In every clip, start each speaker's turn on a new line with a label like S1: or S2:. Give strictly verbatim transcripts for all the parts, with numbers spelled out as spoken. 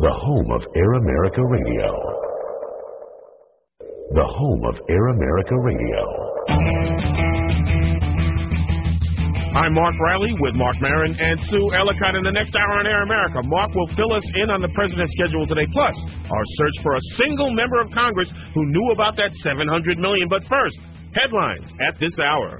S1: the home of Air America Radio. The home of Air America Radio.
S2: I'm Mark Riley with Mark Maron and Sue Ellicott in the next hour on Air America. Mark will fill us in on the president's schedule today, plus our search for a single member of Congress who knew about that seven hundred million dollars. But first, headlines at this hour.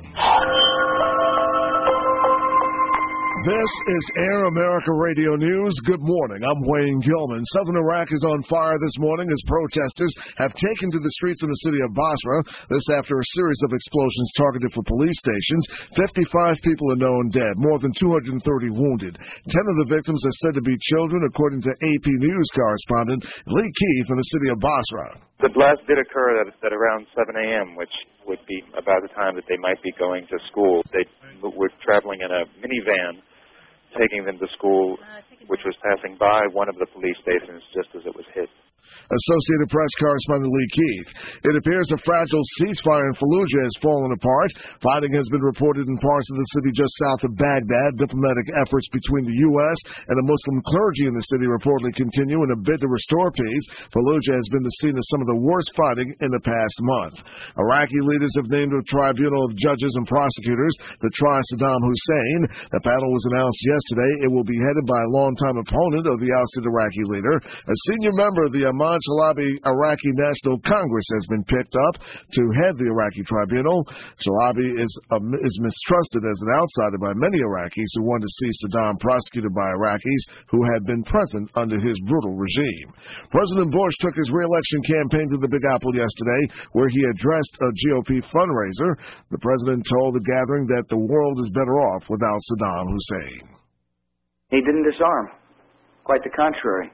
S3: This is Air America Radio News. Good morning. I'm Wayne Gilman. Southern Iraq is on fire this morning as protesters have taken to the streets of the city of Basra. This after a series of explosions targeted for police stations. fifty-five people are known dead, more than two hundred thirty wounded. Ten of the victims are said to be children, according to A P News correspondent Lee Keith in the city of Basra.
S4: The blast did occur at, at around seven a.m., which would be about the time that they might be going to school. They were traveling in a minivan, taking them to school, which was passing by one of the police stations just as it was hit.
S3: Associated Press correspondent Lee Keith. It appears a fragile ceasefire in Fallujah has fallen apart. Fighting has been reported in parts of the city just south of Baghdad. Diplomatic efforts between the U S and the Muslim clergy in the city reportedly continue in a bid to restore peace. Fallujah has been the scene of some of the worst fighting in the past month. Iraqi leaders have named a tribunal of judges and prosecutors to try Saddam Hussein. The panel was announced yesterday. It will be headed by a longtime opponent of the ousted Iraqi leader. A senior member of the Ahmad Chalabi Iraqi National Congress has been picked up to head the Iraqi tribunal. Chalabi is, um, is mistrusted as an outsider by many Iraqis who want to see Saddam prosecuted by Iraqis who had been present under his brutal regime. President Bush took his re-election campaign to the Big Apple yesterday, where he addressed a G O P fundraiser. The president told the gathering that the world is better off without Saddam Hussein.
S5: He didn't disarm. Quite the contrary.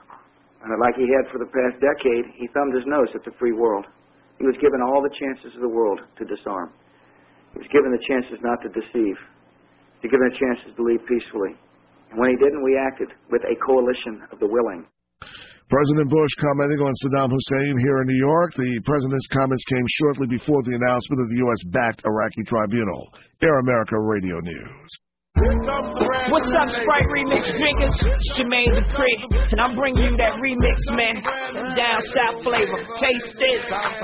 S5: And like he had for the past decade, he thumbed his nose at the free world. He was given all the chances of the world to disarm. He was given the chances not to deceive. He was given the chances to leave peacefully. And when he didn't, we acted with a coalition of the willing.
S3: President Bush commenting on Saddam Hussein here in New York. The president's comments came shortly before the announcement of the U S-backed Iraqi tribunal. Air America Radio News.
S6: What's up, Sprite Remix drinkers? It's Jermaine Dupri, and I'm bringing you that remix, man. Down south flavor. Taste this.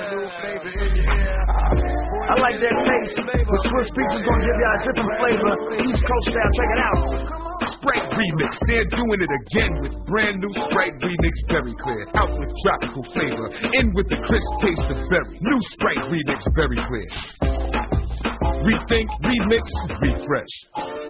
S7: I like that taste. The Swiss Pizza's gonna give you a different flavor. East Coast style, check it out.
S8: Sprite Remix, they're doing it again with brand new Sprite Remix Berry Clear. Out with tropical flavor, in with the crisp taste of berry. New Sprite Remix Berry Clear. Rethink, remix, refresh.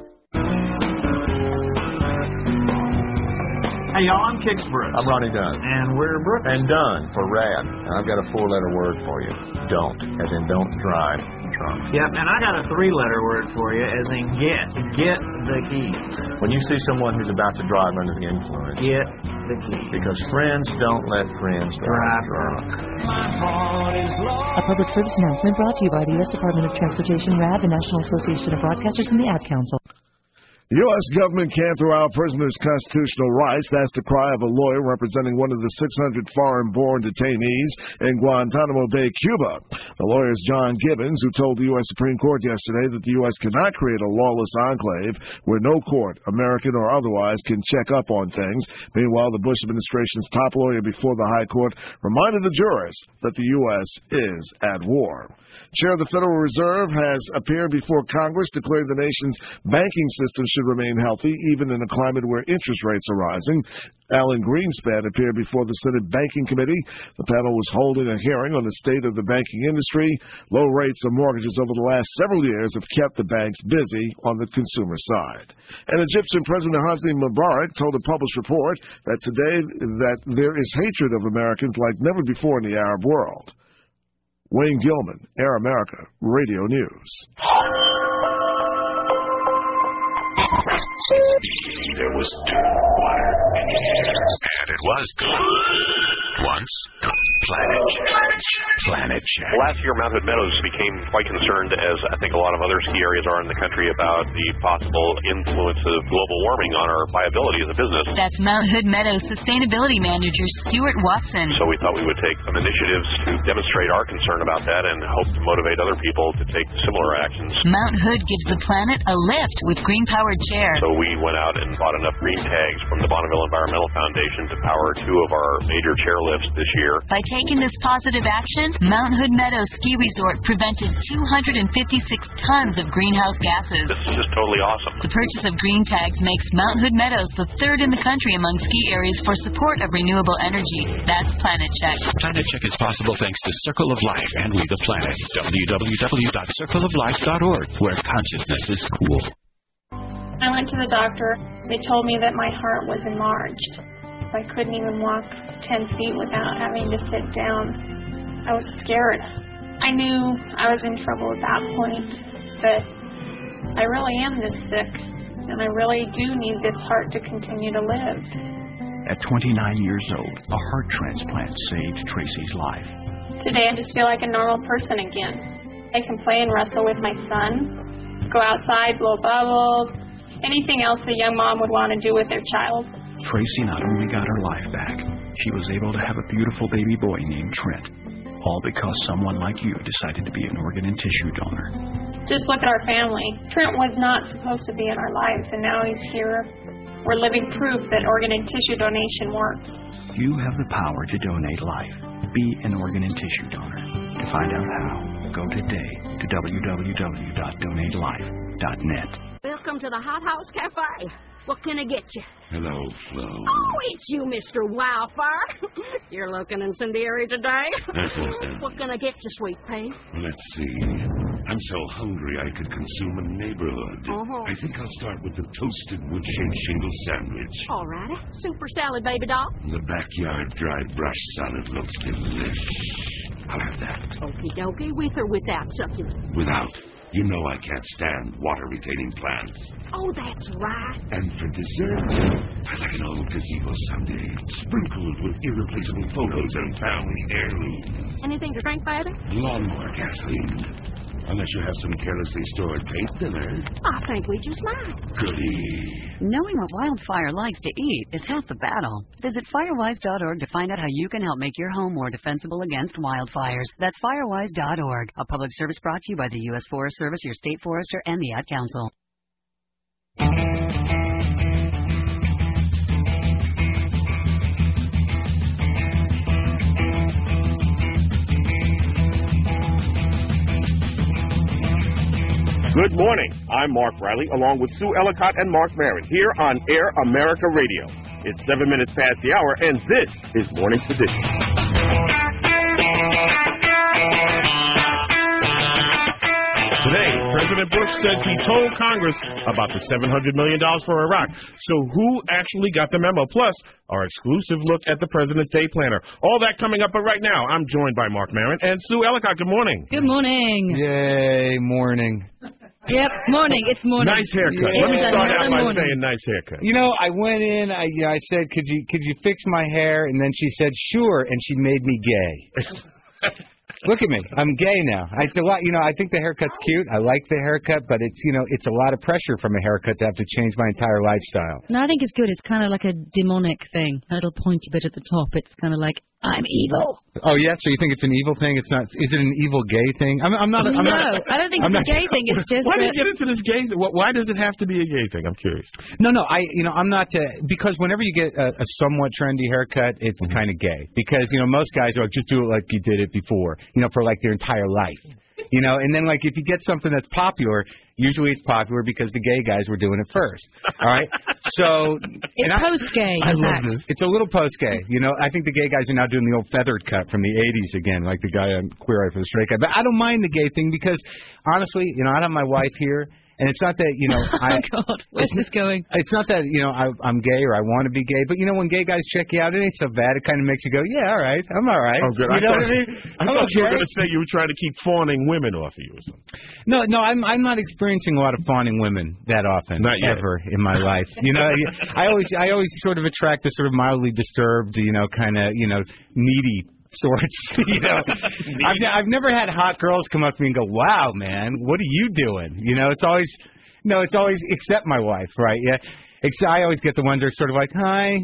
S9: Hey, y'all, I'm Kicksborough.
S10: I'm Ronnie Dunn.
S9: And we're Brooks.
S10: And Dunn for Rad. And I've got a four-letter word for you. Don't, as in don't drive drunk.
S9: Yep, and I got a three-letter word for you, as in get. Get the keys.
S10: When you see someone who's about to drive under the influence,
S9: get the keys.
S10: Because friends don't let friends drive, drive drunk.
S9: My heart is lost.
S11: A public service announcement brought to you by the U S Department of Transportation, R A B, the National Association of Broadcasters, and the Ad Council.
S3: The U S government can't throw out prisoners' constitutional rights. That's the cry of a lawyer representing one of the six hundred foreign-born detainees in Guantanamo Bay, Cuba. The lawyer is John Gibbons, who told the U S Supreme Court yesterday that the U S cannot create a lawless enclave where no court, American or otherwise, can check up on things. Meanwhile, the Bush administration's top lawyer before the High Court reminded the jurists that the U S is at war. Chair of the Federal Reserve has appeared before Congress declaring the nation's banking system should remain healthy, even in a climate where interest rates are rising. Alan Greenspan appeared before the Senate Banking Committee. The panel was holding a hearing on the state of the banking industry. Low rates of mortgages over the last several years have kept the banks busy on the consumer side. And Egyptian President Hosni Mubarak told a published report that today that there is hatred of Americans like never before in the Arab world. Wayne Gilman, Air America Radio News.
S1: There was dirty water in the air, and it was good. Once, Planet Check. Planet Check.
S12: Last year, Mount Hood Meadows became quite concerned, as I think a lot of other ski areas are in the country, about the possible influence of global warming on our viability as a business.
S13: That's Mount Hood Meadows Sustainability Manager Stuart Watson.
S12: So we thought we would take some initiatives to demonstrate our concern about that and hope to motivate other people to take similar actions.
S13: Mount Hood gives the planet a lift with green-powered chair.
S12: So we went out and bought enough green tags from the Bonneville Environmental Foundation to to power two of our major chairlifts this year.
S13: By taking this positive action, Mount Hood Meadows Ski Resort prevented two hundred fifty-six tons of greenhouse gases.
S12: This is just totally awesome.
S13: The purchase of green tags makes Mount Hood Meadows the third in the country among ski areas for support of renewable energy. That's Planet Check.
S1: Planet Check is possible thanks to Circle of Life and We the Planet. w w w dot circle of life dot org, where consciousness is cool.
S14: I went to the doctor. They told me that my heart was enlarged. I couldn't even walk ten feet without having to sit down. I was scared. I knew I was in trouble at that point, that I really am this sick, and I really do need this heart to continue to live.
S15: At twenty-nine years old, a heart transplant saved Tracy's life.
S14: Today I just feel like a normal person again. I can play and wrestle with my son, go outside, blow bubbles, anything else a young mom would want to do with their child.
S15: Tracy not only got her life back, she was able to have a beautiful baby boy named Trent. All because someone like you decided to be an organ and tissue donor.
S14: Just look at our family. Trent was not supposed to be in our lives, and now he's here. We're living proof that organ and tissue donation works.
S15: You have the power to donate life. Be an organ and tissue donor. To find out how, go today to w w w dot donate life dot net.
S16: Welcome to the Hot House Cafe. What can I get you?
S17: Hello, Flo.
S16: Oh, it's you, Mister Wildfire. You're looking incendiary today. What can I get you, sweet pea?
S17: Let's see. I'm so hungry I could consume a neighborhood.
S16: Uh-huh.
S17: I think I'll start with the toasted wood-shaped shingle sandwich.
S16: All righty. Super salad, baby doll.
S17: The backyard dried brush salad looks delicious. I'll have that.
S16: Okie dokie, with or without succulents?
S17: Without. You know I can't stand water-retaining plants.
S16: Oh, that's right.
S17: And for dessert, I like an old gazebo sundae, sprinkled with irreplaceable photos and family heirlooms.
S16: Anything to drink, baby?
S17: Lawnmower gasoline. Unless you have some carelessly stored paint thinner.
S16: I think we just might.
S17: Goody.
S18: Knowing what Wildfire likes to eat is half the battle. Visit firewise dot org to find out how you can help make your home more defensible against wildfires. That's firewise dot org. A public service brought to you by the U S Forest Service, your state forester, and the Ad Council.
S2: Good morning. I'm Mark Riley, along with Sue Ellicott and Mark Maron, here on Air America Radio. It's seven minutes past the hour, and this is Morning Sedition. Today, President Bush says he told Congress about the seven hundred million dollars for Iraq. So who actually got the memo? Plus, our exclusive look at the President's Day Planner. All that coming up, but right now, I'm joined by Mark Maron and Sue Ellicott. Good morning.
S19: Good morning.
S20: Yay, morning.
S19: Yep, morning. It's morning.
S2: Nice haircut.
S20: Yeah.
S2: Let me start out by
S19: morning.
S2: saying nice haircut.
S20: You know, I went in, I you know, I said, could you could you fix my hair? And then she said, sure, and she made me gay. Look at me. I'm gay now. I, it's a lot, you know, I think the haircut's cute. I like the haircut, but it's, you know, it's a lot of pressure from a haircut to have to change my entire lifestyle.
S19: No, I think it's good. It's kind of like a demonic thing. A little pointy bit at the top. It's kind of like, I'm evil.
S20: Oh, yeah? So you think it's an evil thing? It's not. Is it an evil gay thing? I'm, I'm not. I'm
S19: no,
S20: not,
S19: I don't think
S20: I'm
S19: it's
S20: not,
S19: a gay thing. It's just.
S2: Why do you
S19: that,
S2: get into this gay thing? Why does it have to be a gay thing? I'm curious.
S20: No, no. I, you know, I'm not. Uh, because whenever you get a, a somewhat trendy haircut, it's mm-hmm. kind of gay. Because, you know, most guys are like, just do it like you did it before, you know, for like their entire life. You know, and then, like, if you get something that's popular, usually it's popular because the gay guys were doing it first. All right? So...
S19: It's post-gay,
S20: I, I
S19: in
S20: love
S19: fact.
S20: this. It's a little post-gay. You know, I think the gay guys are now doing the old feathered cut from the eighties again, like the guy on Queer Eye for the Straight Guy. But I don't mind the gay thing because, honestly, you know, I have my wife here. And it's not that, you know, I...
S19: Oh, God. Where's this going?
S20: It's not that, you know, I, I'm gay or I want to be gay. But, you know, when gay guys check you out, it ain't so bad. It kind of makes you go, yeah, all right. I'm all right.
S2: Oh, good.
S20: You
S2: I
S20: know
S2: thought,
S20: what I mean?
S2: I
S20: I'm
S2: thought
S20: okay.
S2: you were going to say you were trying to keep fawning women off of you or something.
S20: No, no, I'm I'm not experiencing a lot of fawning women that often,
S2: not yet.
S20: ever in my life. You know, I always I always sort of attract the sort of mildly disturbed, you know, kind of, you know, needy sorts. You know, I've I've never had hot girls come up to me and go, "Wow, man, what are you doing?" You know, it's always no, it's always except my wife, right? Yeah, except I always get the ones that are sort of like, "Hi."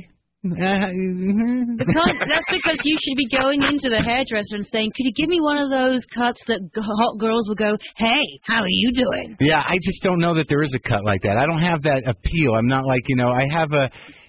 S19: Because that's because you should be going into the hairdresser and saying, could you give me one of those cuts that g- hot girls will go, hey, how are you doing?
S20: Yeah, I just don't know that there is a cut like that. I don't have that appeal. I'm not like, you know, I have a,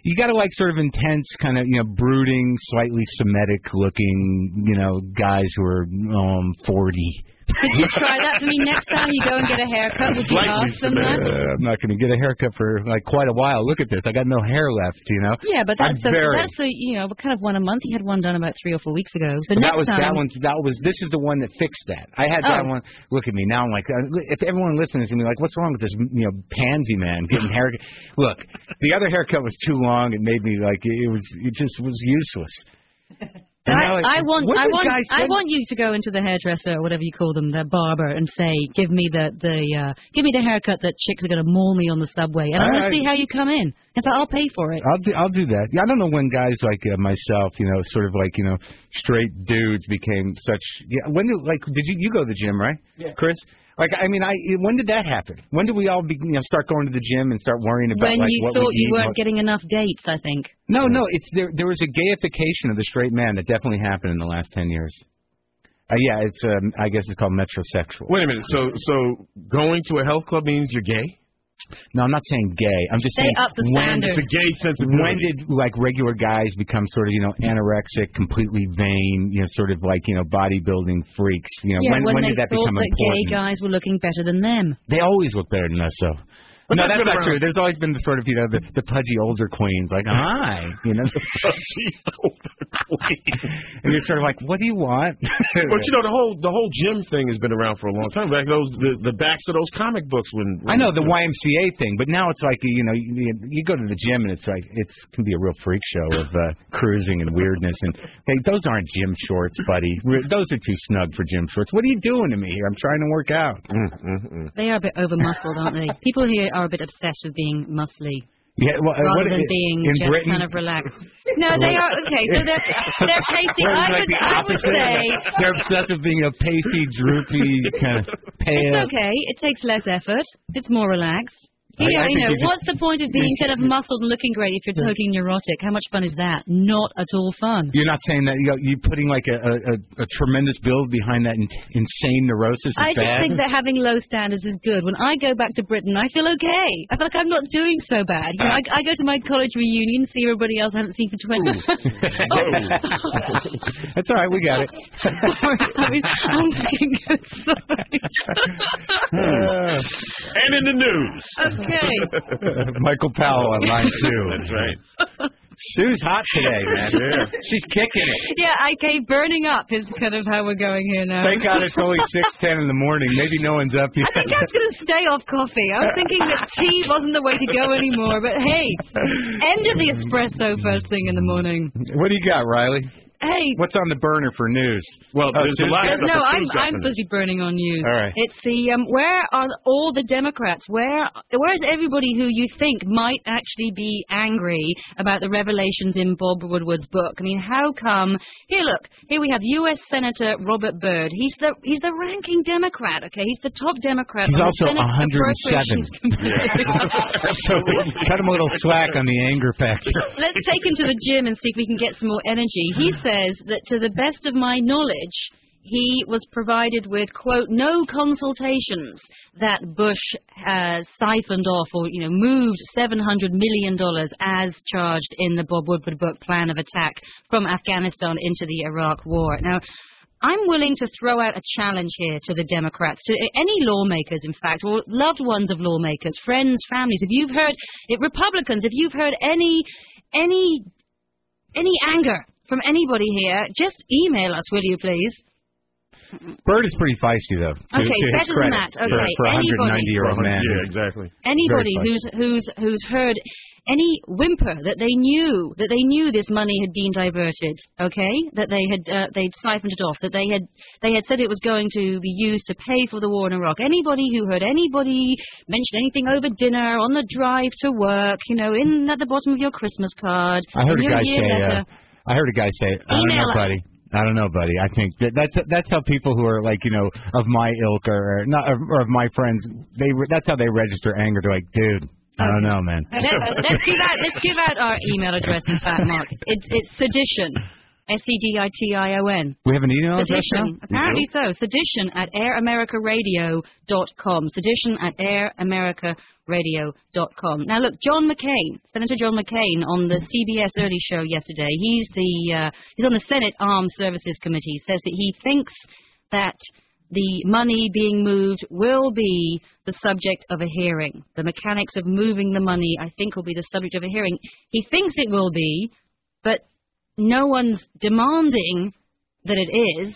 S20: you got to like sort of intense, kind of you know, brooding, slightly Semitic-looking, you know, guys who are um forty.
S19: Could you try that for me next time you go and get a haircut? Would you ask them that?
S20: Uh, I'm not going to get a haircut for like quite a while. Look at this. I got no hair left, you know.
S19: Yeah, but that's
S20: I'm
S19: the
S20: very...
S19: that's the you know kind of one a month. You had one done about three or four weeks ago. So
S20: But
S19: next
S20: that was
S19: time,
S20: that one. That was this is the one that fixed that. I had that
S19: Oh.
S20: one. Look at me now. I'm like, uh, if everyone listening to me, like, what's wrong with this, you know, pansy man getting hair? Look, the other haircut was too long. It made me like it was. It just was useless. And
S19: I,
S20: now it-
S19: I want,
S20: what
S19: I
S20: did
S19: want,
S20: guys
S19: I
S20: say?
S19: want you to go into the hairdresser, or whatever you call them, the barber, and say, "Give me the the, uh, give me the haircut that chicks are going to maul me on the subway, and I,
S20: I-
S19: want
S20: I-
S19: to see how you come in. In fact, I'll pay for it."
S20: I'll do. I'll do that. Yeah, I don't know when guys like uh, myself, you know, sort of like you know, straight dudes became such. Yeah, when did like did you you go to the gym, right? Yeah. Chris. Like I mean, I when did that happen? When did we all be, you know, start going to the gym and start worrying about
S19: When
S20: like
S19: you
S20: what
S19: thought
S20: we
S19: you
S20: eat,
S19: weren't
S20: what-
S19: getting enough dates, I think.
S20: No, no, it's there. There was a gayification of the straight man that definitely happened in the last ten years. Uh, yeah, it's um, I guess it's called metrosexual.
S2: Wait a minute. So, so going to a health club means you're gay?
S20: No, I'm not saying gay. I'm just
S19: They
S20: saying
S19: up the
S20: when
S19: standards.
S2: It's a gay sensibility.
S20: When did like regular guys become sort of you know anorexic, completely vain, you know, sort of like you know bodybuilding freaks? You know,
S19: Yeah,
S20: when
S19: when,
S20: when
S19: they
S20: did that
S19: thought
S20: become
S19: that
S20: important?
S19: gay guys were looking better than them.
S20: They always look better than us, though.
S2: But
S20: no,
S2: that's
S20: that's
S2: been
S20: not
S2: around.
S20: true. There's always been the sort of, you know, the, the pudgy older queens, like, hi, you know, the pudgy older queens. And you're sort of like, what do you want?
S2: But you know, the whole the whole gym thing has been around for a long time. Like those the, the backs of those comic books when, when
S20: I know the Y M C A thing, but now it's like you know you, you go to the gym and it's like it's can be a real freak show of uh, cruising and weirdness and hey, those aren't gym shorts, buddy. We're, those are too snug for gym shorts. What are you doing to me here? I'm trying to work out. Mm-hmm.
S19: They are a bit over muscled, aren't they? People here are a bit obsessed with being muscly.
S20: Yeah, well, uh,
S19: rather
S20: what,
S19: than
S20: in
S19: being just
S20: Britain,
S19: kind of relaxed. No, they are okay. So they're they're pacing.
S20: Whereas,
S19: I
S20: like
S19: would,
S20: the
S19: I would
S20: opposite,
S19: say
S20: they're obsessed with being a pasty, droopy, kind of pale.
S19: it's okay. It takes less effort. It's more relaxed.
S20: I-
S19: Yeah,
S20: I
S19: you
S20: think
S19: know,
S20: you just-
S19: what's the point of being
S20: you
S19: kind of muscled and looking great if you're totally neurotic? How much fun is that? Not at all fun.
S20: You're not saying that you know, you putting like a, a, a tremendous build behind that in, insane neurosis is
S19: I just
S20: bad?
S19: think that having low standards is good. When I go back to Britain, I feel okay. I feel like I'm not doing so bad. You know, I, I go to my college reunion, see everybody else I haven't seen for twenty.
S20: That's all right, we got it.
S19: I mean, I'm thinking, sorry.
S2: and in the news.
S19: Okay.
S20: Michael Powell on line two.
S2: That's right.
S20: Sue's hot today, man.
S2: Yeah.
S20: She's kicking it.
S19: Yeah, okay, burning up is kind of how we're going here now.
S20: Thank God it's only six ten in the morning. Maybe no one's up yet.
S19: I think I was going to stay off coffee. I was thinking that tea wasn't the way to go anymore. But hey, end of the espresso first thing in the morning.
S20: What do you got, Riley?
S19: Hey.
S20: What's on the burner for news?
S2: Well,
S20: Oh,
S2: there's
S20: Sue's
S2: a lot
S20: got
S2: of
S20: it.
S19: No, I'm
S2: Sue's got
S19: I'm
S2: it.
S19: supposed to be burning on news.
S20: All right.
S19: It's the um where are all the Democrats? Where where's everybody who you think might actually be angry about the revelations in Bob Woodward's book? I mean, how come here look, here we have U S Senator Robert Byrd. He's the he's the ranking Democrat, okay? He's the top Democrat.
S20: He's
S19: on
S20: also
S19: the Senate
S20: one hundred seven.
S19: Appropriations Committee.
S20: So cut him a little slack on the anger factor.
S19: Let's take him to the gym and see if we can get some more energy. He says that to the best of my knowledge, he was provided with, quote, no consultations that Bush has siphoned off or, you know, moved seven hundred million dollars as charged in the Bob Woodward book plan of attack from Afghanistan into the Iraq war. Now, I'm willing to throw out a challenge here to the Democrats, to any lawmakers, in fact, or loved ones of lawmakers, friends, families. If you've heard, if Republicans, if you've heard any, any, any anger from anybody here, just email us, will you, please?
S20: Bird is pretty feisty, though. To,
S19: Okay,
S20: to his
S19: better than
S20: credit,
S19: that. Okay,
S20: for, for a
S19: anybody-
S20: one hundred ninety year old man.
S2: Yeah, exactly.
S19: Anybody
S20: Very
S19: who's who's who's heard any whimper that they knew that they knew this money had been diverted, okay, that they had uh, they'd siphoned it off, that they had they had said it was going to be used to pay for the war in Iraq. Anybody who heard anybody mention anything over dinner, on the drive to work, you know, in at the bottom of your Christmas card.
S20: I heard
S19: in
S20: a
S19: your
S20: guy
S19: year
S20: say.
S19: letter,
S20: Uh, I heard a guy say, "I don't
S19: Email
S20: know,
S19: us.
S20: buddy. I don't know, buddy. I think that that's that's how people who are like you know of my ilk or, or not or of my friends. They that's how they register anger. They're like, dude, I don't know, man.
S19: Let's, let's give out let's give out our email address. In fact, Mark, it's it's sedition S E D I T I O N.
S20: We have an email address now?
S19: Sedition. Apparently so. Sedition at air america radio dot com. Sedition at air america radio dot com. Now, look, John McCain, Senator John McCain, on the C B S Early Show yesterday, he's the uh, he's on the Senate Armed Services Committee, says that he thinks that the money being moved will be the subject of a hearing. The mechanics of moving the money, I think, will be the subject of a hearing. He thinks it will be, but no one's demanding that it is.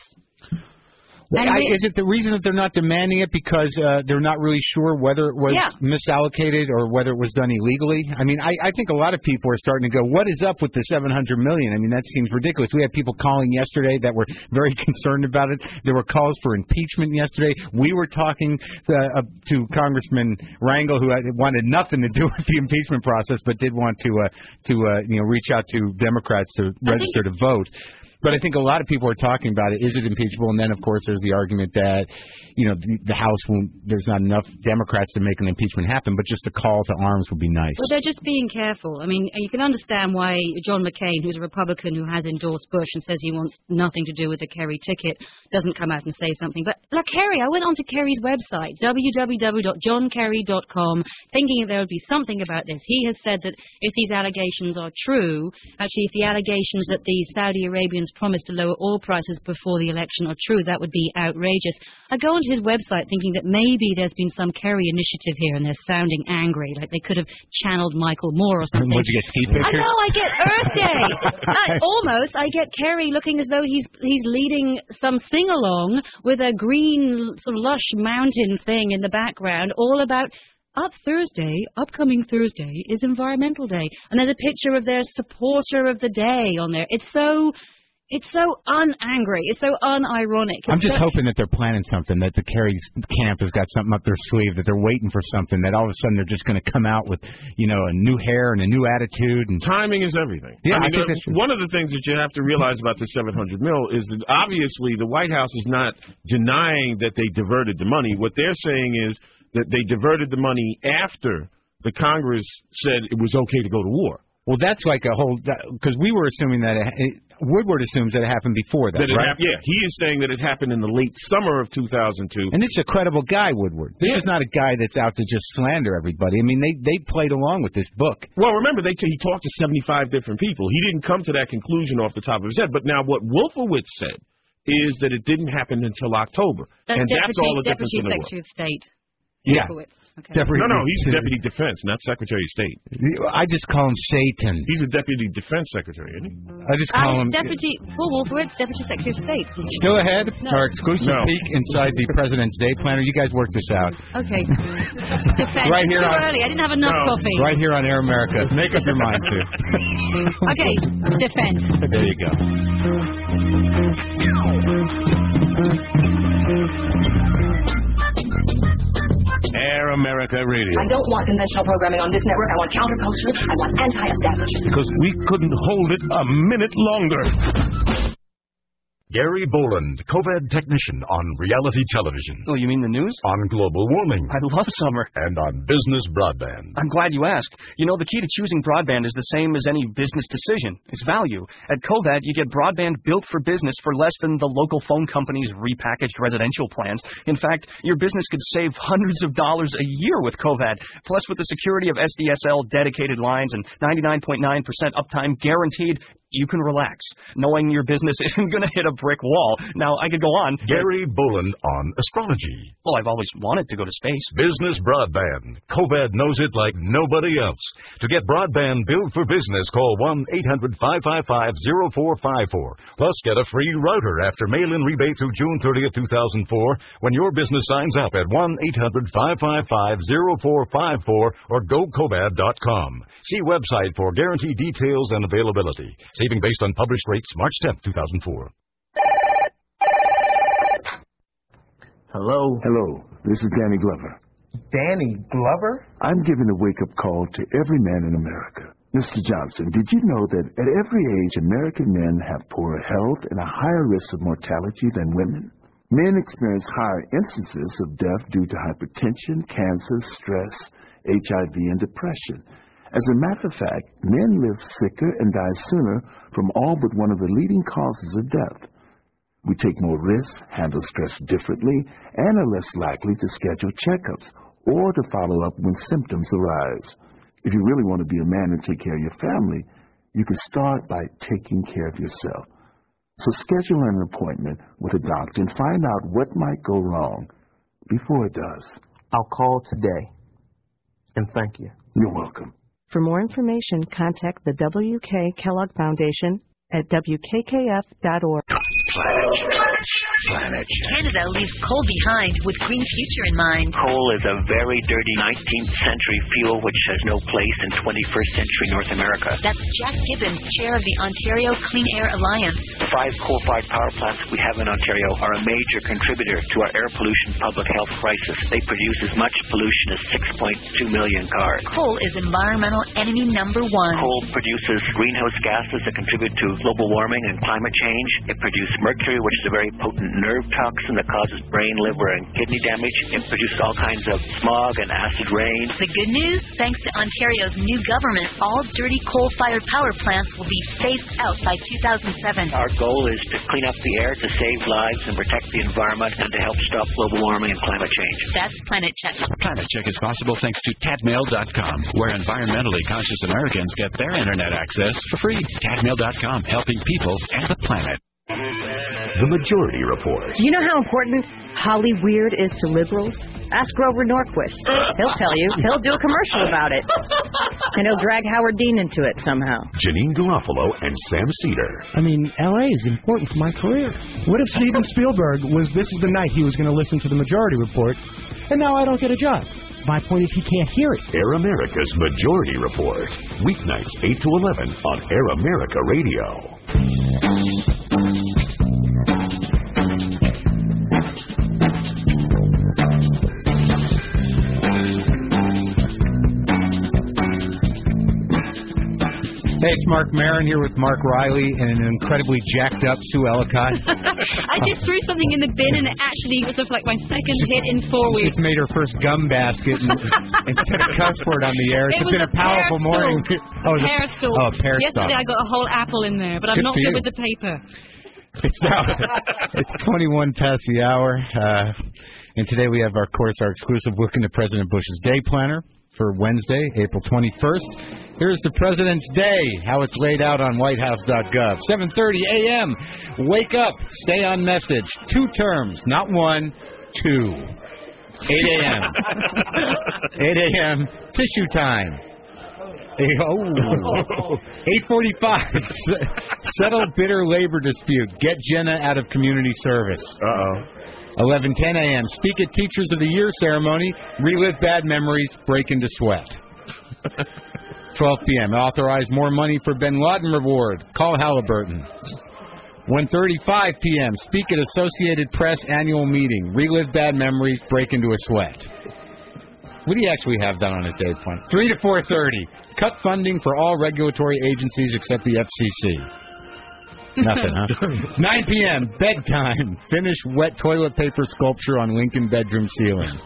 S20: Well, I, is it the reason that they're not demanding it because uh, they're not really sure whether it was
S19: yeah.
S20: misallocated or whether it was done illegally? I mean, I, I think a lot of people are starting to go, what is up with the seven hundred million dollars? I mean, that seems ridiculous. We had people calling yesterday that were very concerned about it. There were calls for impeachment yesterday. We were talking uh, uh, to Congressman Rangel, who had, wanted nothing to do with the impeachment process, but did want to, uh, to uh, you know, reach out to Democrats to register to vote. But I think a lot of people are talking about it. Is it impeachable? And then, of course, there's the argument that, you know, the, the House won't, there's not enough Democrats to make an impeachment happen, but just a call to arms would be nice.
S19: Well, they're just being careful. I mean, you can understand why John McCain, who's a Republican who has endorsed Bush and says he wants nothing to do with the Kerry ticket, doesn't come out and say something. But, look, Kerry, I went onto Kerry's website, w w w dot john kerry dot com, thinking that there would be something about this. He has said that if these allegations are true, actually, if the allegations that the Saudi Arabians promised to lower oil prices before the election are true, that would be outrageous. I go onto his website thinking that maybe there's been some Kerry initiative here and they're sounding angry, like they could have channeled Michael Moore or something.
S20: Would you get ski pictures?
S19: I know, I get Earth Day. I, almost, I get Kerry looking as though he's he's leading some sing-along with a green, sort of lush mountain thing in the background, all about Up Thursday, upcoming Thursday, is Environmental Day. And there's a picture of their supporter of the day on there. It's so... It's so un-angry. It's so unironic. It's
S20: I'm just
S19: so
S20: hoping that they're planning something, that the Kerry camp has got something up their sleeve, that they're waiting for something, that all of a sudden they're just going to come out with, you know, a new hair and a new attitude. And
S2: timing is everything.
S20: Yeah,
S2: I mean,
S20: I think that's
S2: one of the things that you have to realize about the seven hundred mil is that obviously the White House is not denying that they diverted the money. What they're saying is that they diverted the money after the Congress said it was okay to go to war.
S20: Well, that's like a whole, because we were assuming that it, it, Woodward assumes that it happened before that,
S2: that it
S20: right?
S2: Hap- yeah, he is saying that it happened in the late summer of two thousand two.
S20: And this is a credible guy, Woodward. This
S2: yeah.
S20: is not a guy that's out to just slander everybody. I mean, they they played along with this book.
S2: Well, remember, they t- he talked to seventy-five different people. He didn't come to that conclusion off the top of his head. But now what Wolfowitz said is that it didn't happen until October.
S19: That's
S2: and
S19: Deputy,
S2: that's all the
S19: Deputy
S2: difference in the
S19: Secretary
S2: world.
S19: of State.
S20: Yeah.
S19: Okay.
S2: Deputy, no, no, he's Deputy Defense, not Secretary of State.
S20: I just call him Satan.
S2: He's a Deputy Defense Secretary, isn't he?
S20: I just call
S19: uh,
S20: him...
S19: Deputy, Paul Wolfowitz, Deputy Secretary of State.
S20: Still ahead?
S19: No.
S20: Our exclusive
S2: No.
S20: peek inside the President's Day Planner. You guys work this out.
S19: Okay. Defense.
S20: Right here
S19: Too
S20: on,
S19: early. I didn't have enough
S2: No.
S19: coffee.
S20: Right here on Air America. Make up your mind, too.
S19: Okay. Defense.
S20: There you go.
S1: Air America Radio.
S21: I don't want conventional programming on this network. I want counterculture. I want anti-establishment.
S1: Because we couldn't hold it a minute longer.
S22: Gary Boland, COVID technician on reality television.
S23: Oh, you mean the news?
S22: On global warming.
S23: I love summer.
S22: And on business broadband.
S23: I'm glad you asked. You know, the key to choosing broadband is the same as any business decision. It's value. At Covad, you get broadband built for business for less than the local phone company's repackaged residential plans. In fact, your business could save hundreds of dollars a year with Covad. Plus, with the security of S D S L dedicated lines and ninety-nine point nine percent uptime guaranteed, you can relax, knowing your business isn't going to hit a brick wall. Now, I could go on.
S22: Gary Boland on astrology.
S23: Well, I've always wanted to go to space.
S22: Business broadband. Covad knows it like nobody else. To get broadband built for business, call one eight hundred five five five zero four five four. Plus, get a free router after mail-in rebate through June thirtieth, two thousand four when your business signs up at one eight hundred five five five zero four five four or go covad dot com. See website for guaranteed details and availability. Saving based on published rates March tenth, two thousand four.
S24: Hello?
S25: Hello, this is Danny Glover.
S24: Danny Glover?
S25: I'm giving a wake-up call to every man in America. Mister Johnson, did you know that at every age, American men have poorer health and a higher risk of mortality than women? Men experience higher instances of death due to hypertension, cancer, stress, H I V, and depression. As a matter of fact, men live sicker and die sooner from all but one of the leading causes of death. We take more risks, handle stress differently, and are less likely to schedule checkups or to follow up when symptoms arise. If you really want to be a man and take care of your family, you can start by taking care of yourself. So schedule an appointment with a doctor and find out what might go wrong before it does.
S24: I'll call today. And thank you.
S25: You're welcome.
S4: For more information, contact the W K Kellogg Foundation at W K K F dot org.
S1: Planet Check. Planet Check.
S13: Canada leaves coal behind with green future in mind.
S5: Coal is a very dirty nineteenth century fuel which has no place in twenty-first century North America.
S13: That's Jack Gibbons, chair of the Ontario Clean Air Alliance.
S5: The five coal-fired power plants we have in Ontario are a major contributor to our air pollution public health crisis. They produce as much pollution as six point two million cars.
S13: Coal is environmental enemy number one.
S5: Coal produces greenhouse gases that contribute to global warming and climate change. It produces mercury, which is a very potent nerve toxin that causes brain, liver, and kidney damage. It produces all kinds of smog and acid rain.
S13: The good news? Thanks to Ontario's new government, all dirty coal-fired power plants will be phased out by two thousand seven.
S5: Our goal is to clean up the air, to save lives, and protect the environment, and to help stop global warming and climate change.
S13: That's Planet Check.
S6: Planet Check is possible thanks to Tadmail dot com, where environmentally conscious Americans get their internet access for free. Tadmail dot com, helping people and the planet.
S1: The Majority Report.
S7: Do you know how important Holly Weird is to liberals? Ask Grover Norquist. He'll tell you. He'll do a commercial about it. And he'll drag Howard Dean into it somehow.
S1: Janine Garofalo and Sam Cedar.
S8: I mean, L A is important for my career. What if Steven Spielberg was, this is the night he was going to listen to the Majority Report, and now I don't get a job? My point is he can't hear it.
S1: Air America's Majority Report. Weeknights eight to eleven on Air America Radio.
S20: Hey, it's Mark Maron here with Mark Riley and an incredibly jacked up Sue Ellicott.
S19: I just threw something in the bin and it actually was like my second hit in four
S20: She
S19: weeks.
S20: just made her first gum basket and, and said a cuss word on the air. It's
S19: It was
S20: been a,
S19: a
S20: powerful
S19: pear
S20: morning.
S19: stalk.
S20: Oh, it was
S19: Pear
S20: a,
S19: stalk.
S20: oh, pear
S19: Yesterday
S20: stalk.
S19: I got a whole apple in there, but I'm
S20: Good
S19: not
S20: for
S19: good
S20: you.
S19: with the paper.
S20: It's now it's twenty-one past the hour, uh, and today we have, our, of course, our exclusive look into President Bush's day planner for Wednesday, April twenty-first. Here's the President's Day, how it's laid out on white house dot gov. seven thirty a.m. Wake up, stay on message. Two terms, not one, two. eight a.m. eight a.m. Tissue time. Oh, eight forty-five. Settle bitter labor dispute. Get Jenna out of community service. Uh-oh. eleven ten a.m. Speak at Teachers of the Year ceremony. Relive bad memories. Break into sweat. twelve p.m. Authorize more money for Bin Laden reward. Call Halliburton. one thirty-five p.m. Speak at Associated Press annual meeting. Relive bad memories. Break into a sweat. What do you actually have done on his day plan? three to four thirty. Cut funding for all regulatory agencies except the F C C. Nothing, huh? nine p.m. Bedtime. Finish wet toilet paper sculpture on Lincoln bedroom ceiling.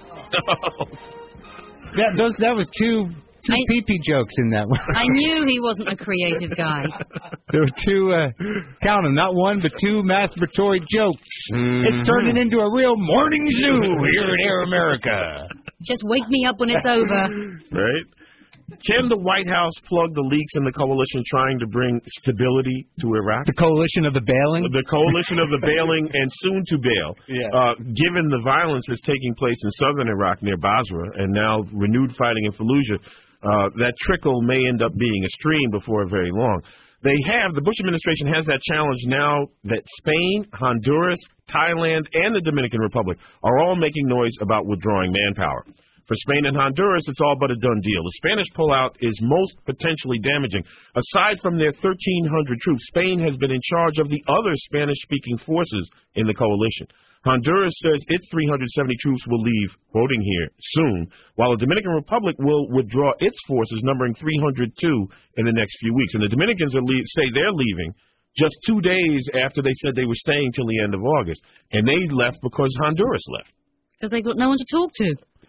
S20: That, those, that was two, two
S19: I-
S20: pee-pee jokes in that one.
S19: I knew he wasn't a creative guy.
S20: There were two, uh, count them, not one, but two masturbatory jokes. Mm-hmm. It's turning into a real morning zoo here at Air America.
S19: Just wake me up when it's over.
S2: Right? Can the White House plug the leaks in the coalition trying to bring stability to Iraq?
S20: The coalition of the bailing?
S2: The coalition of the bailing and soon to bail.
S20: Yeah.
S2: Uh, given the violence that's taking place in southern Iraq near Basra and now renewed fighting in Fallujah, uh, that trickle may end up being a stream before very long. They have, the Bush administration has that challenge now that Spain, Honduras, Thailand, and the Dominican Republic are all making noise about withdrawing manpower. For Spain and Honduras, it's all but a done deal. The Spanish pullout is most potentially damaging. Aside from their thirteen hundred troops, Spain has been in charge of the other Spanish-speaking forces in the coalition. Honduras says its three hundred seventy troops will leave, quoting here, soon, while the Dominican Republic will withdraw its forces, numbering three hundred two, in the next few weeks. And the Dominicans are leave, say they're leaving just two days after they said they were staying till the end of August. And they left because Honduras left.
S19: Because they've got no one to talk to.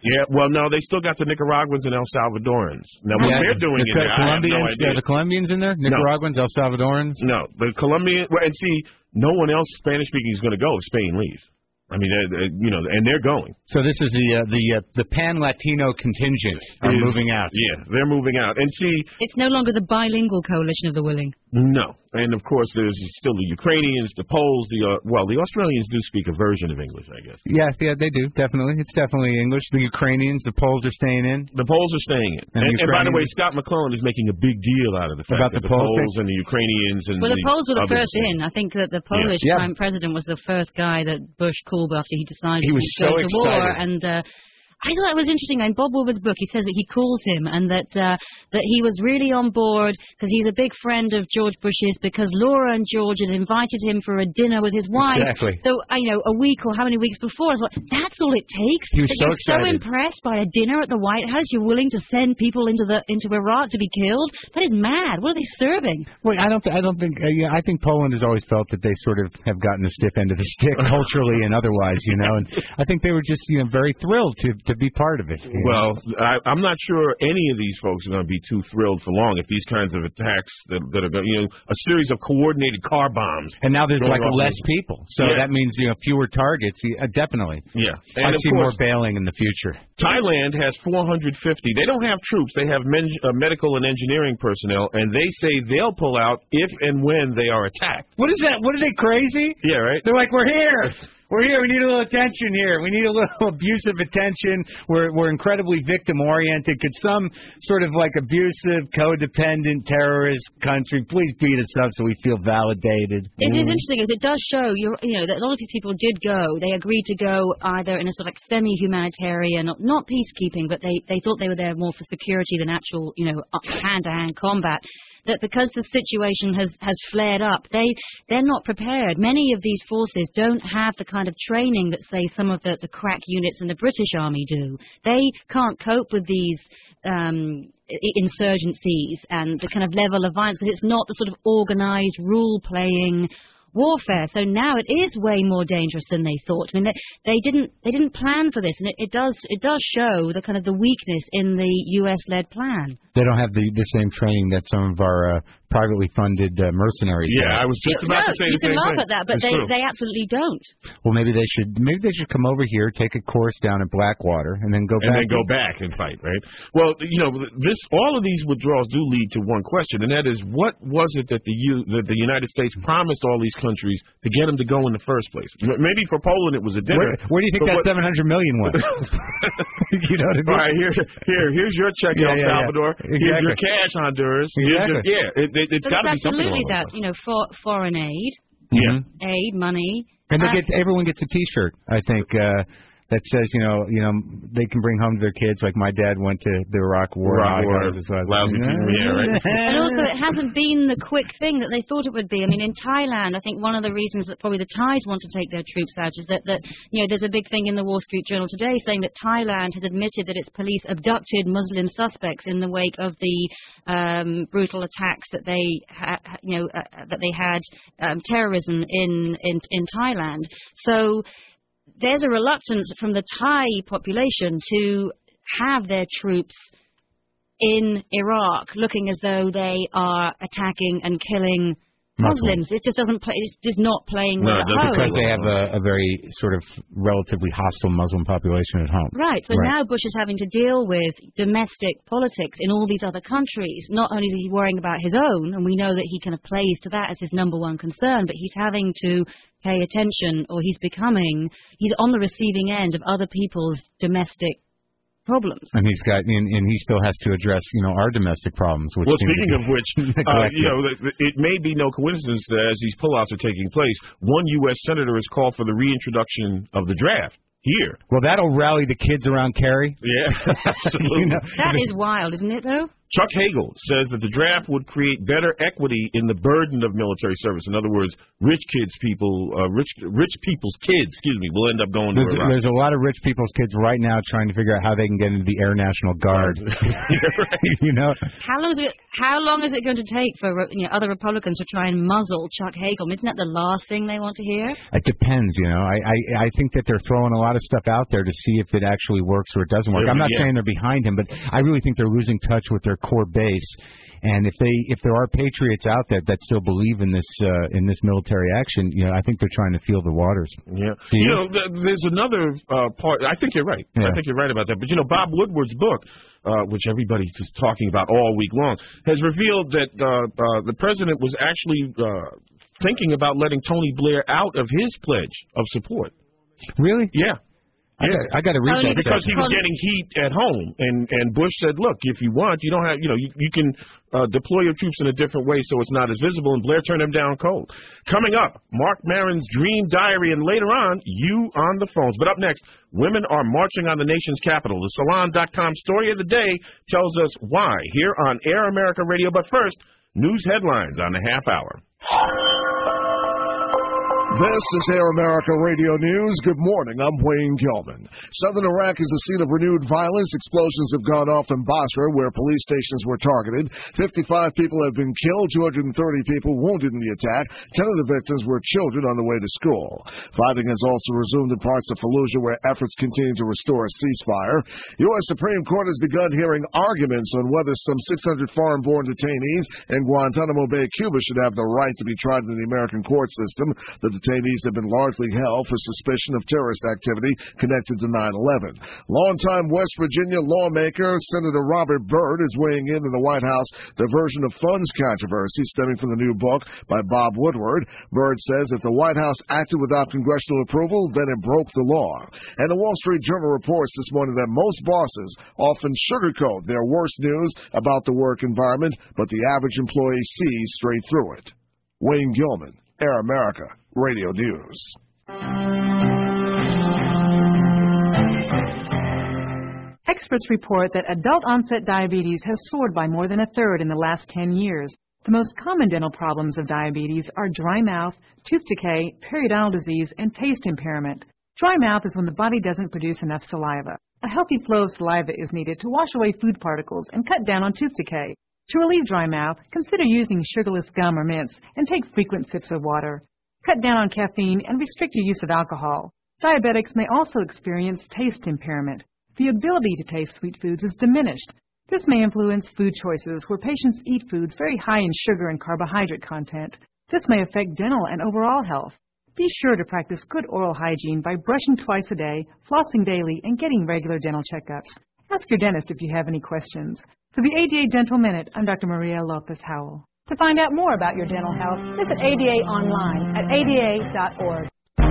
S2: Yeah, well, no, they still got the Nicaraguans and El Salvadorans. Now, what
S20: Yeah,
S2: they're doing
S20: the
S2: in there, I have no
S20: Colombians,
S2: idea.
S20: uh, the Colombians in there? Nicaraguans, El Salvadorans?
S2: No, the Colombian, well, and see, no one else Spanish-speaking is going to go if Spain leaves. I mean, they're, they're, you know, and they're going.
S20: So this is the uh, the uh, the Pan-Latino contingent are
S2: Is-
S20: moving out.
S2: Yeah, they're moving out. And see,
S19: It's no longer the bilingual coalition of the willing.
S2: no. And, of course, there's still the Ukrainians, the Poles, the, uh, well, the Australians do speak a version of English, I guess.
S20: Yeah, yeah, they do, definitely. It's definitely English. The Ukrainians, the Poles are staying in.
S2: The Poles are staying in.
S20: And
S2: And, and, by the way,
S20: Ukrainians-
S2: Scott McClellan is making a big deal out of the fact
S20: About
S2: that
S20: the
S2: the
S20: Poles
S2: Poles
S20: thing?
S2: and the Ukrainians and
S19: Well, the Poles were the
S2: others-
S19: first in. I think that the Polish
S2: Yeah.
S19: prime president was the first guy that Bush called after he decided
S20: He was
S19: to go
S20: so
S19: to war.
S20: excited.
S19: And uh, I thought that was interesting. In Bob Woodward's book, he says that he calls him and that uh, that he was really on board because he's a big friend of George Bush's because Laura and George had invited him for a dinner with his wife.
S20: Exactly.
S19: So, I know, a week or how many weeks before, I thought, that's all it takes?
S20: He was
S19: that
S20: so
S19: you're so
S20: excited.
S19: impressed by a dinner at the White House, you're willing to send people into the into Iraq to be killed? That is mad. What are they serving?
S20: Well, I don't. th- I don't think. Uh, yeah, I think Poland has always felt that they sort of have gotten the stiff end of the stick culturally and otherwise, you know. And I think they were just, you know, very thrilled to to be part of it. you know.
S2: Well, I, I'm not sure any of these folks are going to be too thrilled for long if these kinds of attacks that, that are going, you know, a series of coordinated car bombs.
S20: And now there's
S2: going
S20: like
S2: off
S20: less
S2: in-
S20: people, so
S2: Yeah.
S20: that means, you know, fewer targets. Yeah, definitely.
S2: Yeah.
S20: I
S2: And of
S20: see more
S2: course,
S20: bailing in the future.
S2: Thailand has four hundred fifty. They don't have troops. They have men, uh, medical and engineering personnel, and they say they'll pull out if and when they are attacked.
S20: What is that? What are they crazy?
S2: Yeah, right.
S20: They're like, we're here. We're here. We need a little attention here. We need a little abusive attention. We're we're incredibly victim oriented. Could some sort of like abusive, codependent terrorist country please beat us up so we feel validated?
S19: It
S20: Mm.
S19: is interesting because it does show, you you know, that a lot of these people did go. They agreed to go either in a sort of like semi-humanitarian, not, not peacekeeping, but they, they thought they were there more for security than actual, you know, hand-to-hand combat. That because the situation has, has flared up, they, they're not prepared. Many of these forces don't have the kind of training that, say, some of the, the crack units in the British Army do. They can't cope with these um, i- insurgencies and the kind of level of violence because it's not the sort of organized, rule-playing warfare. So now it is way more dangerous than they thought. I mean, they, they didn't they didn't plan for this, and it, it does it does show the kind of the weakness in the U S-led plan.
S20: They don't have the, the same training that some of our uh, privately funded uh, mercenaries
S2: Yeah,
S20: have.
S2: I was just
S19: no,
S2: about to say
S19: you
S2: the
S19: can
S2: same
S19: laugh
S2: thing.
S19: at that, but
S2: It's
S19: they,
S2: true.
S19: they absolutely don't.
S20: Well, maybe they should maybe they should come over here, take a course down at Blackwater, and then go
S2: and
S20: back.
S2: then go back and fight, right? Well, you know, this all of these withdrawals do lead to one question, and that is, what was it that the U, that the United States promised all these countries to get them to go in the first place? M- Maybe for Poland it was a dinner.
S20: Where, where do you think
S2: but
S20: that
S2: what-
S20: seven hundred million went? You know what I mean?
S2: All right, here, here, here's your check,
S20: Yeah,
S2: El
S20: yeah, yeah.
S2: Salvador. Here's your
S20: Exactly.
S2: cash, Honduras. Here's
S20: Exactly.
S2: your- yeah, it, it, it's
S19: But
S2: got to be
S19: it's
S2: something
S19: absolutely
S2: along
S19: that,
S2: those
S19: you know, for foreign aid,
S20: Yeah.
S19: aid, money.
S20: And they
S19: uh,
S20: get everyone gets a T-shirt. I think uh, that says, you know, you know, they can bring home to their kids. Like my dad went to the Iraq War.
S2: Iraq
S20: and
S2: War,
S20: I was just like,
S2: lousy team, yeah, right.
S19: And also, it hasn't been the quick thing that they thought it would be. I mean, in Thailand, I think one of the reasons that probably the Thais want to take their troops out is that, that you know, there's a big thing in the Wall Street Journal today saying that Thailand has admitted that its police abducted Muslim suspects in the wake of the um, brutal attacks that they, ha- you know, uh, that they had um, terrorism in, in in Thailand. So there's a reluctance from the Thai population to have their troops in Iraq looking as though they are attacking and killing Muslims. It just doesn't play. It's just not playing well at home.
S20: because they have a, a very sort of relatively hostile Muslim population at home.
S19: Right. So now Bush is having to deal with domestic politics in all these other countries. Not only is he worrying about his own, and we know that he kind of plays to that as his number one concern, but he's having to pay attention, or he's becoming, he's on the receiving end of other people's domestic problems.
S20: And he's got, and, and he still has to address, you know, our domestic problems. Which
S2: Well,
S20: seem to
S2: speaking
S20: be
S2: of which, uh,
S20: neglected.
S2: you know, th- th- it may be no coincidence that as these pullouts are taking place, one U S senator has called for the reintroduction of the draft here.
S20: Well, that'll rally the kids around Kerry.
S2: Yeah, absolutely.
S20: You know,
S19: That is wild, isn't it, though?
S2: Chuck Hagel says that the draft would create better equity in the burden of military service. In other words, rich kids, people, uh, rich rich people's kids, excuse me, will end up going to
S20: There's,
S2: Iraq.
S20: there's a lot of rich people's kids right now trying to figure out how they can get into the Air National Guard. You know?
S19: How long is it? How long is it going to take for you know, other Republicans to try and muzzle Chuck Hagel? Isn't that the last thing they want to hear?
S20: It depends, you know. I, I I think that they're throwing a lot of stuff out there to see if it actually works or it doesn't work. I'm not
S2: Yeah.
S20: saying they're behind him, but I really think they're losing touch with their core base. And if they if there are patriots out there that still believe in this uh, in this military action, you know, I think they're trying to feel the waters.
S2: Yeah.
S20: Do
S2: You
S20: you?
S2: know, th- there's another uh, part. I think you're right. I
S20: Yeah.
S2: think you're right about that. But, you know, Bob Woodward's book, uh, which everybody's just talking about all week long, has revealed that uh, uh, the president was actually uh, thinking about letting Tony Blair out of his pledge of support.
S20: Really?
S2: Yeah.
S20: I got, I got to read that.
S2: Because he was getting heat at home, and and Bush said, "Look, if you want, you don't have, you know, you, you can uh, deploy your troops in a different way so it's not as visible." And Blair turned him down cold. Coming up, Mark Maron's dream diary, and later on, you on the phones. But up next, women are marching on the nation's capital. The Salon dot com story of the day tells us why here on Air America Radio. But first, news headlines on the half hour.
S3: This is Air America Radio News. Good morning. I'm Wayne Gilman. Southern Iraq is the scene of renewed violence. Explosions have gone off in Basra, where police stations were targeted. fifty-five people have been killed, two hundred thirty people wounded in the attack. Ten of the victims were children on the way to school. Fighting has also resumed in parts of Fallujah, where efforts continue to restore a ceasefire. U S Supreme Court has begun hearing arguments on whether some six hundred foreign-born detainees in Guantanamo Bay, Cuba, should have the right to be tried in the American court system. The detainees have been largely held for suspicion of terrorist activity connected to nine eleven. Longtime West Virginia lawmaker Senator Robert Byrd is weighing in in the White House diversion of funds controversy stemming from the new book by Bob Woodward. Byrd says if the White House acted without congressional approval, then it broke the law. And the Wall Street Journal reports this morning that most bosses often sugarcoat their worst news about the work environment, but the average employee sees straight through it. Wayne Gilman, Air America Radio News.
S9: Experts report that adult-onset diabetes has soared by more than a third in the last ten years. The most common dental problems of diabetes are dry mouth, tooth decay, periodontal disease, and taste impairment. Dry mouth is when the body doesn't produce enough saliva. A healthy flow of saliva is needed to wash away food particles and cut down on tooth decay. To relieve dry mouth, consider using sugarless gum or mints and take frequent sips of water. Cut down on caffeine and restrict your use of alcohol. Diabetics may also experience taste impairment. The ability to taste sweet foods is diminished. This may influence food choices where patients eat foods very high in sugar and carbohydrate content. This may affect dental and overall health. Be sure to practice good oral hygiene by brushing twice a day, flossing daily, and getting regular dental checkups. Ask your dentist if you have any questions. For the A D A Dental Minute, I'm Doctor Maria Lopez Howell.
S10: To find out more about your dental health, visit A D A online at A D A dot org.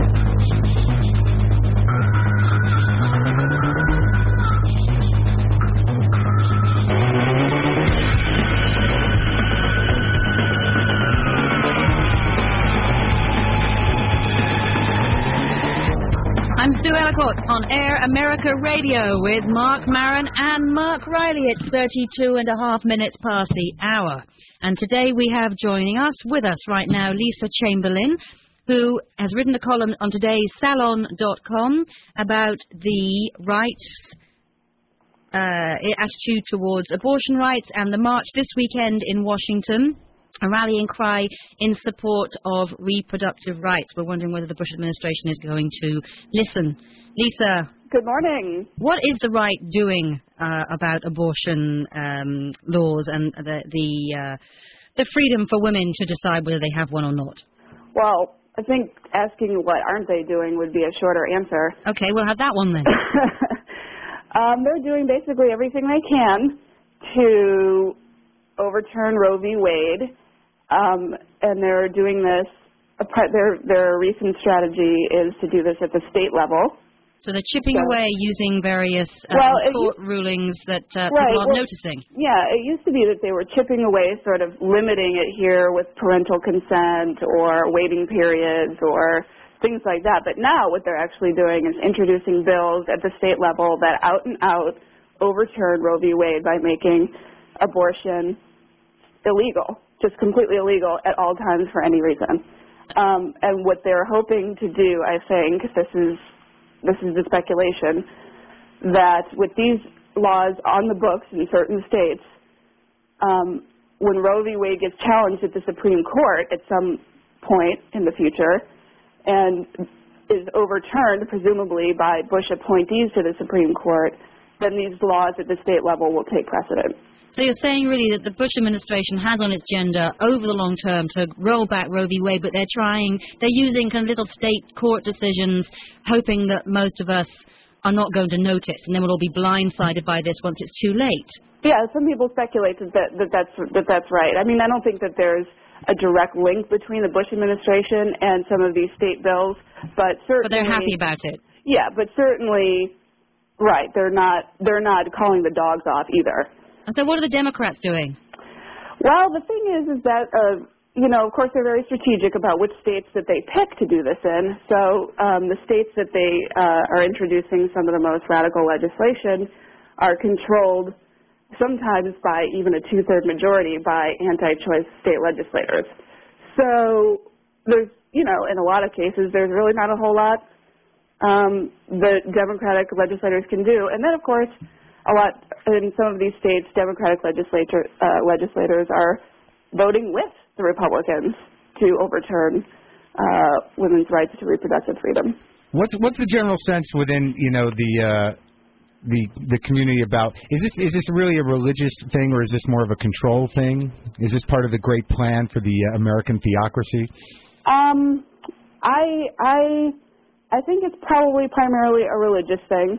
S19: I'm Sue Ellicott on Air America Radio with Mark Maron and Mark Riley. It's thirty-two and a half minutes past the hour. And today we have joining us, with us right now, Lisa Chamberlain, who has written a column on today's Salon dot com about the rights, uh, attitude towards abortion rights and the march this weekend in Washington. A rallying cry in support of reproductive rights. We're wondering whether the Bush administration is going to listen. Lisa.
S11: Good morning.
S19: What is the right doing uh, about abortion um, laws and the the, uh, the freedom for women to decide whether they have one or not?
S11: Well, I think asking what aren't they doing would be a shorter answer.
S19: Okay, we'll have that one then.
S11: um, they're doing basically everything they can to overturn Roe v. Wade. Um, and they're doing this, their, their recent strategy is to do this at the state level.
S19: So they're chipping
S11: so,
S19: away using various uh,
S11: well,
S19: court
S11: used,
S19: rulings that uh,
S11: right,
S19: people aren't
S11: well,
S19: noticing.
S11: Yeah, it used to be that they were chipping away, sort of limiting it here with parental consent or waiting periods or things like that. But now what they're actually doing is introducing bills at the state level that out and out overturn Roe v. Wade by making abortion illegal, just completely illegal at all times for any reason. Um, and what they're hoping to do, I think, this is this is the speculation, that with these laws on the books in certain states, um, when Roe v. Wade gets challenged at the Supreme Court at some point in the future and is overturned, presumably, by Bush appointees to the Supreme Court, then these laws at the state level will take precedent.
S19: So you're saying really that the Bush administration has on its agenda over the long term to roll back Roe v. Wade, but they're trying, they're using kind of little state court decisions, hoping that most of us are not going to notice, and then we'll all be blindsided by this once it's too late.
S11: Yeah, some people speculate that, that, that, that's, that that's right. I mean, I don't think that there's a direct link between the Bush administration and some of these state bills, but certainly...
S19: But they're happy about it.
S11: Yeah, but certainly, right, they're not, they're not calling the dogs off either.
S19: And so what are the Democrats doing?
S11: Well, the thing is, is that, uh, you know, of course, they're very strategic about which states that they pick to do this in. So um, the states that they uh, are introducing some of the most radical legislation are controlled sometimes by even a two-third majority by anti-choice state legislators. So there's, you know, in a lot of cases, there's really not a whole lot um, that Democratic legislators can do. And then, of course, a lot in some of these states, Democratic legislator, uh, legislators are voting with the Republicans to overturn uh, women's rights to reproductive freedom.
S20: What's what's the general sense within you know the uh, the the community about is this is this really a religious thing or is this more of a control thing? Is this part of the great plan for the uh, American theocracy?
S11: Um, I I I think it's probably primarily a religious thing.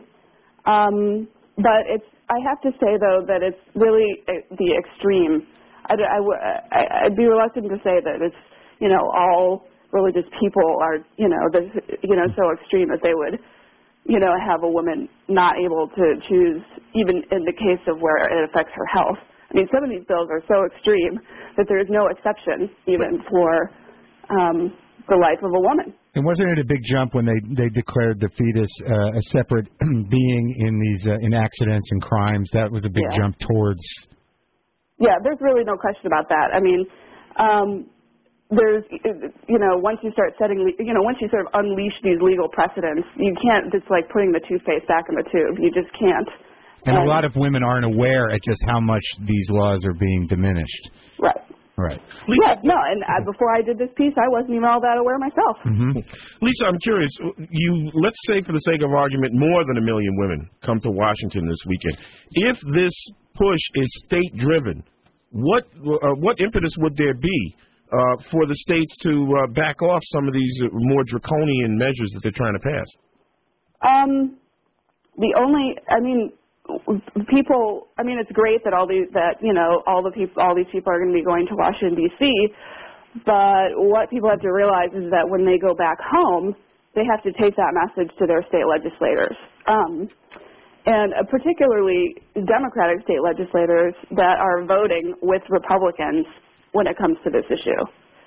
S11: Um, But it's, I have to say, though, that it's really the extreme. I'd, I, I'd be reluctant to say that it's, you know, all religious people are, you know, the, you know, so extreme that they would, you know, have a woman not able to choose, even in the case of where it affects her health. I mean, some of these bills are so extreme that there is no exception even for um, the life of a woman.
S20: And wasn't it a big jump when they, they declared the fetus uh, a separate being in these uh, in accidents and crimes? That was a big
S11: Yeah.
S20: jump towards.
S11: Yeah, there's really no question about that. I mean, um, there's, you know, once you start setting, you know, once you sort of unleash these legal precedents, you can't, it's like putting the toothpaste back in the tube. You just can't.
S20: And
S11: um,
S20: a lot of women aren't aware at just how much these laws are being diminished.
S11: Right.
S20: Right.
S11: Yeah, no, and uh, before I did this piece, I wasn't even all that aware myself.
S20: Mm-hmm.
S2: Lisa, I'm curious. You let's say, for the sake of argument, more than a million women come to Washington this weekend. If this push is state-driven, what uh, what impetus would there be uh, for the states to uh, back off some of these more draconian measures that they're trying to pass?
S11: Um, the only, I mean. People, I mean, it's great that all these, that, you know, all the people, all these people are going to be going to Washington, D C, but what people have to realize is that when they go back home, they have to take that message to their state legislators. Um, and uh, particularly Democratic state legislators that are voting with Republicans when it comes to this issue.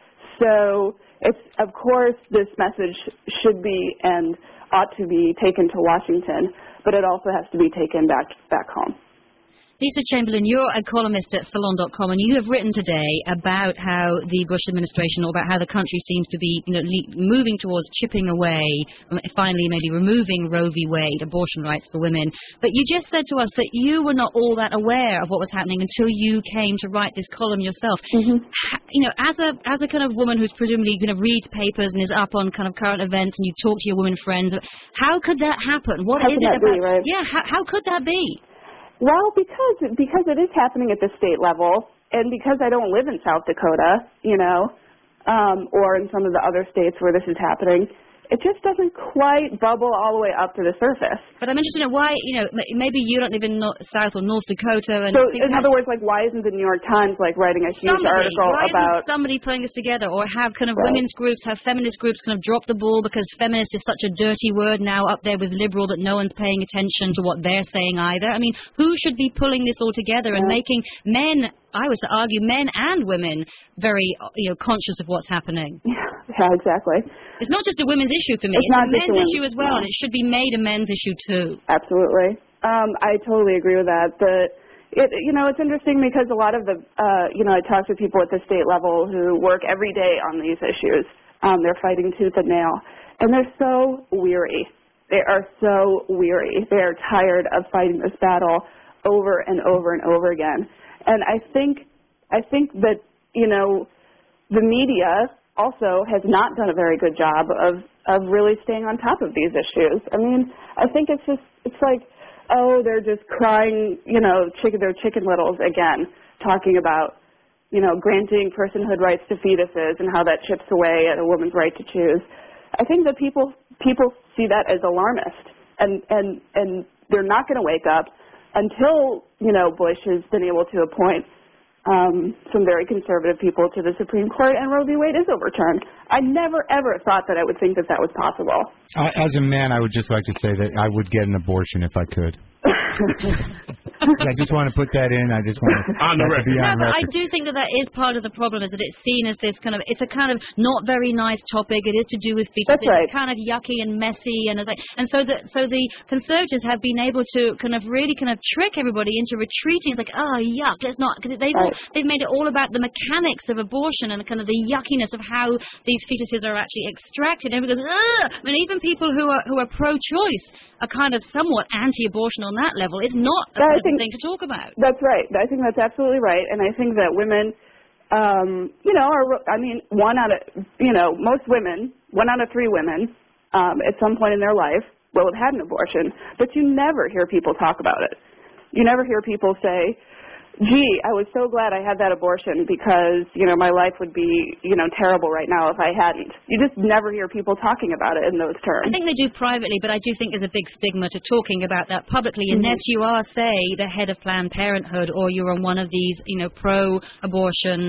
S11: So it's, of course, this message should be and ought to be taken to Washington, but it also has to be taken back back home.
S19: Lisa Chamberlain, you're a columnist at Salon dot com, and you have written today about how the Bush administration, or about how the country seems to be, you know, le- moving towards chipping away, finally maybe removing Roe v. Wade, abortion rights for women. But you just said to us that you were not all that aware of what was happening until you came to write this column yourself.
S11: Mm-hmm.
S19: You know, as a as a kind of woman who's presumably going to read papers and is up on kind of current events, and you talk to your women friends, how could that happen? What
S11: how
S19: is
S11: could
S19: it
S11: that
S19: about?
S11: Be, right?
S19: Yeah, how, how could that be?
S11: Well, because because it is happening at the state level, and because I don't live in South Dakota, you know, um, or in some of the other states where this is happening, it just doesn't quite bubble all the way up to the surface.
S19: But I'm interested in why, you know, maybe you don't live in North, South or North Dakota. And
S11: so, in other words, like, why isn't the New York Times, like, writing a huge
S19: somebody,
S11: article
S19: why
S11: about...
S19: isn't somebody putting this together? Or have kind of
S11: right.
S19: women's groups, have feminist groups kind of drop the ball because feminist is such a dirty word now up there with liberal that no one's paying attention to what they're saying either? I mean, who should be pulling this all together
S11: yeah.
S19: and making men, I was to argue, men and women very, you know, conscious of what's happening?
S11: Yeah, yeah exactly.
S19: It's not just a women's issue for me.
S11: It's,
S19: it's
S11: not
S19: a men's
S11: a
S19: issue as well,
S11: no.
S19: and it should be made a men's issue too.
S11: Absolutely. Um, I totally agree with that. The, it, you know, it's interesting because a lot of the, uh, you know, I talk to people at the state level who work every day on these issues. Um, they're fighting tooth and nail, and they're so weary. They are so weary. They are tired of fighting this battle over and over and over again. And I think, I think that, you know, the media also has not done a very good job of, of really staying on top of these issues. I mean, I think it's just, it's like, oh, they're just crying, you know, chicken, they're chicken littles again, talking about, you know, granting personhood rights to fetuses and how that chips away at a woman's right to choose. I think that people people see that as alarmist, and and and they're not going to wake up until, you know, Bush has been able to appoint um, some very conservative people to the Supreme Court and Roe v. Wade is overturned. I never ever thought that I would think that that was possible.
S20: Uh, as a man, I would just like to say that I would get an abortion if I could. I just want to put that in. I just want to,
S2: on the
S20: that to be
S19: No,
S20: on
S19: but I
S20: record.
S19: do think that that is part of the problem, is that it's seen as this kind of, it's a kind of not very nice topic. It is to do with fetuses.
S11: That's right.
S19: It's kind of yucky and messy, and it's like, and so the so the conservatives have been able to kind of really kind of trick everybody into retreating. It's like, oh yuck, let's not, because they've all,
S11: Right.
S19: they've made it all about the mechanics of abortion and the kind of the yuckiness of how these fetuses are actually extracted. And everybody goes, ugh. I mean, even people who are who are pro-choice are kind of somewhat anti-abortion on that level. It's not a
S11: I
S19: pleasant
S11: think
S19: thing to talk about.
S11: That's right. I think that's absolutely right. And I think that women, um, you know, are, I mean, one out of, you know, most women, one out of three women um, at some point in their life will have had an abortion. But you never hear people talk about it. You never hear people say, gee, I was so glad I had that abortion because, you know, my life would be, you know, terrible right now if I hadn't. You just never hear people talking about it in those terms.
S19: I think they do privately, but I do think there's a big stigma to talking about that publicly,
S11: Mm-hmm.
S19: unless you are, say, the head of Planned Parenthood, or you're on one of these, you know, pro-abortion,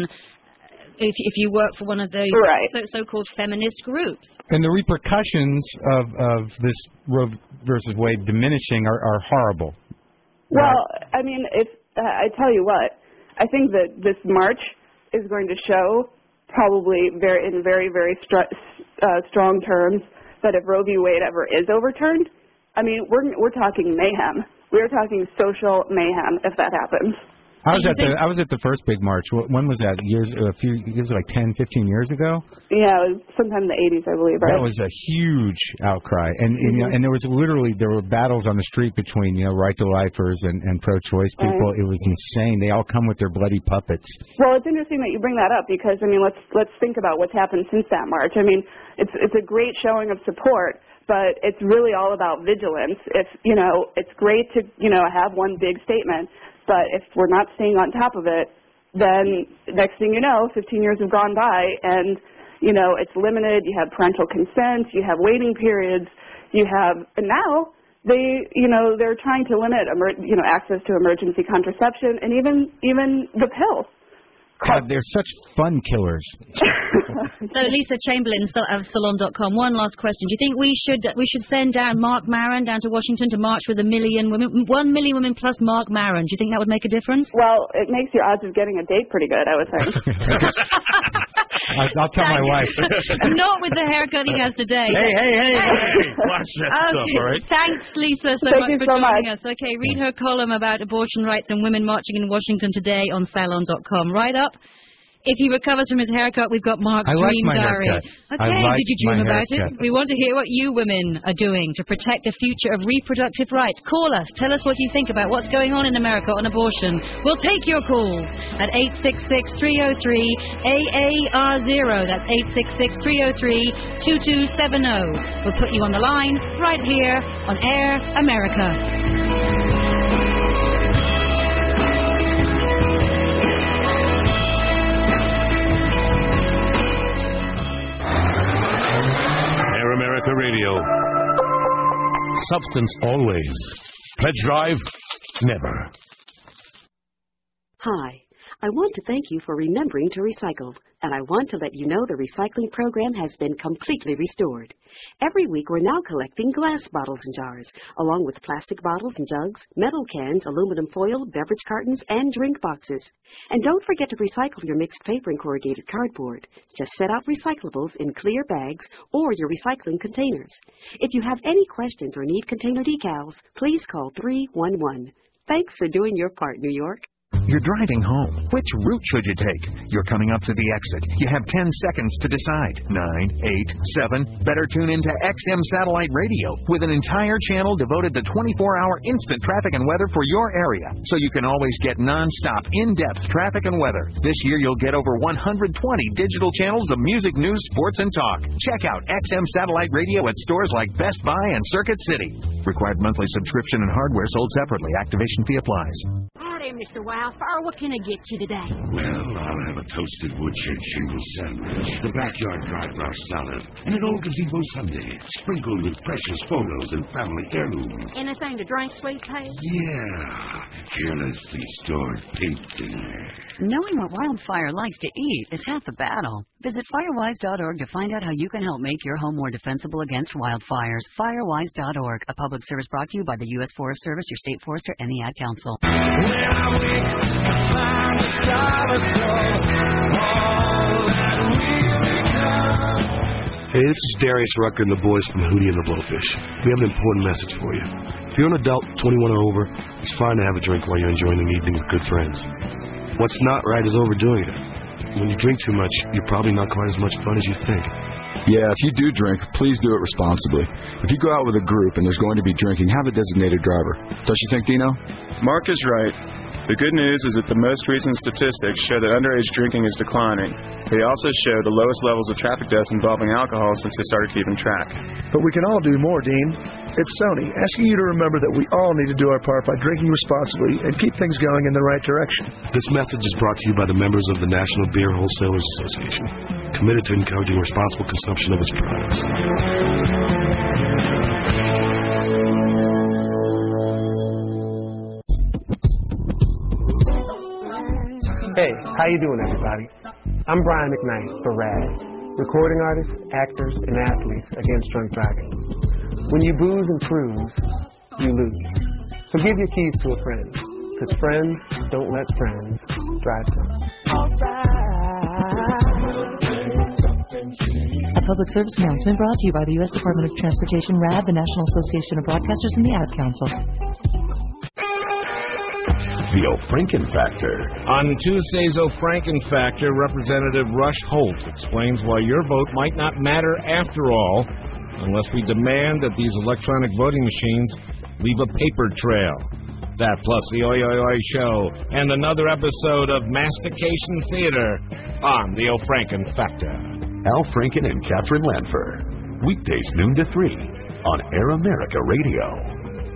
S19: if, if you work for one of those
S11: Right.
S19: so, so-called feminist groups.
S20: And the repercussions of, of this Roe versus Wade diminishing are, are horrible.
S11: Well, I mean, if uh, I tell you what, I think that this march is going to show, probably very in very, very str- uh, strong terms, that if Roe v. Wade ever is overturned, I mean, we're we're talking mayhem. We're talking social mayhem if that happens.
S20: I was at the I was at the first big march. Wh- When was that? Years a few years like ten, fifteen years ago.
S11: Yeah, it was sometime in the eighties, I believe. Right?
S20: That was a huge outcry, and and, you know, and there was literally there were battles on the street between, you know, right to lifers and, and pro-choice people.
S11: Right.
S20: It was insane. They all come with their bloody puppets.
S11: Well, it's interesting that you bring that up because I mean, let's let's think about what's happened since that march. I mean, it's it's a great showing of support, but it's really all about vigilance. If you know, it's great to you know have one big statement, but if we're not staying on top of it, then next thing you know, fifteen years have gone by, and you know it's limited. You have parental consent, you have waiting periods, you have, and now they, you know, they're trying to limit, emer- you know, access to emergency contraception and even even the pill.
S20: God, they're such fun killers.
S19: So Lisa Chamberlain of Salon dot com. One last question: do you think we should we should send down Mark Maron down to Washington to march with a million women, one million women plus Mark Maron? Do you think that would make a difference?
S11: Well, it makes your odds of getting a date pretty good, I would think.
S20: I'll, I'll tell my wife.
S19: Not with the haircut he has today.
S20: Hey, hey, hey,
S2: hey, watch that
S19: okay.
S2: stuff, all right?
S19: Thanks, Lisa, so
S11: Thank
S19: much
S11: you
S19: for
S11: so
S19: joining
S11: much.
S19: us. Okay, read her column about abortion rights and women marching in Washington today on Salon dot com. Right up. If he recovers from his haircut, we've got Mark's
S20: I like
S19: dream
S20: my
S19: diary.
S20: haircut.
S19: Okay,
S20: I like
S19: did you dream
S20: my
S19: about
S20: haircut.
S19: it? We want to hear what you women are doing to protect the future of reproductive rights. Call us. Tell us what you think about what's going on in America on abortion. We'll take your calls at eight six six, three oh three, A A R zero. That's eight six six, three oh three, two two seven oh. We'll put you on the line right here on Air America.
S2: Air America Radio. Substance always. Pledge drive, never.
S12: Hi. I want to thank you for remembering to recycle, and I want to let you know the recycling program has been completely restored. Every week we're now collecting glass bottles and jars, along with plastic bottles and jugs, metal cans, aluminum foil, beverage cartons, and drink boxes. And don't forget to recycle your mixed paper and corrugated cardboard. Just set out recyclables in clear bags or your recycling containers. If you have any questions or need container decals, please call three one one. Thanks for doing your part, New York.
S1: You're driving home. Which route should you take? You're coming up to the exit. You have ten seconds to decide. Nine, eight, seven. Better tune into X M Satellite Radio with an entire channel devoted to twenty-four hour instant traffic and weather for your area, so you can always get non-stop, in-depth traffic and weather. This year, you'll get over one hundred twenty digital channels of music, news, sports, and talk. Check out X M Satellite Radio at stores like Best Buy and Circuit City. Required monthly subscription and hardware sold separately. Activation fee applies.
S14: Howdy, Mister Wildfire. What can I get you today?
S15: Well, I'll have a toasted woodshed shingle sandwich, the backyard fried grouse salad, and an old gazebo sundae, sprinkled with precious photos and family heirlooms.
S14: Anything to drink, sweet pea?
S15: Yeah, carelessly stored painting.
S16: Knowing what Wildfire likes to eat is half the battle. Visit firewise dot org to find out how you can help make your home more defensible against wildfires. firewise dot org, a public service brought to you by the U S Forest Service, your state forester, and the Ad Council.
S17: Hey, this is Darius Rucker and the boys from Hootie and the Blowfish. We have an important message for you. If you're an adult, twenty-one or over, it's fine to have a drink while you're enjoying an evening with good friends. What's not right is overdoing it. When you drink too much, you're probably not quite as much fun as you think.
S18: Yeah, if you do drink, please do it responsibly. If you go out with a group and there's going to be drinking, have a designated driver. Don't you think, Dino?
S26: Mark is right. The good news is that the most recent statistics show that underage drinking is declining. They also show the lowest levels of traffic deaths involving alcohol since they started keeping track.
S27: But we can all do more, Dean. It's Sony, asking you to remember that we all need to do our part by drinking responsibly and keep things going in the right direction.
S17: This message is brought to you by the members of the National Beer Wholesalers Association, committed to encouraging responsible consumption of its products.
S8: Hey, how you doing, everybody? I'm Brian McKnight for RAD, recording artists, actors, and athletes against drunk driving. When you booze and cruise, you lose. So give your keys to a friend, because friends don't let friends drive drunk.
S28: A public service announcement brought to you by the U S Department of Transportation, RAD, the National Association of Broadcasters, and the Ad Council.
S1: The O'Franken Factor.
S2: On Tuesday's O'Franken Factor, Representative Rush Holt explains why your vote might not matter after all unless we demand that these electronic voting machines leave a paper trail. That plus the Oi Oi Oi Show and another episode of Mastication Theater on the O'Franken Factor.
S1: Al Franken and Catherine Lanfer. Weekdays noon to three on Air America Radio.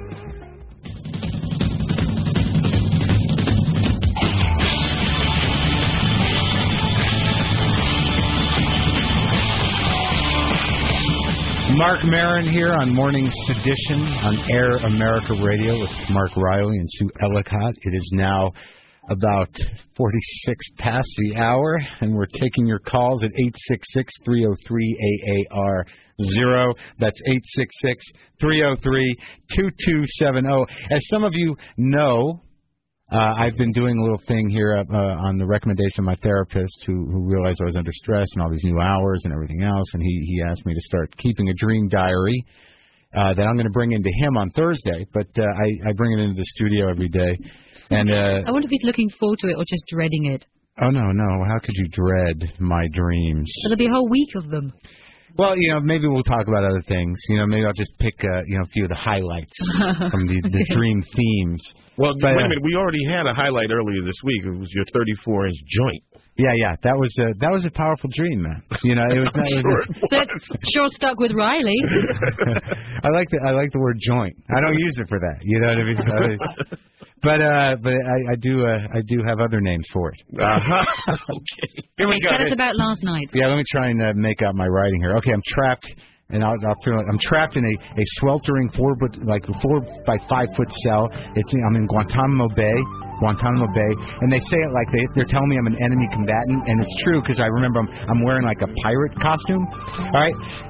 S20: Mark Maron here on Morning Sedition on Air America Radio with Mark Riley and Sue Ellicott. It is now about forty-six past the hour, and we're taking your calls at eight six six, three oh three, A A R zero. That's eight six six, three oh three, two two seven oh. As some of you know, Uh, I've been doing a little thing here uh, on the recommendation of my therapist who, who realized I was under stress and all these new hours and everything else, and he, he asked me to start keeping a dream diary uh, that I'm going to bring into him on Thursday, but uh, I, I bring it into the studio every day. And uh,
S19: I wonder if he's looking forward to it or just dreading it.
S20: Oh, no, no. How could you dread my dreams?
S19: There'll be a whole week of them.
S20: Well, you know, maybe we'll talk about other things. You know, maybe I'll just pick, uh, you know, a few of the highlights from the, the dream themes.
S2: Well,
S20: but,
S2: wait a
S20: uh,
S2: minute. We already had a highlight earlier this week. It was your thirty-four inch joint.
S20: Yeah, yeah. That was a, that was a powerful dream, man. You know, it was. Not, it was
S19: a, that sure stuck with Riley.
S20: I like the I like the word joint. I don't use it for that. You know what I mean? I, But uh, but I, I do uh, I do have other names for it.
S2: Uh-huh. Okay. Here we
S19: okay,
S2: go.
S19: Tell us about last night.
S20: Yeah, let me try and uh, make out my writing here. Okay, I'm trapped, and I'll, I'll throw it. I'm trapped in a, a sweltering four foot like four by five foot cell. It's I'm in Guantanamo Bay. Guantanamo Bay, and they say it like they, they're telling me I'm an enemy combatant, and it's true because I remember I'm, I'm wearing like a pirate costume. All right,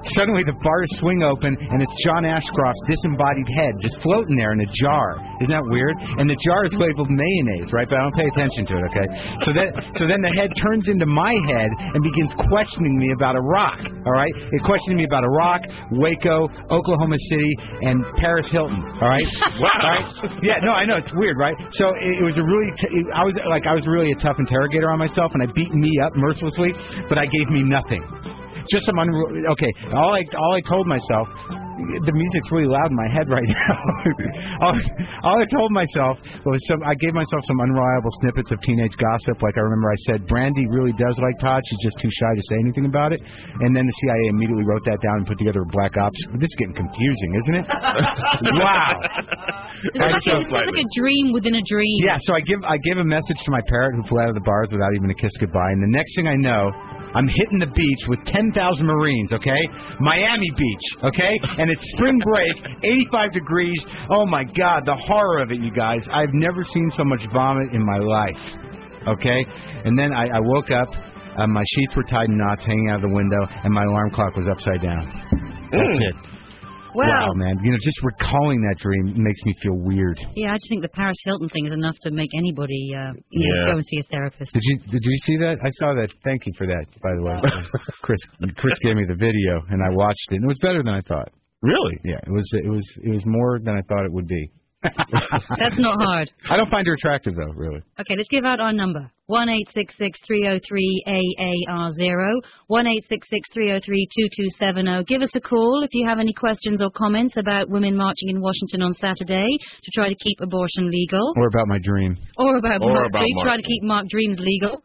S20: Suddenly the bars swing open, and it's John Ashcroft's disembodied head just floating there in a jar. Isn't that weird? And the jar is labeled mayonnaise, right? But I don't pay attention to it, okay? So that, so then the head turns into my head and begins questioning me about Iraq, all right? It questioned me about Iraq, Waco, Oklahoma City, and Paris Hilton, all right?
S2: Wow.
S20: All right? Yeah, no, I know, it's weird, right? So it, it was a really, t- it, I was like, I was really a tough interrogator on myself, and I beat me up mercilessly, but I gave me nothing. Just some unru- okay. All I all I told myself, the music's really loud in my head right now. all, all I told myself was some. I gave myself some unreliable snippets of teenage gossip. Like I remember I said, Brandy really does like Todd. She's just too shy to say anything about it. And then the C I A immediately wrote that down and put together a black ops. This is getting confusing, isn't it? Wow.
S19: It's like, a, it's like a dream within a dream.
S20: Yeah. So I give I give a message to my parrot who flew out of the bars without even a kiss goodbye. And the next thing I know, I'm hitting the beach with ten thousand Marines, okay? Miami Beach, okay? And it's spring break, eighty-five degrees. Oh, my God, the horror of it, you guys. I've never seen so much vomit in my life, okay? And then I, I woke up. Uh, my sheets were tied in knots hanging out of the window, and my alarm clock was upside down. That's
S2: Mm.
S20: it.
S19: Well,
S20: wow, man. You know, just recalling that dream makes me feel weird.
S19: Yeah, I just think the Paris Hilton thing is enough to make anybody uh, you know,
S20: Yeah.
S19: go and see a therapist.
S20: Did you did you see that? I saw that. Thank you for that, by the way. Chris Chris gave me the video, and I watched it, and it was better than I thought.
S2: Really?
S20: Yeah, it was it was it was more than I thought it would be.
S19: That's not hard.
S20: I don't find her attractive, though, really.
S19: Okay, let's give out our number. one eight six six, three oh three, A A R zero. one eight six six, three oh three, two two seven oh. Give us a call if you have any questions or comments about women marching in Washington on Saturday to try to keep abortion legal.
S20: Or about my dream.
S19: Or about
S2: Or
S19: Mark
S2: about
S19: Street,
S2: Mark.
S19: try to keep Mark Dreams legal.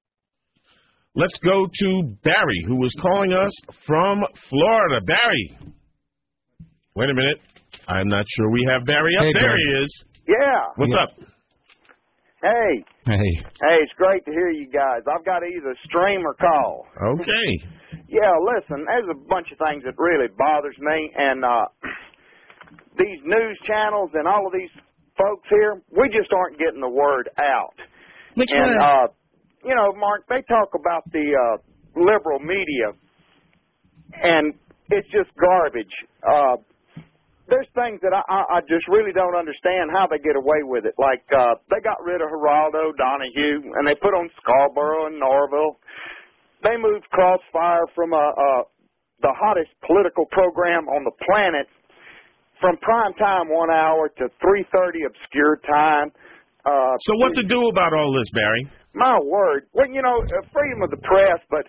S2: Let's go to Barry, who was calling us from Florida. Barry. Wait a minute. I'm not sure we have Barry up.
S20: Hey,
S2: there
S20: Barry.
S2: he is.
S4: Yeah.
S2: What's
S4: Yeah.
S2: up?
S4: Hey.
S20: Hey.
S4: Hey, it's great to hear you guys. I've got to either stream or call.
S2: Okay.
S4: Yeah, listen, there's a bunch of things that really bothers me, and uh, these news channels and all of these folks here, we just aren't getting the word out.
S19: Which
S4: and,
S19: word?
S4: Uh, you know, Mark, they talk about the uh, liberal media, and it's just garbage. Uh, There's things that I, I, I just really don't understand how they get away with it. Like, uh, they got rid of Geraldo Donahue, and they put on Scarborough and Norville. They moved Crossfire from uh, uh, the hottest political program on the planet from prime time one hour to three thirty obscure time. Uh,
S2: So what to do about all this, Barry?
S4: My word. Well, you know, uh, freedom of the press, but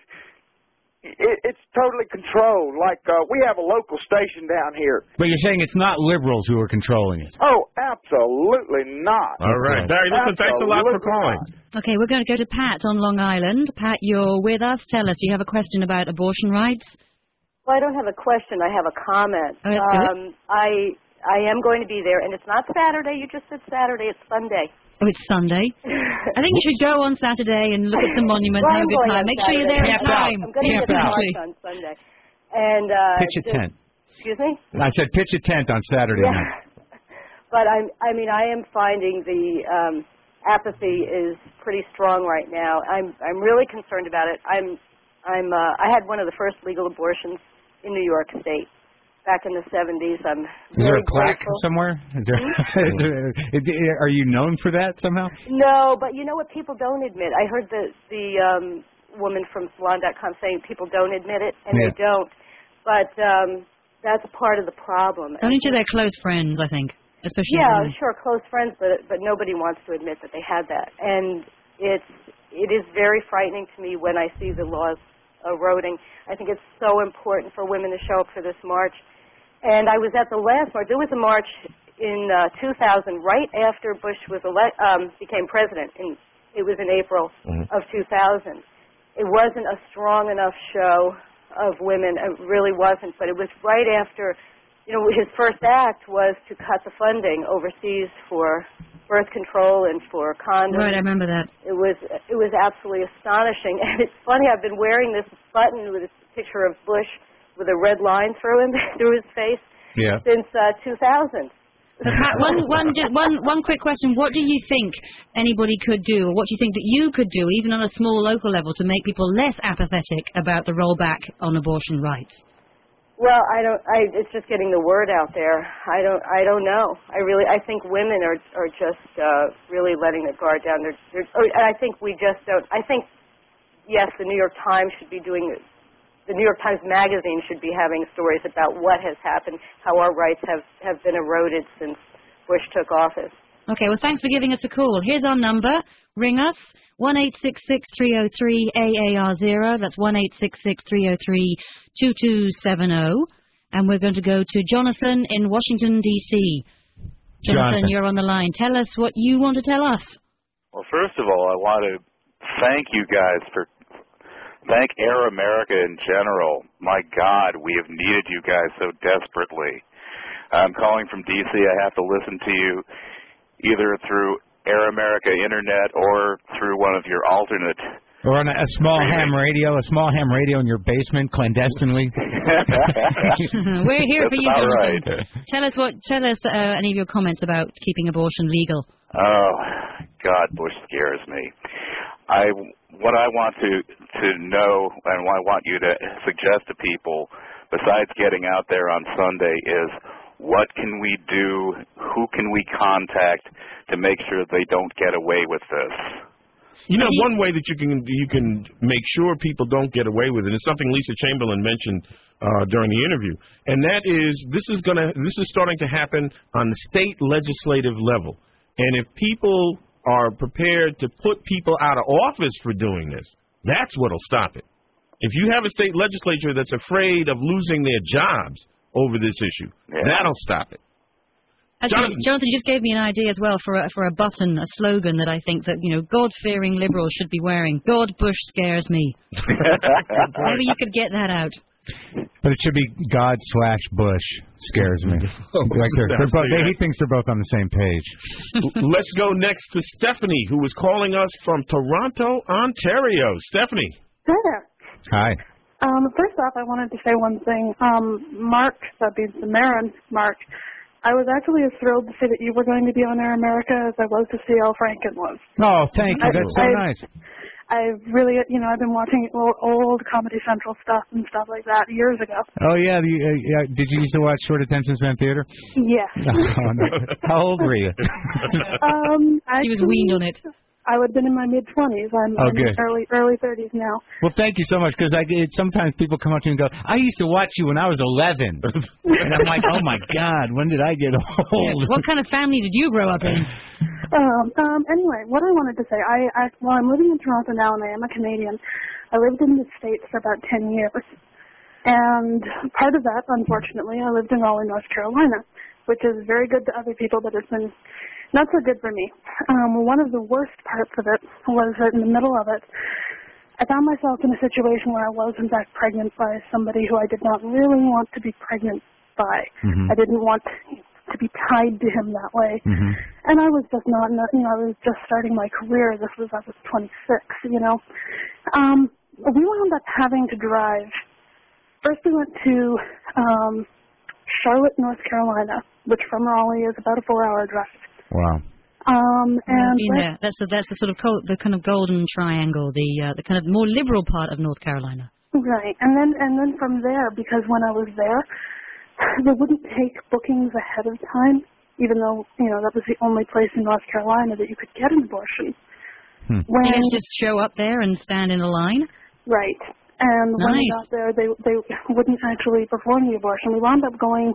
S4: it, it's totally controlled. Like, uh, we have a local station down here.
S20: But you're saying it's not liberals who are controlling it.
S4: Oh, absolutely not.
S2: All right. Barry, listen, thanks a lot for
S4: Absolutely
S2: calling.
S4: not.
S19: Okay, we're going to go to Pat on Long Island. Pat, you're with us. Tell us, do you have a question about abortion rights?
S5: Well, I don't have a question. I have a comment.
S19: Oh, that's good.
S5: Um, I I am going to be there, and it's not Saturday. You just said Saturday. It's Sunday.
S19: Oh, it's Sunday. I think you should go on Saturday and look at some monuments
S5: Well,
S19: and have a
S5: I'm
S19: good
S5: going
S19: time.
S5: on
S19: Make sure you're there
S5: Saturday.
S19: in time.
S5: I'm going to
S20: Camp
S5: get the
S20: out.
S5: march on Sunday. And uh,
S20: Pitch a
S5: just-
S20: tent.
S5: Excuse me.
S20: I said pitch a tent on Saturday
S5: Yeah.
S20: night.
S5: But I'm, I mean, I am finding the um, apathy is pretty strong right now. I'm, I'm really concerned about it. I'm, I'm, uh, I had one of the first legal abortions in New York State back in the seventies. I'm
S20: Is there
S5: really
S20: a plaque
S5: grateful.
S20: somewhere? Is there, is there- are you known for that somehow?
S5: No, but you know what people don't admit? I heard the the um, woman from Salon dot com saying people don't admit it, and
S19: Yeah.
S5: they don't. But um, that's part of the problem.
S19: Only to their close friends, I think, especially.
S5: Yeah,
S19: women.
S5: sure, close friends, but but nobody wants to admit that they had that, and it's it is very frightening to me when I see the laws eroding. I think it's so important for women to show up for this march. And I was at the last march. There was a march in uh, two thousand, right after Bush was ele- um, became president. In, it was in April
S2: Mhm.
S5: of two thousand. It wasn't a strong enough show of women. It really wasn't. But it was right after, you know, his first act was to cut the funding overseas for birth control and for condoms.
S19: Right, I remember that.
S5: It was it was absolutely astonishing. And it's funny, I've been wearing this button with a picture of Bush with a red line through him, through his face,
S20: Yeah.
S5: since uh, two thousand.
S19: But Pat, one, one, ju- one, one quick question. What do you think anybody could do, or what do you think that you could do, even on a small local level, to make people less apathetic about the rollback on abortion rights?
S5: Well, I don't. I. It's just getting the word out there. I don't. I don't know. I really. I think women are are just uh, really letting their guard down. They're, they're, oh, and I think we just don't. I think yes, the New York Times should be doing. The New York Times Magazine should be having stories about what has happened, how our rights have have been eroded since Bush took office.
S19: Okay. Well, thanks for giving us a call. Here's our number. Ring us. one eight six six, three oh three, A A R zero. That's one eight six six, three oh three, two two seven oh. And we're going to go to Jonathan in Washington, D C Jonathan, Jonathan, you're on the line. Tell us what you want to tell us.
S6: Well, first of all, I want to thank you guys for, thank Air America in general. My God, we have needed you guys so desperately. I'm calling from D C. I have to listen to you either through Air America Internet or through one of your alternate.
S20: Or on a, a small ham radio, a small ham radio in your basement, clandestinely.
S19: We're here
S6: That's
S19: for you,
S6: about
S19: Jonathan.
S6: Right.
S19: Tell us what. Tell us uh, any of your comments about keeping abortion legal.
S6: Oh, God, Bush scares me. I what I want to to know and what I want you to suggest to people, besides getting out there on Sunday, is what can we do? Who can we contact to make sure they don't get away with this?
S2: You know, one way that you can you can make sure people don't get away with it is something Lisa Chamberlain mentioned uh, during the interview, and that is this is gonna this is starting to happen on the state legislative level. And if people are prepared to put people out of office for doing this, that's what'll stop it. If you have a state legislature that's afraid of losing their jobs over this issue, yeah. that'll stop it.
S19: Actually,
S2: Jonathan.
S19: Jonathan, you just gave me an idea as well for a, for a button, a slogan that I think that, you know, God-fearing liberals should be wearing. God, Bush scares me. Maybe you could get that out.
S20: But it should be God slash Bush scares me. Like they're, they're both, they, he thinks they're both on the same page.
S2: Let's go next to Stephanie, who is calling us from Toronto, Ontario. Stephanie.
S7: Hi there.
S20: Hi.
S7: Um, first off, I wanted to say one thing. Um, Mark, that means the Marin, Mark, I was actually as thrilled to see that you were going to be on Air America as I was to see Al Franken was.
S20: Oh, thank you. That's so
S7: I,
S20: nice.
S7: I've really, you know, I've been watching old, old Comedy Central stuff and stuff like that years ago.
S20: Oh, yeah. The, uh, yeah. Did you used to watch Short Attention Span Theater?
S7: Yes.
S20: Oh, no. How old were you?
S7: um,
S19: She was weaned on it.
S7: I would have been in my mid-twenties. I'm,
S20: oh,
S7: I'm
S20: good.
S7: in early early thirties now.
S20: Well, thank you so much, because I it, sometimes people come up to me and go, I used to watch you when I was eleven. And I'm like, oh, my God, when did I get old?
S19: Yeah. What kind of family did you grow up in?
S7: Um, um, anyway, what I wanted to say, I, I, well, I'm living in Toronto now, and I am a Canadian. I lived in the States for about ten years. And part of that, unfortunately, I lived in Raleigh, North Carolina, which is very good to other people, but it's been not so good for me. Um, one of the worst parts of it was that in the middle of it, I found myself in a situation where I was, in fact, pregnant by somebody who I did not really want to be pregnant by.
S20: Mm-hmm.
S7: I didn't want to be tied to him that way.
S20: Mm-hmm.
S7: And I was just not, you know, I was just starting my career. This was, I was twenty-six, you know. Um, we wound up having to drive. First we went to um, Charlotte, North Carolina, which from Raleigh is about a four-hour drive.
S20: Wow.
S7: Um, and
S19: Been there. That's the that's the sort of co- the kind of golden triangle, the uh, the kind of more liberal part of North Carolina.
S7: Right, and then and then from there, because when I was there, they wouldn't take bookings ahead of time, even though you know that was the only place in North Carolina that you could get an abortion.
S19: Hmm.
S7: When
S19: you guys just show up there and stand in a line.
S7: Right, and
S19: nice.
S7: when we got there, they they wouldn't actually perform the abortion. We wound up going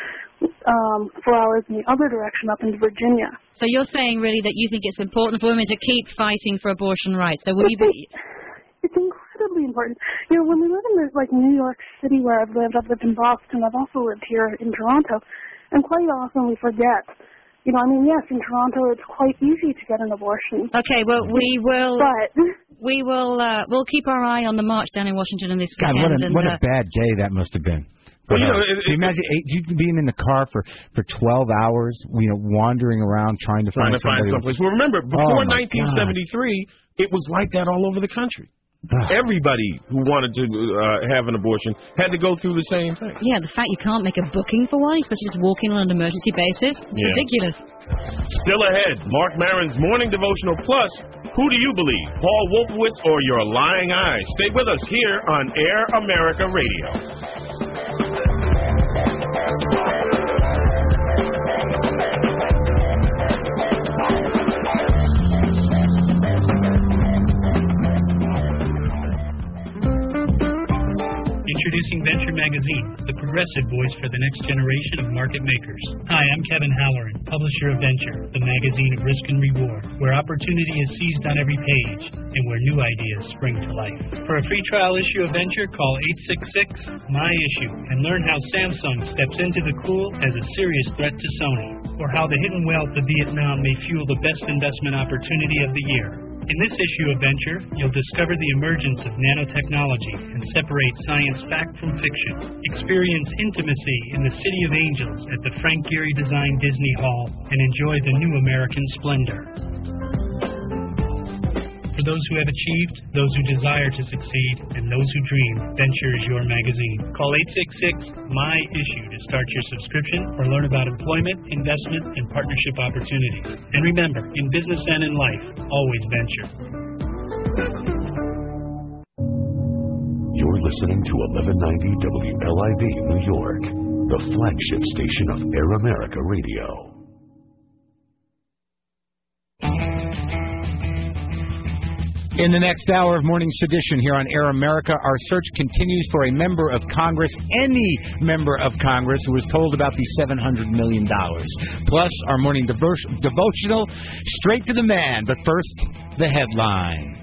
S7: um, four hours in the other direction up into Virginia.
S19: So you're saying really that you think it's important for women to keep fighting for abortion rights. So will you be...
S7: It's incredibly important. You know, when we live in like New York City where I've lived, I've lived in Boston, I've also lived here in Toronto, and quite often we forget. You know, I mean, yes, in Toronto it's quite easy to get an abortion.
S19: Okay, well, we will...
S7: But...
S19: We will, uh, we'll keep our eye on the march down in Washington in this
S20: God,
S19: weekend.
S20: what a,
S19: and,
S20: what
S19: uh,
S20: a bad day that must have been.
S2: Well, you know, it,
S20: Can you imagine eight, you being in the car for, for twelve hours, you know, wandering around trying to
S2: trying
S20: find
S2: to find someplace. Well, remember, before
S20: oh
S2: nineteen seventy-three, God. It was like that all over the country. Everybody who wanted to uh, have an abortion had to go through the same thing.
S19: Yeah, the fact you can't make a booking for one, especially just walk in on an emergency basis, it's
S2: yeah.
S19: ridiculous.
S2: Still ahead, Mark Maron's Morning Devotional Plus. Who do you believe, Paul Wolfowitz or your lying eyes? Stay with us here on Air America Radio.
S3: Magazine, the progressive voice for the next generation of market makers. Hi, I'm Kevin Halloran, publisher of Venture, the magazine of risk and reward, where opportunity is seized on every page and where new ideas spring to life. For a free trial issue of Venture, call eight six six, M Y issue and learn how Samsung steps into the cool as a serious threat to Sony, or how the hidden wealth of Vietnam may fuel the best investment opportunity of the year. In this issue of Venture, you'll discover the emergence of nanotechnology and separate science fact from fiction. Experience intimacy in the City of Angels at the Frank Gehry designed Disney Hall and enjoy the new American splendor. For those who have achieved, those who desire to succeed, and those who dream, Venture is your magazine. Call eight six six, M Y issue to start your subscription or learn about employment, investment, and partnership opportunities. And remember, in business and in life, always venture.
S15: You're listening to eleven ninety W L I V New York, the flagship station of Air America Radio.
S20: In the next hour of Morning Sedition here on Air America, our search continues for a member of Congress, any member of Congress who was told about the seven hundred million dollars. Plus, our morning devo- devotional, straight to the man. But first, the headlines.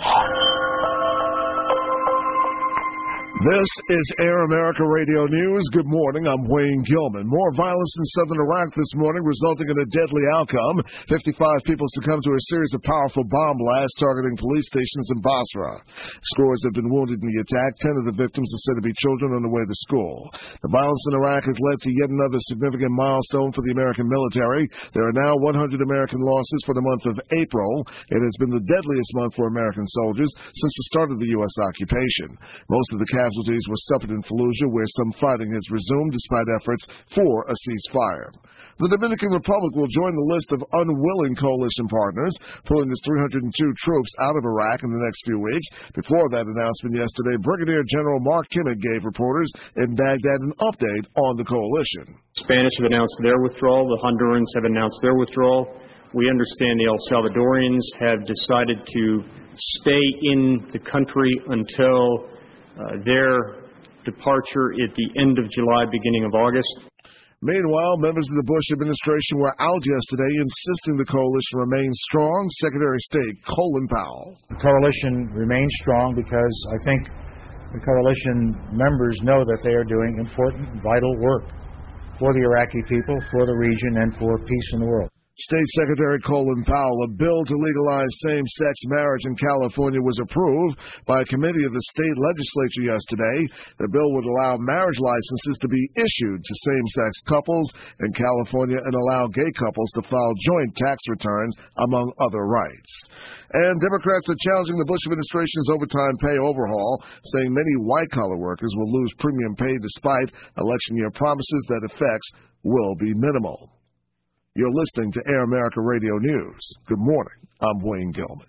S9: This is Air America Radio News. Good morning. I'm Wayne Gilman. More violence in southern Iraq this morning, resulting in a deadly outcome. fifty-five people succumbed to a series of powerful bomb blasts targeting police stations in Basra. Scores have been wounded in the attack. Ten of the victims are said to be children on the way to school. The violence in Iraq has led to yet another significant milestone for the American military. There are now one hundred American losses for the month of April. It has been the deadliest month for American soldiers since the start of the U S occupation. Most of the casualties were suffered in Fallujah, where some fighting has resumed despite efforts for a ceasefire. The Dominican Republic will join the list of unwilling coalition partners, pulling its three hundred two troops out of Iraq in the next few weeks. Before that announcement yesterday, Brigadier General Mark Kimmitt gave reporters in Baghdad an update on the coalition.
S13: Spanish have announced their withdrawal. The Hondurans have announced their withdrawal. We understand the El Salvadorians have decided to stay in the country until Uh, their departure at the end of July, beginning of August.
S9: Meanwhile, members of the Bush administration were out yesterday insisting the coalition remains strong. Secretary of State Colin Powell.
S21: The coalition remains strong because I think the coalition members know that they are doing important, vital work for the Iraqi people, for the region, and for peace in the world.
S9: State Secretary Colin Powell, a bill to legalize same-sex marriage in California was approved by a committee of the state legislature yesterday. The bill would allow marriage licenses to be issued to same-sex couples in California and allow gay couples to file joint tax returns, among other rights. And Democrats are challenging the Bush administration's overtime pay overhaul, saying many white-collar workers will lose premium pay despite election year promises that effects will be minimal. You're listening to Air America Radio News. Good morning. I'm Wayne Gilman.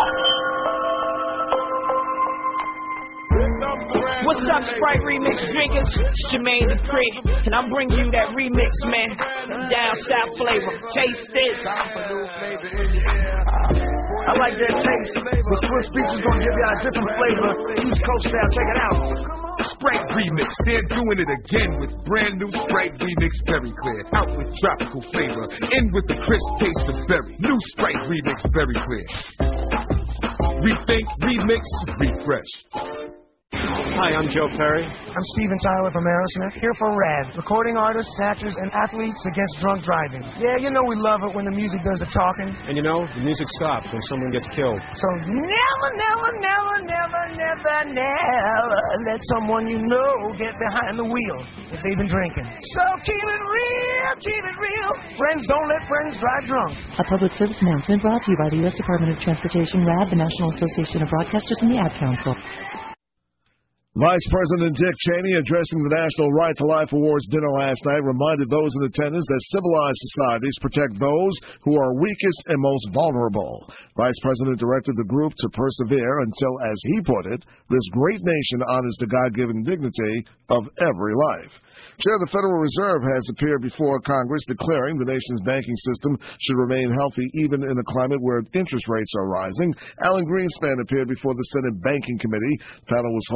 S22: What's up, Sprite Remix drinkers? It's Jermaine Dupri, and I'm bringing you that remix, man. Down south flavor. Taste this.
S27: I like that taste. The Swiss Beats is gonna give y'all a different flavor. East Coast style, check it out.
S23: Sprite Remix, they're doing it again with brand new Sprite Remix Berry Clear. Out with tropical flavor, in with the crisp taste of berry. New Sprite Remix Berry Clear. Rethink, remix, refresh.
S24: Hi, I'm Joe Perry.
S27: I'm Steven Tyler from Aerosmith, here for RAD, recording artists, actors, and athletes against drunk driving. Yeah, you know we love it when the music does the talking.
S24: And you know, the music stops when someone gets killed.
S27: So never, never, never, never, never, never let someone you know get behind the wheel if they've been drinking. So keep it real, keep it real. Friends don't let friends drive drunk.
S28: A public service announcement brought to you by the U S Department of Transportation, RAD, the National Association of Broadcasters, and the Ad Council.
S9: Vice President Dick Cheney, addressing the National Right to Life Awards dinner last night, reminded those in attendance that civilized societies protect those who are weakest and most vulnerable. Vice President directed the group to persevere until, as he put it, this great nation honors the God-given dignity of every life. Chair of the Federal Reserve has appeared before Congress declaring the nation's banking system should remain healthy even in a climate where interest rates are rising. Alan Greenspan appeared before the Senate Banking Committee. The panel was holding a hearing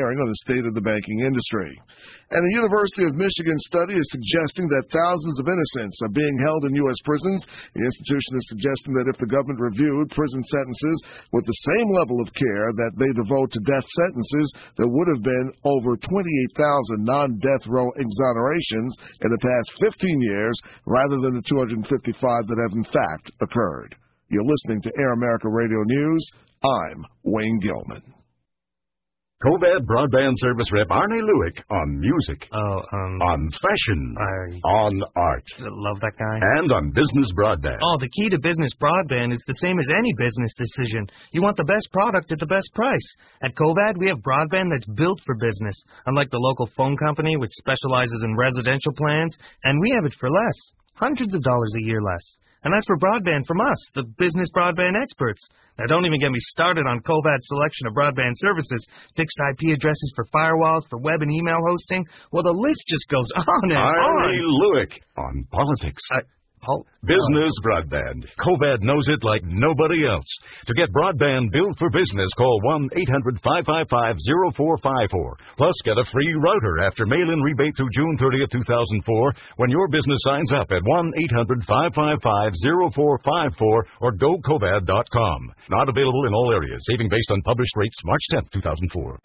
S9: hearing on the state of the banking industry. And the University of Michigan study is suggesting that thousands of innocents are being held in U S prisons. The institution is suggesting that if the government reviewed prison sentences with the same level of care that they devote to death sentences, there would have been over twenty-eight thousand non-death row exonerations in the past fifteen years rather than the two hundred fifty-five that have in fact occurred. You're listening to Air America Radio News. I'm Wayne Gilman.
S10: Covad Broadband Service Rep Arnie Lewick on music,
S11: oh, um,
S10: on fashion,
S11: I
S10: on art,
S11: love that guy,
S10: and on business broadband.
S11: Oh, the key to business broadband is the same as any business decision. You want the best product at the best price. At Covad, we have broadband that's built for business, unlike the local phone company, which specializes in residential plans, and we have it for less, hundreds of dollars a year less. And that's for broadband from us, the business broadband experts. Now, don't even get me started on Covad's selection of broadband services, fixed I P addresses for firewalls, for web and email hosting. Well, the list just goes on and
S10: Arnie
S11: on.
S10: Lewick on politics.
S11: I, oh,
S10: business broadband. Covad knows it like nobody else. To get broadband built for business, call one eight hundred five five five zero four five four. Plus, get a free router after mail-in rebate through June thirtieth, two thousand four when your business signs up at one eight hundred five five five zero four five four or go covad dot com. Not available in all areas. Saving based on published rates March tenth, two thousand four.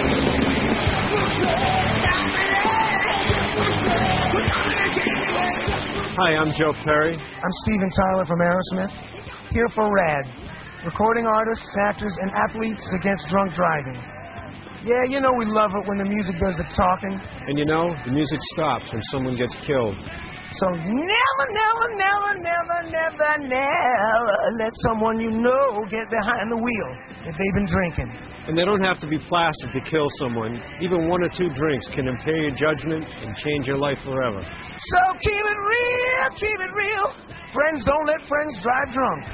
S24: Hi, I'm Joe Perry.
S27: I'm Steven Tyler from Aerosmith, here for RAD, recording artists, actors, and athletes against drunk driving. Yeah, you know we love it when the music does the talking.
S24: And you know, the music stops when someone gets killed.
S27: So never, never, never, never, never, never let someone you know get behind the wheel if they've been drinking.
S24: And they don't have to be plastic to kill someone. Even one or two drinks can impair your judgment and change your life forever.
S27: So keep it real, keep it real. Friends don't let friends drive drunk.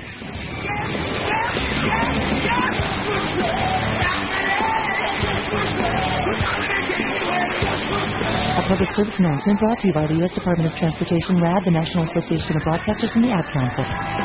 S28: A public service announcement brought to you by the U S Department of Transportation, RAD, the National Association of Broadcasters, and the Ad Council.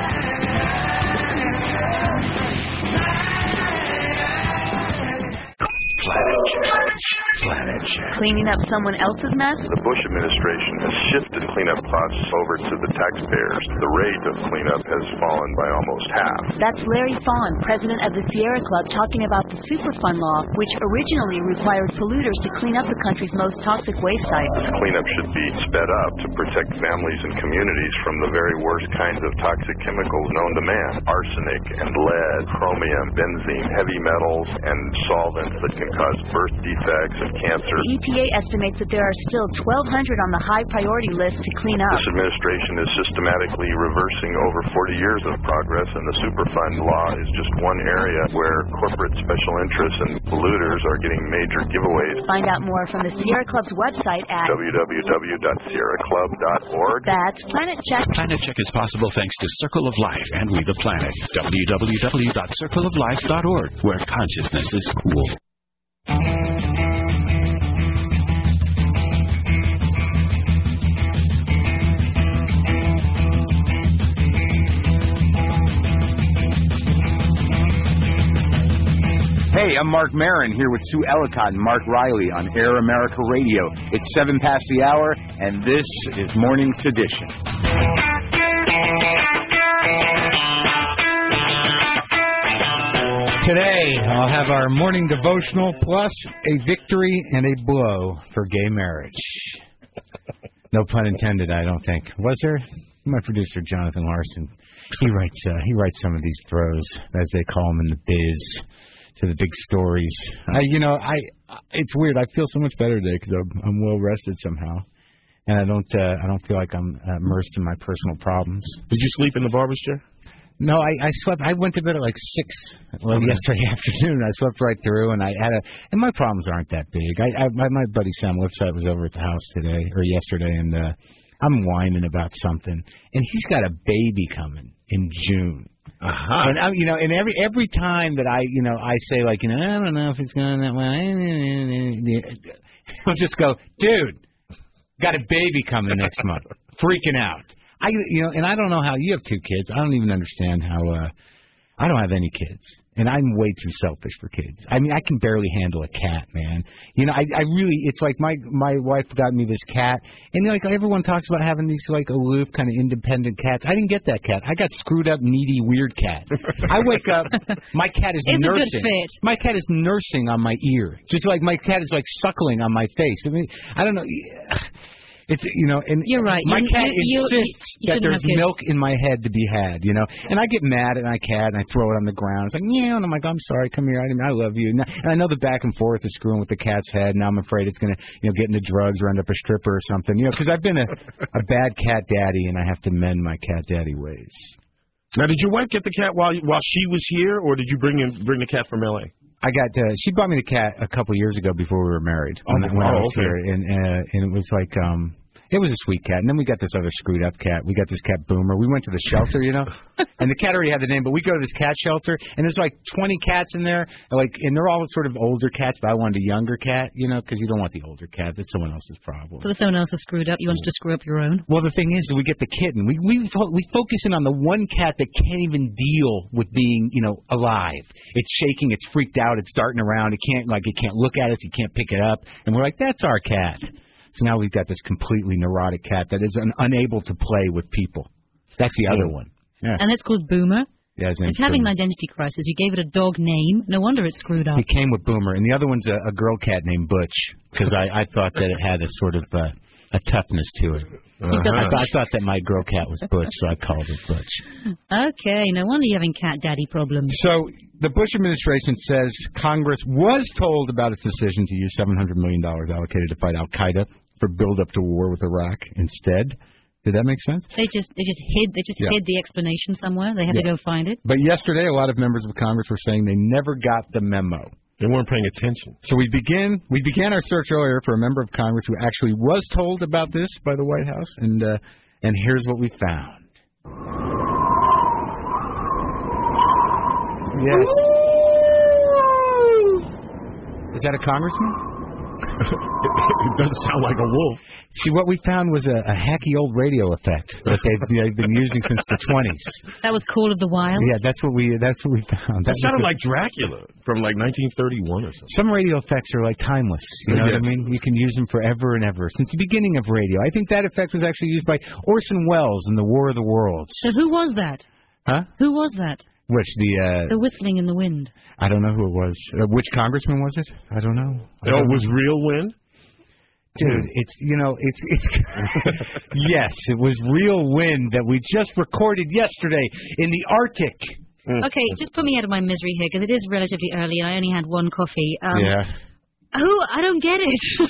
S15: Planet Check. Planet Check.
S12: Cleaning up someone else's mess?
S14: The Bush administration has shifted cleanup costs over to the taxpayers. The rate of cleanup has fallen by almost half.
S12: That's Larry Fawn, president of the Sierra Club, talking about the Superfund law, which originally required polluters to clean up the country's most toxic waste sites.
S14: Cleanup should be sped up to protect families and communities from the very worst kinds of toxic chemicals known to man. Arsenic and lead, chromium, benzene, heavy metals, and solvents that can cause birth defects and cancer.
S12: The E P A estimates that there are still twelve hundred on the high priority list to clean up.
S14: This administration is systematically reversing over forty years of progress, and the Superfund law is just one area where corporate special interests and polluters are getting major giveaways.
S12: Find out more from the Sierra Club's website at
S14: w w w dot sierra club dot org.
S12: That's Planet Check.
S16: Planet Check is possible thanks to Circle of Life and We the Planet. w w w dot circle of life dot org, where consciousness is cool.
S18: Hey, I'm Mark Maron here with Sue Ellicott and Mark Riley on Air America Radio. It's seven past the hour, and this is Morning Sedition.
S25: Today, I'll have our morning devotional plus a victory and a blow for gay marriage.
S20: No pun intended, I don't think. Was there? My producer, Jonathan Larson, he writes uh, he writes some of these throws, as they call them in the biz, to the big stories. I, you know, I it's weird. I feel so much better today because I'm, I'm well rested somehow, and I don't uh, I don't feel like I'm uh, immersed in my personal problems.
S2: Did you sleep in the barber's chair?
S20: No, I, I slept. I went to bed at like six well, okay. yesterday afternoon. I slept right through, and I had a. And my problems aren't that big. I, I my, my buddy Sam Lipside was over at the house today or yesterday, and uh, I'm whining about something, and he's got a baby coming in June.
S2: Uh-huh.
S20: And I, you know, and every every time that I, you know, I say like, you know, I don't know if it's going that way, he'll just go, dude, got a baby coming next month, freaking out. I, you know, and I don't know how you have two kids. I don't even understand how uh,
S25: I don't have any kids, and I'm way too selfish for kids. I mean, I can barely handle a cat, man. You know, I, I really, it's like my my wife got me this cat, and like everyone talks about having these like aloof, kind of independent cats. I didn't get that cat. I got screwed up, needy, weird cat. I wake up, my cat is
S19: It's a good
S25: nursing.
S19: fit.
S25: My cat is nursing on my ear, just like my cat is like suckling on my face. I mean, I don't know. It's, you know, and
S19: You're right.
S25: my
S19: You-
S25: cat
S19: you- you-
S25: insists
S19: you
S25: that
S19: shouldn't
S25: there's
S19: have kids.
S25: milk in my head to be had, you know. And I get mad at my cat and I throw it on the ground. It's like, yeah, and I'm like, I'm sorry, come here, I, I love you. And I- and I know the back and forth is screwing with the cat's head. Now I'm afraid it's gonna, you know, get into drugs or end up a stripper or something, you know, because I've been a, a bad cat daddy and I have to mend my cat daddy ways.
S2: Now, did your wife get the cat while while she was here, or did you bring in bring the cat from L A?
S25: I got. Uh, she brought me the cat a couple years ago before we were married.
S2: Oh,
S25: when, when I
S2: oh,
S25: was
S2: okay.
S25: here, and uh, and it was like um, it was a sweet cat. And then we got this other screwed up cat. We got this cat Boomer. We went to the shelter, you know, and the cat already had the name. But we go to this cat shelter, and there's like twenty cats in there, like, and they're all sort of older cats. But I wanted a younger cat, you know, because you don't want the older cat. That's someone else's problem.
S19: So if someone else is screwed up, you wanted to screw up your own?
S25: Well, the thing is, we get the kitten. We we fo- we focus in on the one cat that can't even deal with being, you know, alive. It's shaking. It's freaked out. It's darting around. It can't like it can't look at us. It can't pick it up. And we're like, that's our cat. So now we've got this completely neurotic cat that is un- unable to play with people. That's the other one. Yeah.
S19: And it's called Boomer.
S25: Yeah, his name's
S19: It's having
S25: Boomer.
S19: an identity crisis. You gave it a dog name. No wonder it's screwed up.
S25: He came with Boomer, and the other one's a, a girl cat named Butch because I, I thought that it had a sort of uh, a toughness to it.
S19: Uh-huh.
S25: I, th- I thought that my girl cat was Butch, so I called it Butch.
S19: Okay, no wonder you're having cat daddy problems.
S25: So the Bush administration says Congress was told about its decision to use seven hundred million dollars allocated to fight Al-Qaeda for build-up to war with Iraq instead. Did that make sense?
S19: They just they just hid they just
S25: Yeah.
S19: hid the explanation somewhere. They had
S25: Yeah.
S19: to go find it.
S25: But yesterday, a lot of members of Congress were saying they never got the memo.
S2: They weren't paying attention.
S25: So we begin we began our search earlier for a member of Congress who actually was told about this by the White House, and uh, and here's what we found. Yes. Is that a congressman?
S2: It doesn't sound like a wolf.
S25: See, what we found was a, a hacky old radio effect that they've, they've been using since the twenties.
S19: That was Call of the Wild.
S25: Yeah, that's what we that's what we found.
S2: That
S25: was
S2: sounded
S25: a-
S2: like Dracula from like nineteen thirty-one or something.
S25: Some radio effects are like timeless. You know
S2: Yes.
S25: what I mean? You can use them forever and ever. Since the beginning of radio. I think that effect was actually used by Orson Welles in The War of the Worlds.
S19: So who was that?
S25: Huh?
S19: Who was that?
S25: Which, the, uh,
S19: The whistling in the wind.
S25: I don't know who it was. Uh, which congressman was it? I don't know. I
S2: Oh,
S25: don't
S2: it was
S25: know.
S2: real wind?
S25: Dude, it's, you know, it's, it's, yes, it was real wind that we just recorded yesterday in the Arctic.
S19: Okay, just put me out of my misery here because it is relatively early and I only had one coffee. Um,
S25: Yeah.
S19: Who? I don't get it.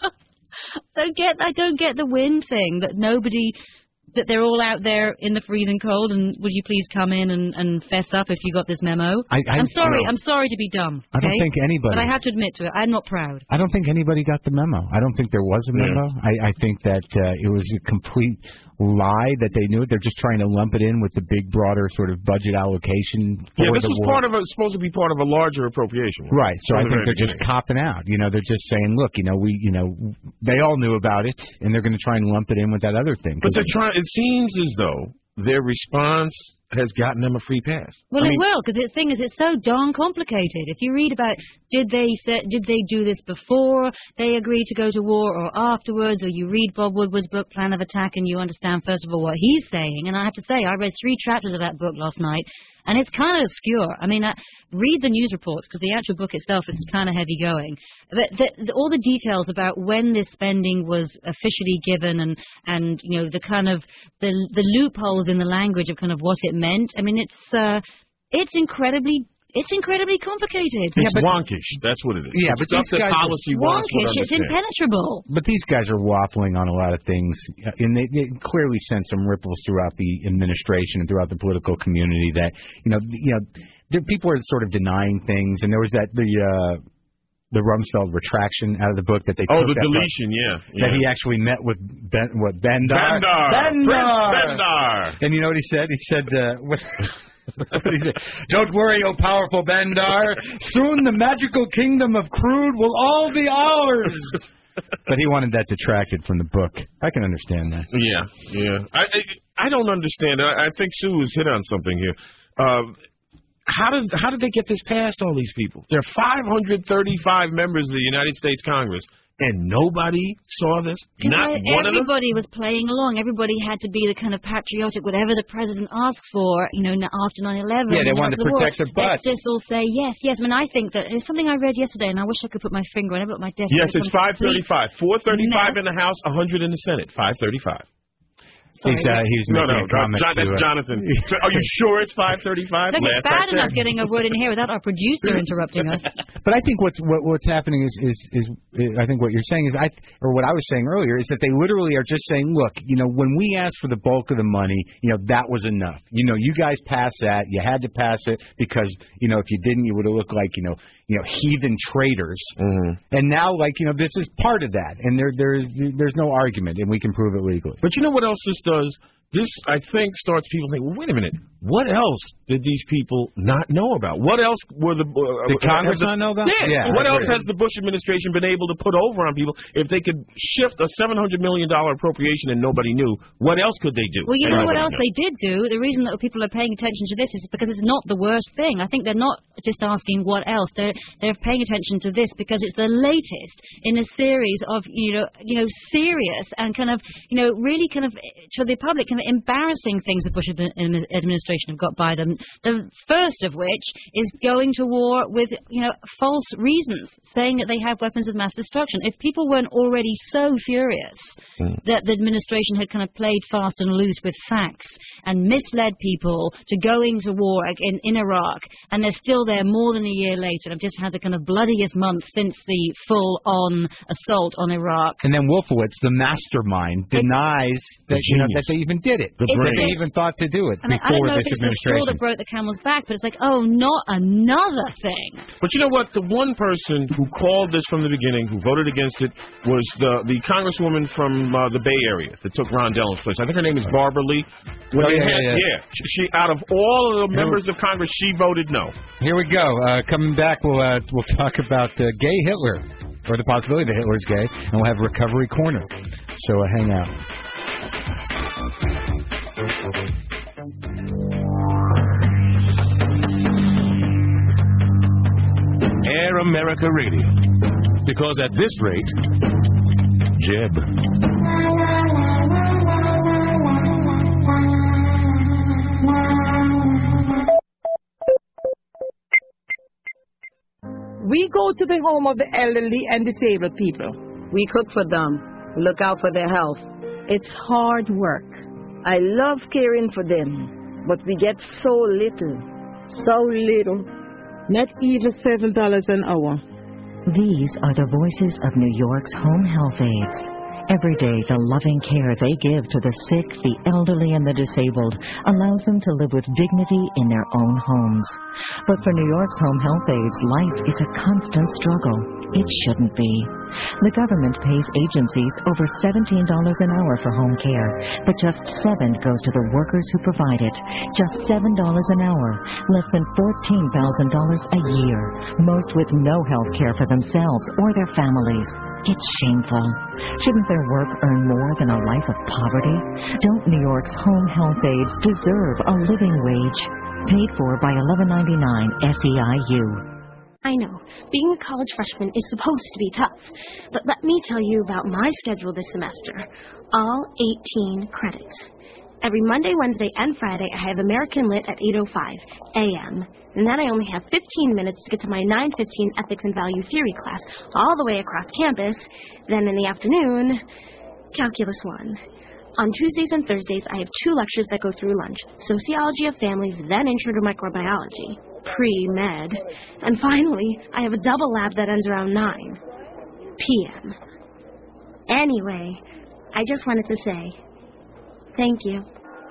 S19: I don't get. I don't get the wind thing. That nobody. That they're all out there in the freezing cold, and would you please come in and, and fess up if you got this memo?
S25: I- I-
S19: am sorry.
S25: no.
S19: I'm sorry to be dumb.
S25: I don't
S19: okay?
S25: think anybody-
S19: But I have to admit to it. I'm not proud.
S25: I don't think anybody got the memo. I don't think there was a memo.
S2: Yeah.
S25: I, I think that uh, it was a complete lie that they knew it. They're just trying to lump it in with the big, broader sort of budget allocation. For
S2: Yeah, this
S25: the
S2: was
S25: war.
S2: part of a supposed to be part of a larger appropriation.
S25: Right. So I
S2: From the
S25: think
S2: very
S25: they're just
S2: beginning.
S25: copping out. You know, they're just saying, look, you know, we, you know, they all knew about it, and they're going to try and lump it in with that other thing.
S2: But they're trying. It seems as though their response has gotten them a free pass.
S19: Well,
S2: I
S19: it
S2: mean,
S19: will, because the thing is, it's so darn complicated. If you read about did they say, did they do this before they agreed to go to war or afterwards, or you read Bob Woodward's book Plan of Attack and you understand first of all what he's saying. And I have to say, I read three chapters of that book last night, and it's kind of obscure. I mean, uh, read the news reports because the actual book itself is kind of heavy going. The, the, the, all the details about when this spending was officially given and and you know the kind of the the loopholes in the language of kind of what it meant. I mean, it's uh, it's incredibly it's incredibly complicated.
S2: It's wonkish. That's what it is.
S25: Yeah,
S2: It's
S25: but
S2: stuff
S25: these
S2: that
S25: guys-
S2: policy wonks would
S19: Wonkish. It's
S2: understand.
S19: impenetrable.
S25: But these guys are waffling on a lot of things, and they, they clearly sent some ripples throughout the administration and throughout the political community. That you know, you know, there, people are sort of denying things, and there was that the uh, the Rumsfeld retraction out of the book that they
S2: Oh,
S25: took
S2: the
S25: that
S2: deletion, yeah,
S25: that
S2: yeah.
S25: he actually met with Ben, what Bendar
S2: Bendar. Prince Bendar.
S25: and you know what he said? He said, uh, what, what did he say? Don't worry, O powerful Bendar. Soon the magical kingdom of crude will all be ours. But he wanted that detracted from the book. I can understand that.
S2: Yeah, yeah. I I, I don't understand. I, I think Sue has hit on something here. Uh, how did how did they get this past, all these people? There are five hundred thirty-five members of the United States Congress, and nobody saw this? Not
S19: I,
S2: one of them?
S19: Everybody was playing along. Everybody had to be the kind of patriotic, whatever the president asks for, you know, after nine eleven.
S20: Yeah, they wanted to
S19: the
S20: protect
S19: war.
S20: their butts.
S19: Let's just all say yes, yes. I mean, I think that it's something I read yesterday, and I wish I could put my finger on it, but my desk...
S2: Yes, it's five thirty-five. four thirty-five
S19: mess.
S2: in the House, one hundred in the Senate. five thirty-five.
S20: He's, uh, he's
S2: no,
S20: making
S2: no,
S20: a comment
S2: John, that's
S20: to, uh,
S2: Jonathan. So are you sure it's five thirty-five?
S19: Look, it's bad enough getting a word in here without our producer interrupting us.
S20: But I think what's what, what's happening is, is is is I think what you're saying is I or what I was saying earlier is that they literally are just saying, look, you know, when we asked for the bulk of the money, you know, that was enough. You know, you guys passed that. You had to pass it because, you know, if you didn't, you would have looked like, you know, you know, heathen traitors.
S2: Mm-hmm.
S20: And now, like, you know, this is part of that, and there there's there's no argument, and we can prove it legally.
S2: But you know what else this does? This, I think, starts people thinking, well, wait a minute, what else did these people not know about? What else were the... Uh,
S20: Did Congress
S2: the,
S20: not know about?
S2: Yeah.
S20: yeah
S2: what else has the Bush administration been able to put over on people? If they could shift a seven hundred million dollars appropriation and nobody knew, what else could they do?
S19: Well, you know
S2: Nobody
S19: what else
S2: knew.
S19: they did do? The reason that people are paying attention to this is because it's not the worst thing. I think they're not just asking what else. They're they're paying attention to this because it's the latest in a series of, you know, you know, serious and kind of, you know, really kind of, to the public, kind of embarrassing things the Bush administration have got by them. The first of which is going to war with, you know, false reasons, saying that they have weapons of mass destruction. If people weren't already so furious mm. that the administration had kind of played fast and loose with facts and misled people to going to war in, in Iraq, and they're still there more than a year later, and have just had the kind of bloodiest month since the full-on assault on Iraq.
S20: And then Wolfowitz, the mastermind, denies that, you know, that they even did it.
S19: The
S20: that they even thought to do it
S19: I mean,
S20: before
S19: I don't know
S20: this
S19: if it's the straw
S20: administration.
S19: that broke the camel's back, but it's like, oh, not another thing.
S2: But you know what? The one person who called this from the beginning, who voted against it, was the the congresswoman from uh, the Bay Area that took Ron Dellum's place. I think her name is Barbara Lee. When
S20: Oh,
S2: they
S20: yeah,
S2: had,
S20: yeah, yeah.
S2: She, she, out of all of the members of Congress, she voted no.
S20: Here we go. Uh, coming back, we'll uh, we'll talk about uh, gay Hitler, or the possibility that Hitler's gay, and we'll have Recovery Corner. So uh, hang out.
S1: Air America Radio. Because at this rate, Jeb.
S4: We go to the home of the elderly and disabled people.
S5: We cook for them, look out for their health.
S4: It's hard work.
S5: I love caring for them, but we get so little, so little.
S4: Not even seven dollars an hour.
S28: These are the voices of New York's home health aides. Every day, the loving care they give to the sick, the elderly, and the disabled allows them to live with dignity in their own homes. But for New York's home health aides, life is a constant struggle. It shouldn't be. The government pays agencies over seventeen dollars an hour for home care, but just seven goes to the workers who provide it. Just seven dollars an hour, less than fourteen thousand dollars a year, most with no health care for themselves or their families. It's shameful. Shouldn't their work earn more than a life of poverty? Don't New York's home health aides deserve a living wage? Paid for by eleven ninety-nine S E I U.
S6: I know, being a college freshman is supposed to be tough, but let me tell you about my schedule this semester. All eighteen credits. Every Monday, Wednesday, and Friday, I have American Lit at eight oh five a m And then I only have fifteen minutes to get to my nine fifteen Ethics and Value Theory class, all the way across campus. Then in the afternoon, Calculus one. On Tuesdays and Thursdays, I have two lectures that go through lunch. Sociology of Families, then Intro to Microbiology. Pre-med. And finally, I have a double lab that ends around nine p m Anyway, I just wanted to say thank you.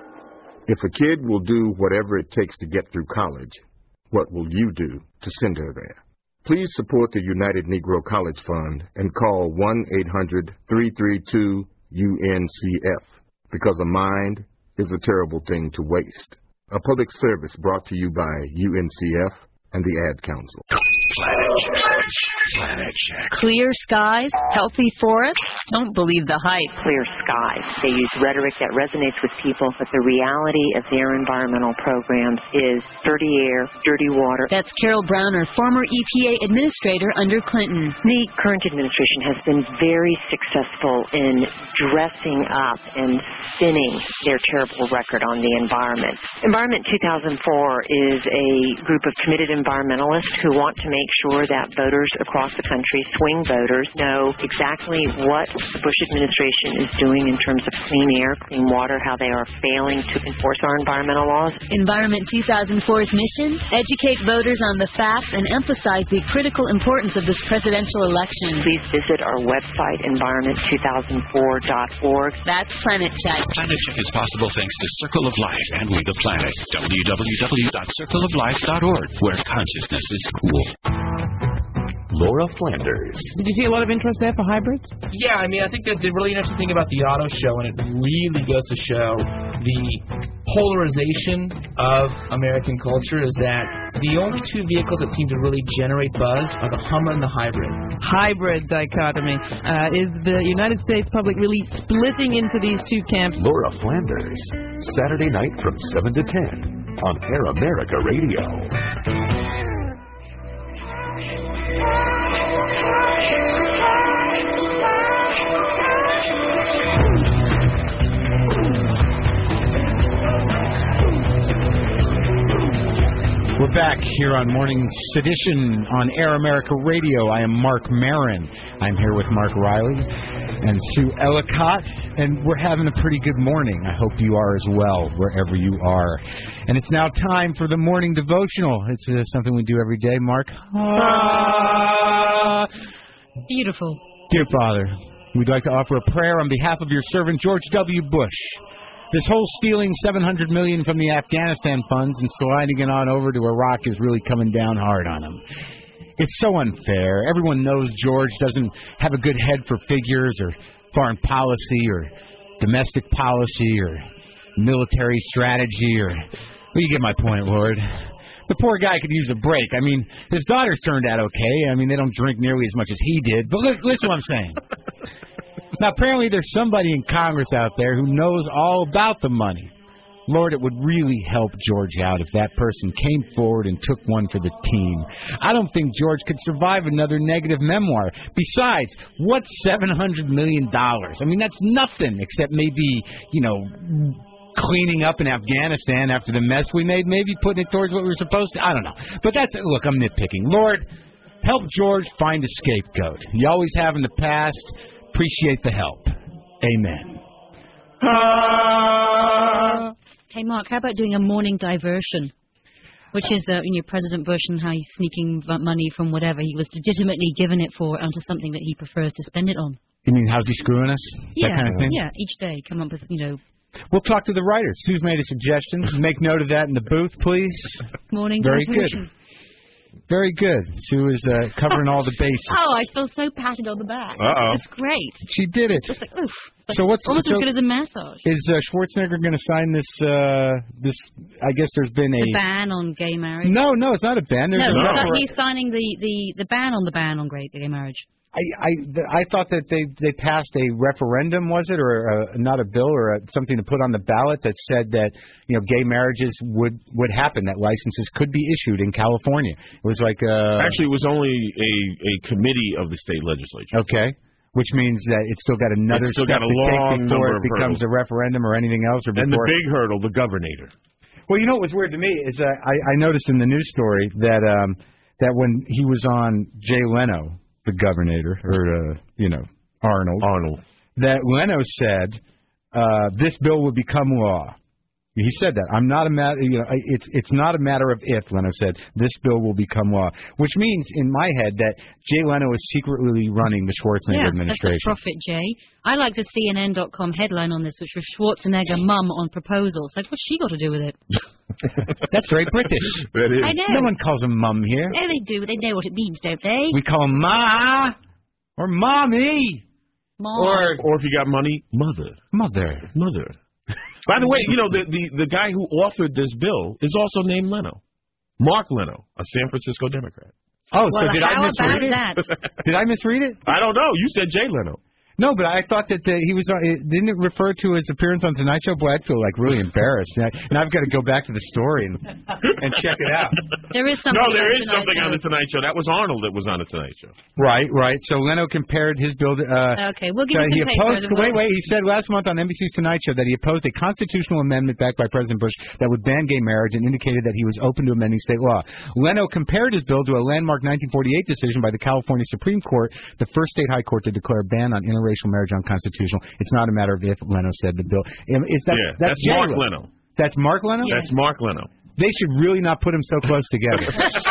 S7: If a kid will do whatever it takes to get through college, what will you do to send her there? Please support the United Negro College Fund and call one eight hundred three three two U N C F, because a mind is a terrible thing to waste. A public service brought to you by U N C F and the Ad Council.
S16: Planet Check. Planet Check.
S12: Clear skies, healthy forests. Don't believe the hype.
S3: Clear skies. They use rhetoric that resonates with people, but the reality of their environmental programs is dirty air, dirty water.
S12: That's Carol Browner, former E P A administrator under Clinton.
S3: The current administration has been very successful in dressing up and spinning their terrible record on the environment. Environment two thousand four is a group of committed environmentalists who want to make sure that voters across the country, swing voters, know exactly what the Bush administration is doing in terms of clean air, clean water, how they are failing to enforce our environmental laws.
S12: Environment two thousand four's mission? Educate voters on the facts and emphasize the critical importance of this presidential election.
S3: Please visit our website, environment two thousand four dot org.
S12: That's Planet Check.
S16: Planet Check is possible thanks to Circle of Life and We the Planet. w w w dot circle of life dot org, where consciousness is cool.
S8: Laura Flanders.
S4: Did you see a lot of interest there for hybrids?
S13: Yeah, I mean, I think that the really interesting thing about the auto show, and it really goes to show the polarization of American culture, is that the only two vehicles that seem to really generate buzz are the Hummer and the hybrid.
S4: Hybrid dichotomy. Uh, is the United States public really splitting into these two camps?
S8: Laura Flanders, Saturday night from seven to ten on Air America Radio.
S25: We're back here on Morning Sedition on Air America Radio. I am Mark Marin. I'm here with Mark Riley and Sue Ellicott, and we're having a pretty good morning. I hope you are as well, wherever you are. And it's now time for the morning devotional. It's uh, something we do every day, Mark. Ah.
S19: Beautiful.
S25: Dear Father, we'd like to offer a prayer on behalf of your servant George W. Bush. This whole stealing seven hundred million dollars from the Afghanistan funds and sliding it on over to Iraq is really coming down hard on him. It's so unfair. Everyone knows George doesn't have a good head for figures or foreign policy or domestic policy or military strategy or... Well, you get my point, Lord. The poor guy could use a break. I mean, his daughters turned out okay. I mean, they don't drink nearly as much as he did. But look, listen what I'm saying. Now, apparently there's somebody in Congress out there who knows all about the money. Lord, it would really help George out if that person came forward and took one for the team. I don't think George could survive another negative memoir. Besides, what's seven hundred million dollars? I mean, that's nothing except maybe, you know, cleaning up in Afghanistan after the mess we made, maybe putting it towards what we were supposed to. I don't know. But that's, look, I'm nitpicking. Lord, help George find a scapegoat. You always have in the past. Appreciate the help. Amen.
S19: Ah. Hey, Mark, how about doing a morning diversion? Which is, uh, you know, President Bush and how he's sneaking money from whatever he was legitimately given it for onto something that he prefers to spend it on.
S25: You mean, how's he screwing us?
S19: Yeah,
S25: that kind of thing?
S19: Yeah, each day come up with, you know...
S25: We'll talk to the writers. Sue's made a suggestion. Make note of that in the booth, please.
S19: Morning
S25: Very
S19: diversion.
S25: good. Very good. Sue is uh, covering all the bases.
S19: Oh, I feel so patted on the back.
S25: Uh-oh.
S19: It's great.
S25: She did it.
S19: It's like, oof. Like,
S25: so what's
S19: almost
S25: so
S19: as good as a massage.
S25: Is uh, Schwarzenegger going to sign this? Uh, this? I guess there's been a
S19: the ban on gay marriage.
S25: No, no, it's not a ban. There's
S19: no,
S25: a
S19: but he's signing the, the, the ban on the ban on gay, gay marriage.
S25: I I, th- I thought that they, they passed a referendum, was it, or a, not a bill, or a, something to put on the ballot that said that, you know, gay marriages would, would happen, that licenses could be issued in California. It was like uh
S2: actually it was only a, a committee of the state legislature.
S25: Okay, which means that it's still got another
S2: it's still
S25: step
S2: got a
S25: to
S2: long
S25: take before
S2: number
S25: it
S2: of
S25: becomes
S2: hurdles.
S25: a referendum or anything else, or before.
S2: And the big hurdle, the governor.
S25: Well, you know what was weird to me is uh, I I noticed in the news story that um that when he was on Jay Leno, the governor, or, uh, you know, Arnold.
S2: Arnold.
S25: That Leno said uh, this bill would become law. He said that. I'm not a matter, you know, it's it's not a matter of if, Leno said, this bill will become law. Which means, in my head, that Jay Leno is secretly running the Schwarzenegger
S19: yeah,
S25: administration.
S19: That's the profit, Jay. I like the C N N dot com headline on this, which was Schwarzenegger mum on proposals. Like, what's she got to do with it?
S25: That's very British.
S2: That is.
S19: I know.
S25: No one calls him mum here.
S19: Yeah, they do. They know what it means, don't they?
S25: We call him ma or mommy.
S19: Mom.
S2: Or, or if you got money, mother.
S25: Mother.
S2: Mother. By the way, you know, the, the, the guy who authored this bill is also named Leno. Mark Leno, a San Francisco Democrat.
S20: Oh, so
S19: Well,
S20: did I
S19: how
S20: misread
S19: about
S20: it?
S19: that?
S20: Did I misread it?
S2: I don't know. You said Jay Leno.
S20: No, but I thought that uh, he was. Uh, it, didn't it refer to his appearance on Tonight Show? Boy, I'd feel like really embarrassed. And, I, and I've got to go back to the story and and check it out.
S19: There is something.
S2: No, there
S19: on
S2: is
S19: Tonight
S2: something
S19: Show.
S2: on the Tonight Show. That was Arnold that was on the Tonight Show.
S20: Right, right. So Leno compared his bill. To, uh,
S19: Okay, we'll give
S20: uh,
S19: you
S20: he
S19: some
S20: opposed.
S19: papers.
S20: Wait, wait. He said last month on N B C's Tonight Show that he opposed a constitutional amendment backed by President Bush that would ban gay marriage and indicated that he was open to amending state law. Leno compared his bill to a landmark nineteen forty-eight decision by the California Supreme Court, the first state high court to declare a ban on interracial marriage unconstitutional. It's not a matter of if. Leno said the bill. Is that,
S2: Yeah,
S20: that's
S2: that's Mark
S20: Jay
S2: Leno.
S20: That's Mark Leno?
S2: That's Mark Leno.
S20: They should really not put them so close together.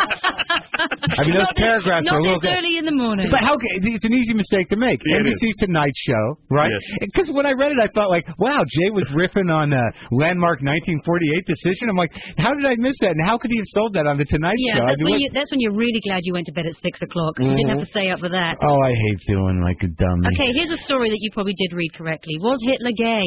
S20: I mean, those
S19: Not
S20: paragraphs
S19: this,
S20: are a
S19: not
S20: little
S19: this early in the morning.
S20: But how? It's an easy mistake to make.
S2: Yeah, it
S20: N B C's Tonight Show, right? Because when I read it, I thought like, wow, Jay was riffing on a landmark nineteen forty-eight decision. I'm like, how did I miss that? And how could he have sold that on the Tonight
S19: Yeah,
S20: Show? I
S19: that's
S20: mean,
S19: when,
S20: what-
S19: you, that's when you're really glad you went to bed at six o'clock. You didn't have to stay up for that.
S20: Oh, I hate feeling like a dummy.
S19: Okay, here's a story that you probably did read correctly. Was Hitler gay?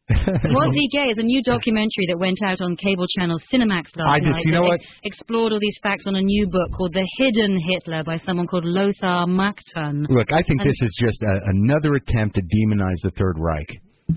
S19: Was he gay? It's a new documentary that went out on cable channel Cinemax last
S20: I just-
S19: night.
S20: you know
S19: that
S20: what?
S19: Explored all these facts on a new book called The Hidden Hitler by someone called Lothar Machtan.
S20: Look, I think
S19: And-
S20: this is just a, another attempt to demonize the Third Reich.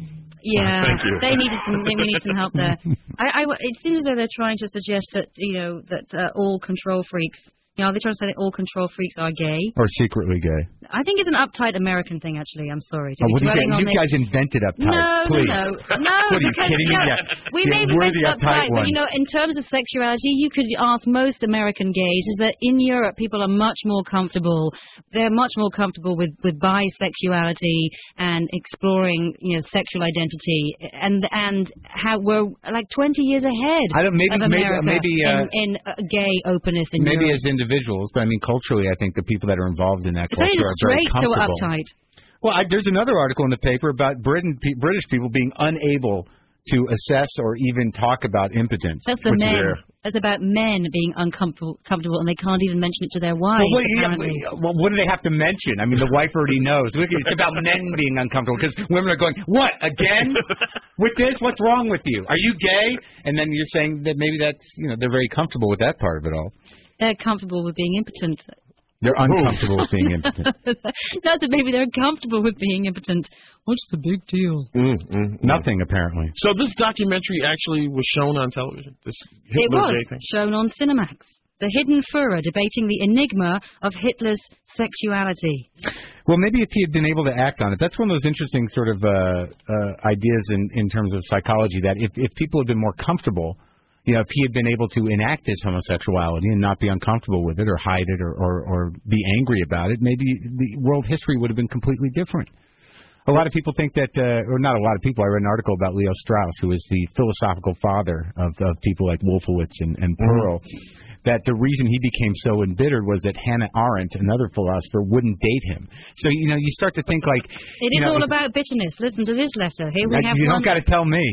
S19: Yeah,
S20: Thank you.
S19: they needed some. They, we need some help there. I, I, it seems as though they're trying to suggest that you know that uh, all control freaks. You know, they're trying to say that all control freaks are gay.
S20: Or secretly gay.
S19: I think it's an uptight American thing, actually. I'm sorry. To
S20: Oh,
S19: be
S20: what do you,
S19: dwelling
S20: get?
S19: on
S20: you
S19: this.
S20: guys invented uptight.
S19: No,
S20: Please.
S19: no, no. No,
S20: What are you
S19: because,
S20: kidding me?
S19: you know,
S20: Yeah.
S19: we
S20: Yeah,
S19: may be
S20: we're
S19: invented
S20: the uptight
S19: uptight, but you
S20: ones.
S19: know, in terms of sexuality, you could ask most American gays is that in Europe people are much more comfortable. They're much more comfortable with with bisexuality and exploring, you know, sexual identity, and and how we're like twenty years ahead
S20: I don't- maybe-
S19: of
S20: maybe-
S19: America
S20: maybe, uh,
S19: in, in uh, gay openness in
S20: Maybe
S19: Europe.
S20: as individuals, but I mean culturally, I think the people that are involved in that
S19: It's
S20: culture
S19: only
S20: are very
S19: straight to
S20: comfortable.
S19: uptight.
S20: Well, I, there's another article in the paper about Britain, pe- British people being unable to assess or even talk about impotence.
S19: That's the
S20: which
S19: men.
S20: is rare.
S19: That's about men being uncomfortable, comfortable, and they can't even mention it to their wives.
S20: Well, what, yeah,
S19: apparently.
S20: well, what do they have to mention? I mean, the wife already knows. Look, it's about men being uncomfortable because women are going, "What again? With this? What's wrong with you? Are you gay?" And then you're saying that maybe that's you know they're very comfortable with that part of it all.
S19: They're comfortable with being impotent.
S20: They're uncomfortable with being impotent.
S19: That's it. Maybe they're comfortable with being impotent. What's the big deal?
S2: Mm, mm, mm.
S20: Nothing apparently.
S2: So this documentary actually was shown on television. This
S19: It
S2: Hitler
S19: was
S2: Day thing?
S19: shown on Cinemax. The Hidden Führer debating the enigma of Hitler's sexuality.
S20: Well, maybe if he had been able to act on it, that's one of those interesting sort of uh, uh, ideas in, in terms of psychology. That if if people had been more comfortable. You know, if he had been able to enact his homosexuality and not be uncomfortable with it or hide it or, or, or be angry about it, maybe the world history would have been completely different. A lot of people think that, uh, or not a lot of people, I read an article about Leo Strauss, who is the philosophical father of, of people like Wolfowitz and, and Pearl, that the reason he became so embittered was that Hannah Arendt, another philosopher, wouldn't date him. So, you know, you start to think like...
S19: It
S20: you
S19: is
S20: know,
S19: all about bitterness. Listen to this letter. Here we
S20: uh,
S19: have
S20: You
S19: one.
S20: don't got to tell me.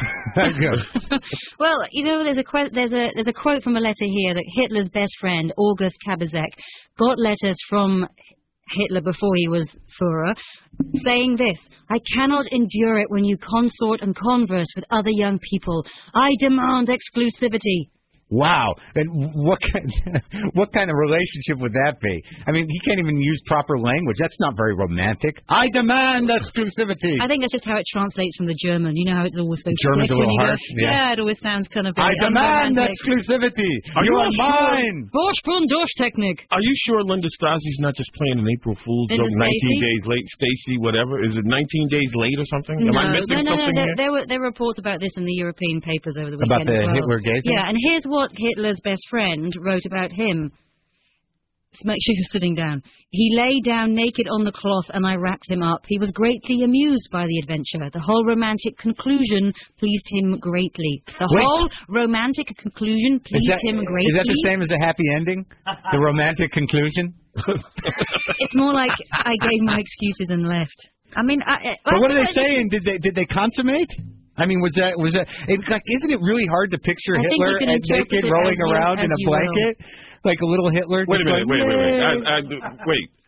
S19: Well, you know, there's a que- there's a there's a quote from a letter here that Hitler's best friend August Kabazek got letters from Hitler before he was Führer, saying this: "I cannot endure it when you consort and converse with other young people. I demand exclusivity."
S20: Wow. And what kind, what kind of relationship would that be? I mean, he can't even use proper language. That's not very romantic. I demand exclusivity.
S19: I think that's just how it translates from the German. You know how it's always so
S20: German's
S19: stiff
S20: a
S19: when
S20: little
S19: you go,
S20: harsh, yeah.
S19: it always sounds kind of
S20: I
S19: very
S20: demand
S19: unromantic.
S20: exclusivity.
S2: Are
S20: you
S2: you
S20: are
S2: sure?
S20: mine.
S19: Vorsprung durch Technik.
S2: Are you sure Linda Stasi's not just playing an April Fool's
S19: Linda
S2: joke? nineteen
S19: Stasi?
S2: days late, Stacy, whatever. Is it nineteen days late or something? Am
S19: No,
S2: I missing
S19: no, no,
S2: something
S19: no.
S2: here?
S19: There, there were there were reports about this in the European papers over the
S20: About
S19: weekend.
S20: the
S19: as well.
S20: Hitler gay thing?
S19: Yeah, and here's what Hitler's best friend wrote about him. Just make sure you're sitting down. He lay down naked on the cloth, and I wrapped him up. He was greatly amused by the adventure. The whole romantic conclusion pleased him greatly. The
S20: Wait.
S19: whole romantic conclusion
S20: Is
S19: pleased
S20: that,
S19: him greatly.
S20: is that the same as a happy ending? The romantic conclusion?
S19: It's more like I gave my excuses and left. I mean, I, I,
S20: But what are
S19: I-
S20: they saying? Did they did they consummate? I mean, was that was that? It, like, isn't it really hard to picture
S19: I think
S20: Hitler
S19: you can
S20: and
S19: interpret
S20: naked
S19: it
S20: rolling
S19: as you-
S20: around
S19: as
S20: in a
S19: you will.
S20: blanket, like a little Hitler?
S2: Wait a
S20: just
S2: minute,
S20: going,
S2: wait, wait, wait.
S20: "Yay."
S2: I, I, wait.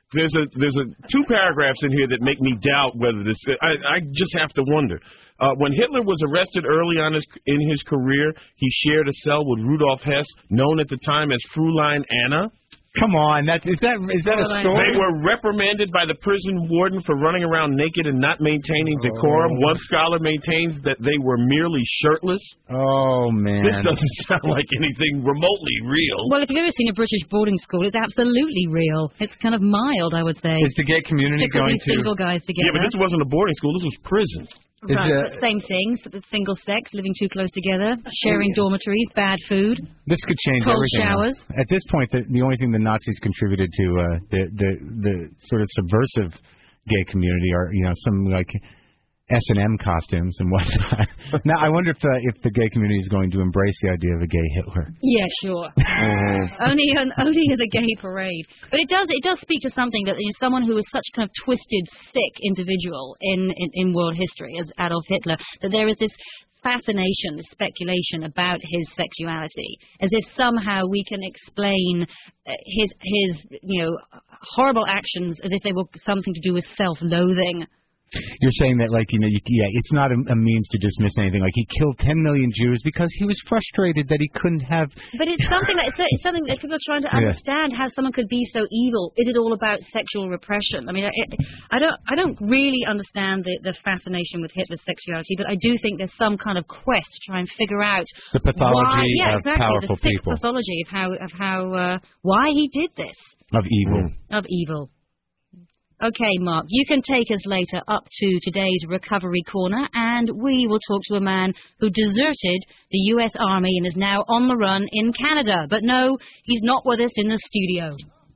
S2: There's a there's a two paragraphs in here that make me doubt whether this. I, I just have to wonder. Uh, when Hitler was arrested early on his, in his career, he shared a cell with Rudolf Hess, known at the time as Fräulein Anna.
S20: Come on, that is that is that a story?
S2: They were reprimanded by the prison warden for running around naked and not maintaining decorum.
S20: Oh.
S2: One scholar maintains that they were merely shirtless.
S20: Oh, man.
S2: This doesn't sound like anything remotely real.
S19: Well, if you've ever seen a British boarding school, it's absolutely real. It's kind of mild, I would say.
S20: Is the gay community
S19: Stick all
S20: going
S19: these
S20: to...
S19: single guys together.
S2: Yeah, but this wasn't a boarding school. This was prison.
S19: Right, uh, same things, single sex, living too close together, sharing dormitories, bad food.
S20: This could change
S19: cold
S20: everything.
S19: showers.
S20: Now. At this point, the, the only thing the Nazis contributed to uh, the, the the sort of subversive gay community are, you know, some like S and M costumes and whatnot. Now, I wonder if uh, if the gay community is going to embrace the idea of a gay Hitler.
S19: Yeah, sure. only an, only at a gay parade. But it does it does speak to something that is someone who is such kind of twisted, sick individual in, in, in world history as Adolf Hitler, that there is this fascination, this speculation about his sexuality, as if somehow we can explain his his you know horrible actions as if they were something to do with self-loathing.
S20: You're saying that, like, you know, you, yeah, it's not a, a means to dismiss anything. Like, he killed ten million Jews because he was frustrated that he couldn't have...
S19: But it's something that, it's, it's something that people are trying to understand, how someone could be so evil. Is it all about sexual repression? I mean, it, I don't I don't really understand the, the fascination with Hitler's sexuality, but I do think there's some kind of quest to try and figure out...
S20: The pathology
S19: why, yeah,
S20: of
S19: exactly,
S20: powerful
S19: the sick
S20: people.
S19: pathology of how, of how uh, why he did this.
S20: Of evil.
S19: Of evil. Okay, Mark, you can take us later up to today's Recovery Corner, and we will talk to a man who deserted the U S Army and is now on the run in Canada. But no, he's not with us in the studio.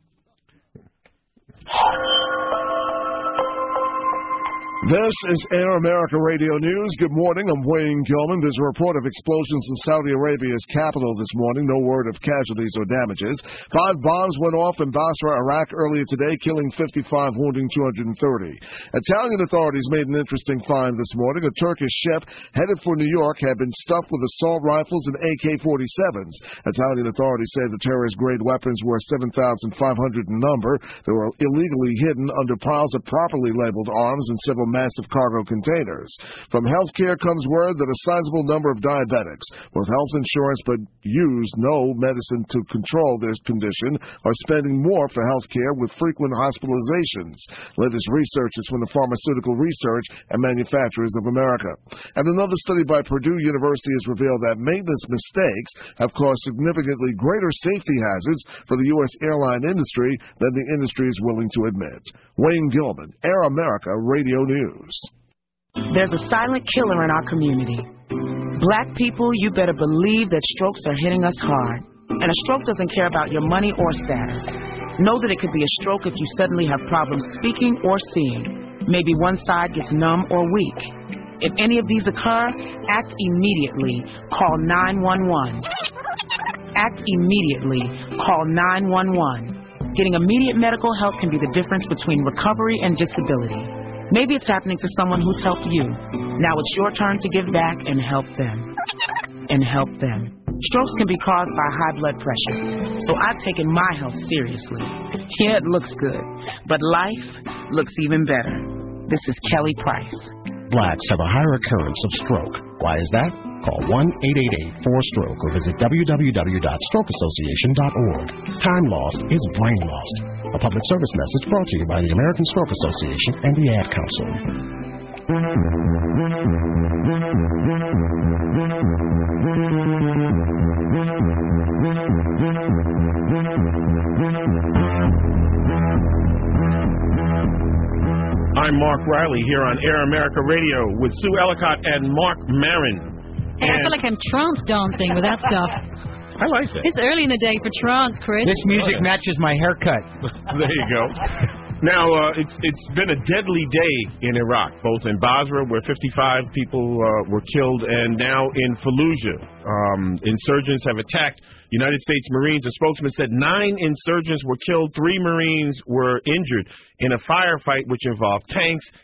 S9: This is Air America Radio News. Good morning. I'm Wayne Gilman. There's a report of explosions in Saudi Arabia's capital this morning. No word of casualties or damages. Five bombs went off in Basra, Iraq earlier today, killing fifty-five, wounding two hundred thirty. Italian authorities made an interesting find this morning. A Turkish ship headed for New York had been stuffed with assault rifles and A K forty-sevens. Italian authorities say the terrorist-grade weapons were seven thousand five hundred in number. They were illegally hidden under piles of properly labeled arms and several massive cargo containers. From healthcare comes word that a sizable number of diabetics with health insurance but use no medicine to control their condition are spending more for healthcare with frequent hospitalizations. Latest research is from the Pharmaceutical Research and Manufacturers of America. And another study by Purdue University has revealed that maintenance mistakes have caused significantly greater safety hazards for the U S airline industry than the industry is willing to admit. Wayne Gilman, Air America Radio News.
S10: There's a silent killer in our community. Black people, you better believe that strokes are hitting us hard. And a stroke doesn't care about your money or status. Know that it could be a stroke if you suddenly have problems speaking or seeing. Maybe one side gets numb or weak. If any of these occur, act immediately. Call nine one one. Act immediately. Call nine one one. Getting immediate medical help can be the difference between recovery and disability. Maybe it's happening to someone who's helped you. Now it's your turn to give back and help them. And help them. Strokes can be caused by high blood pressure, so I've taken my health seriously. Yeah, it looks good, but life looks even better. This is Kelly Price.
S11: Blacks have a higher occurrence of stroke. Why is that? Call one eight eight eight four stroke or visit w w w dot stroke association dot org. Time lost is brain lost. A public service message brought to you by the American Stroke Association and the Ad Council.
S2: I'm Mark Riley here on Air America Radio with Sue Ellicott and Mark Maron.
S19: Hey, I feel like I'm trance dancing with that stuff.
S2: I like that.
S19: It's early in the day for trance, Chris.
S20: This music matches my haircut.
S2: There you go. Now, uh, it's it's been a deadly day in Iraq, both in Basra, where fifty-five people uh, were killed, and now in Fallujah. Um, insurgents have attacked United States Marines. A spokesman said nine insurgents were killed, three Marines were injured in a firefight which involved tanks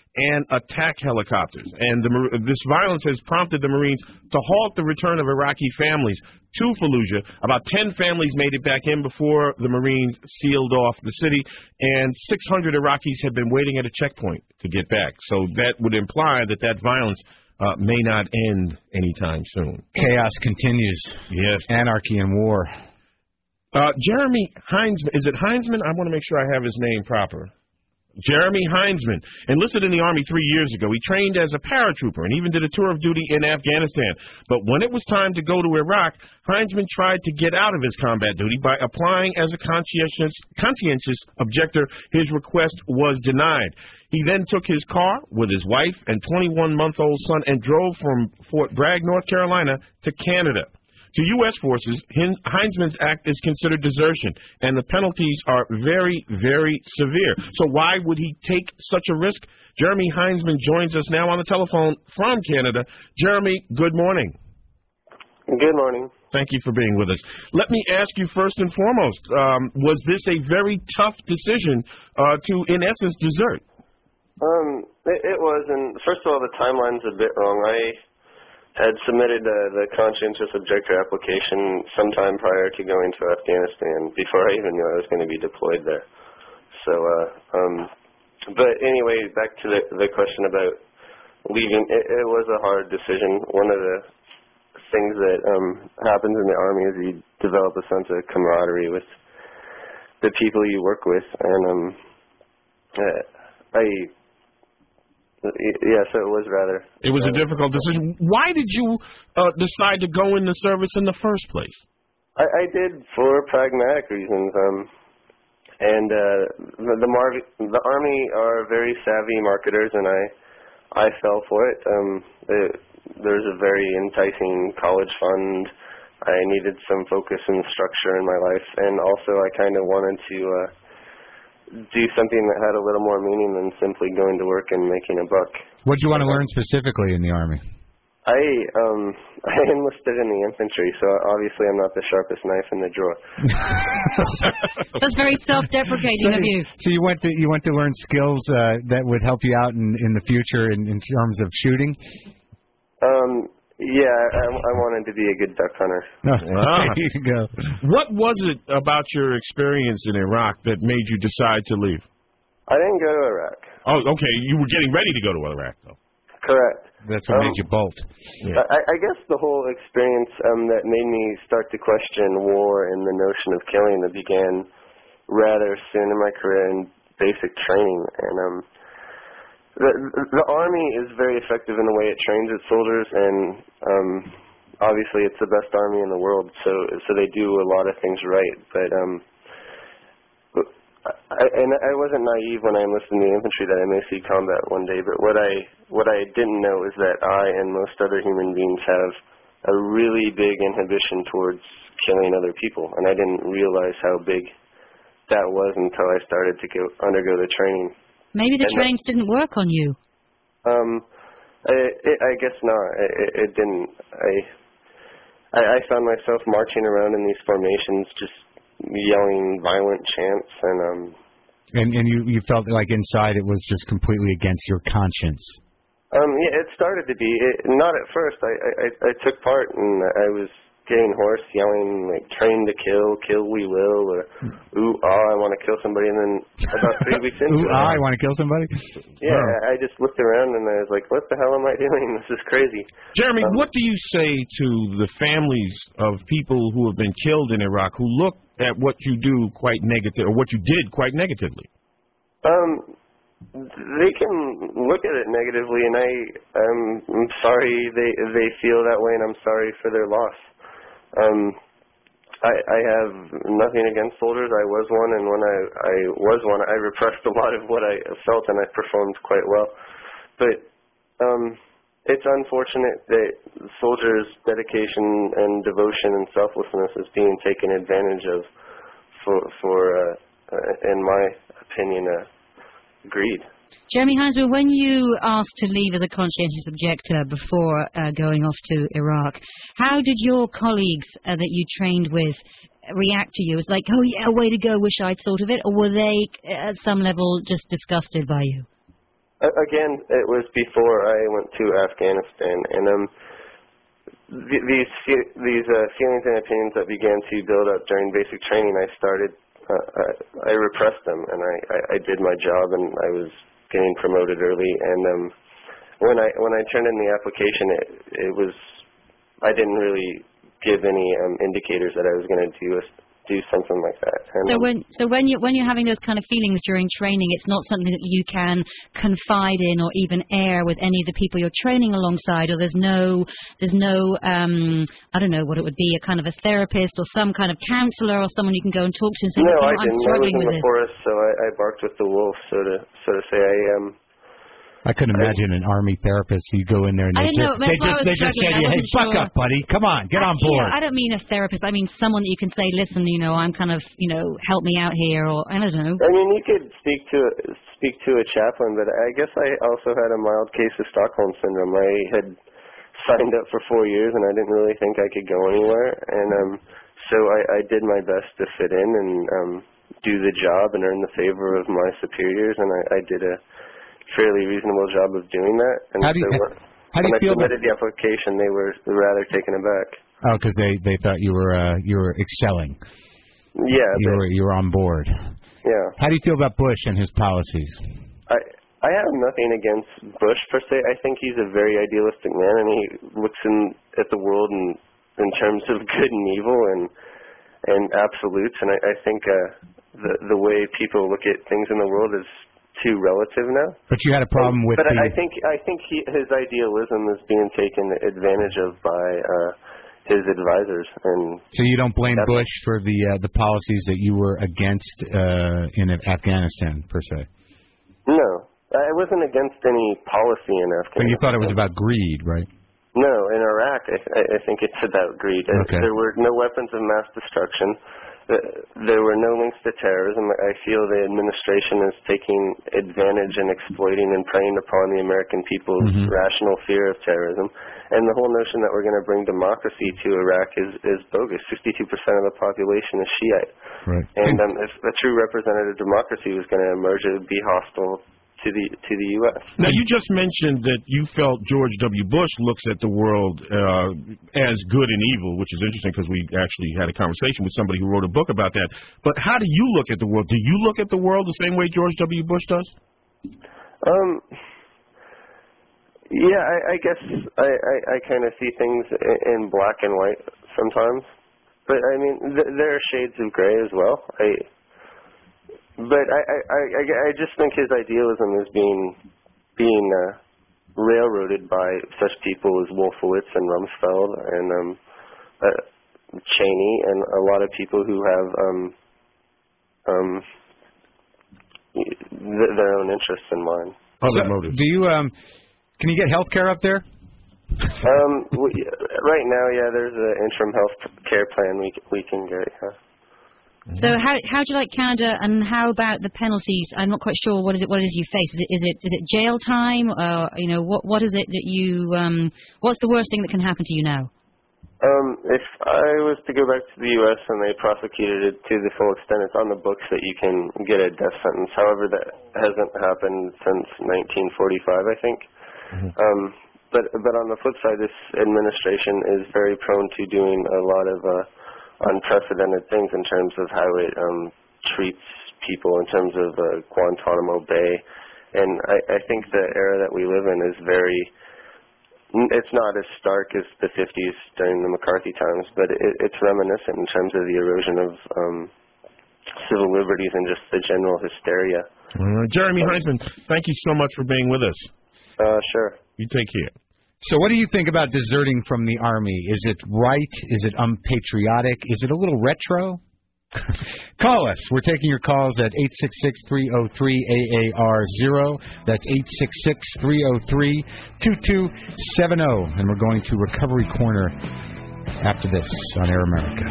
S2: and attack helicopters. And the, this violence has prompted the Marines to halt the return of Iraqi families to Fallujah. About ten families made it back in before the Marines sealed off the city, and six hundred Iraqis have been waiting at a checkpoint to get back. So that would imply that that violence uh, may not end anytime soon.
S25: Chaos continues.
S2: Yes.
S25: Anarchy and war.
S2: Uh, Jeremy Heinzman, is it Heinzman? I want to make sure I have his name proper. Jeremy Heinzman enlisted in the Army three years ago. He trained as a paratrooper and even did a tour of duty in Afghanistan. But when it was time to go to Iraq, Heinzman tried to get out of his combat duty by applying as a conscientious, conscientious objector. His request was denied. He then took his car with his wife and twenty-one-month-old son and drove from Fort Bragg, North Carolina, to Canada. To U S forces, Heinzman's act is considered desertion, and the penalties are very, very severe. So why would he take such a risk? Jeremy Heinzman joins us now on the telephone from Canada. Jeremy, good morning.
S15: Good morning.
S2: Thank you for being with us. Let me ask you first and foremost, um, was this a very tough decision uh, to, in essence, desert?
S15: Um, it, it was, and first of all, the timeline's a bit wrong. I had submitted uh, the conscientious objector application sometime prior to going to Afghanistan, before I even knew I was going to be deployed there. So, uh, um, but anyway, back to the, the question about leaving. It, it was a hard decision. One of the things that um, happens in the Army is you develop a sense of camaraderie with the people you work with, and um, uh, I. Yes, it was rather.
S2: It was a difficult decision. Why did you uh, decide to go in the service in the first place?
S15: I, I did for pragmatic reasons. Um, and uh, the the, Mar- the Army are very savvy marketers, and I I fell for it. Um, it there's a very enticing college fund. I needed some focus and structure in my life, and also I kind of wanted to. Uh, do something that had a little more meaning than simply going to work and making a buck.
S25: What did you want to learn specifically in the Army?
S15: I um I enlisted in the infantry, so obviously I'm not the sharpest knife in the drawer.
S19: That's very self-deprecating
S25: so,
S19: of you.
S25: So you went to you went to learn skills uh, that would help you out in, in the future in, in terms of shooting?
S15: Um. Yeah, I, I wanted to be a good duck hunter.
S25: Oh, there you go.
S2: What was it about your experience in Iraq that made you decide to leave?
S15: I didn't go to Iraq.
S2: Oh, okay. You were getting ready to go to Iraq, though.
S15: Correct.
S25: That's what
S15: um,
S25: made you bolt.
S15: Yeah. I, I guess the whole experience um, that made me start to question war and the notion of killing that began rather soon in my career in basic training. And um, The, the Army is very effective in the way it trains its soldiers, and um, obviously it's the best Army in the world, so so they do a lot of things right. But um, I, and I wasn't naive when I enlisted in the infantry that I may see combat one day. But what I what I didn't know is that I and most other human beings have a really big inhibition towards killing other people, and I didn't realize how big that was until I started to go undergo the training.
S19: Maybe the
S15: and
S19: trainings
S15: that,
S19: didn't work on you.
S15: Um, I, it, I guess not. It, it didn't. I, I I found myself marching around in these formations, just yelling violent chants, and um.
S25: And and you you felt like inside it was just completely against your conscience.
S15: Um. Yeah, it started to be. It, not at first. I, I I took part, and I was getting hoarse, yelling like "train to kill, kill we will," or "ooh ah, I want to kill somebody," and then about three weeks into
S25: ooh
S15: it,
S25: ah, I want to kill somebody.
S15: Yeah,
S25: oh.
S15: I just looked around and I was like, "What the hell am I doing? This is crazy."
S2: Jeremy,
S15: um,
S2: what do you say to the families of people who have been killed in Iraq who look at what you do quite negative, or what you did quite negatively?
S15: Um. They can look at it negatively, and I um, I'm sorry they they feel that way, and I'm sorry for their loss. Um, I, I have nothing against soldiers. I was one, and when I, I was one, I repressed a lot of what I felt, and I performed quite well. But um, it's unfortunate that soldiers' dedication and devotion and selflessness is being taken advantage of for, for uh, uh, in my opinion, uh, greed.
S19: Jeremy Heinzman, when you asked to leave as a conscientious objector before uh, going off to Iraq, how did your colleagues uh, that you trained with react to you? It's like, oh yeah, way to go, wish I'd thought of it, or were they at some level just disgusted by you?
S15: again, it was before I went to Afghanistan, and um, th- these these uh, feelings and opinions that began to build up during basic training, I started, uh, I, I repressed them, and I, I, I did my job, and I was getting promoted early, and um, when I when I turned in the application, it it was, I didn't really give any um, indicators that I was going to do a, do something like that. And
S19: so when so when you when you're having those kind of feelings during training, it's not something that you can confide in or even air with any of the people you're training alongside, or there's no there's no um I don't know what it would be, a kind of a therapist or some kind of counselor or someone you can go and talk to and say,
S15: no,
S19: you know,
S15: I
S19: I'm
S15: didn't.
S19: struggling
S15: I was in
S19: with
S15: the
S19: this.
S15: forest, so I, I barked with the wolf, so to so to say. I um.
S25: I couldn't imagine an army therapist. You go in there and
S19: I
S25: they
S19: didn't
S25: just,
S19: know,
S25: they
S19: that's why I
S25: just,
S19: was
S25: they just say
S19: struggling.
S25: to you,
S19: I
S25: hey,
S19: wasn't
S25: buck
S19: sure.
S25: up, buddy. Come on, get on
S19: Actually,
S25: board.
S19: I don't mean a therapist. I mean someone that you can say, listen, you know, I'm kind of, you know, help me out here, or I don't know.
S15: I mean, you could speak to speak to a chaplain, but I guess I also had a mild case of Stockholm syndrome. I had signed up for four years, and I didn't really think I could go anywhere, and um, so I, I did my best to fit in and um, do the job and earn the favor of my superiors, and I, I did a fairly reasonable job of doing that. And
S25: how do you,
S15: so when,
S25: how do you
S15: when
S25: feel
S15: I submitted the application, they were rather taken aback.
S25: Oh, because they, they thought you were uh, you were excelling.
S15: Yeah.
S25: You were you were on board.
S15: Yeah.
S25: How do you feel about Bush and his policies?
S15: I I have nothing against Bush per se. I think he's a very idealistic man, and he looks in at the world in in terms of good and evil and and absolutes. And I, I think uh, the the way people look at things in the world is too relative now.
S25: But you had a problem with
S15: but
S25: the...
S15: I think I think he, his idealism is being taken advantage of by uh, his advisors. And
S25: so you don't blame Bush for the uh, the policies that you were against uh, in Afghanistan per se?
S15: No, I wasn't against any policy in Afghanistan.
S25: But you thought it was about greed, right?
S15: No, in Iraq, I, I think it's about greed.
S25: Okay.
S15: There were no weapons of mass destruction. There were no links to terrorism. I feel the administration is taking advantage and exploiting and preying upon the American people's mm-hmm. rational fear of terrorism. And the whole notion that we're going to bring democracy to Iraq is, is bogus. sixty-two percent of the population is Shiite.
S25: Right.
S15: And um, if a true representative democracy was going to emerge, it would be hostile to the to the U S.
S2: Now, you just mentioned that you felt George W. Bush looks at the world uh, as good and evil, which is interesting because we actually had a conversation with somebody who wrote a book about that. But how do you look at the world? Do you look at the world the same way George W. Bush does?
S15: Um. Yeah, I, I guess I, I, I kind of see things in, in black and white sometimes. But, I mean, th- there are shades of gray as well. I... But I, I, I, I just think his idealism is being being uh, railroaded by such people as Wolfowitz and Rumsfeld and um, uh, Cheney and a lot of people who have um, um, th- their own interests in mind.
S25: So, do you um, can you get health care up there?
S15: um, we, right now, yeah, there's an interim health care plan we we can get. Yeah.
S19: So how how do you like Canada, and how about the penalties? I'm not quite sure what is it what it is you face. Is it is it, is it jail time? Or, you know, what what is it that you um what's the worst thing that can happen to you now?
S15: Um, if I was to go back to the U S and they prosecuted it to the full extent, it's on the books that you can get a death sentence. However, that hasn't happened since nineteen forty-five, I think. Mm-hmm. Um, but but on the flip side, this administration is very prone to doing a lot of uh, unprecedented things in terms of how it um, treats people, in terms of uh, Guantanamo Bay. And I, I think the era that we live in is very, it's not as stark as the fifties during the McCarthy times, but it, it's reminiscent in terms of the erosion of um, civil liberties and just the general hysteria.
S2: Uh, Jeremy Heisman, thank you so much for being with us.
S15: Uh, sure.
S2: You take care.
S25: So what do you think about deserting from the Army? Is it right? Is it unpatriotic? Is it a little retro? Call us. We're taking your calls at eight six six, three oh three, A A R zero. That's eight six six, three oh three, two two seven oh. And we're going to Recovery Corner after this on Air America.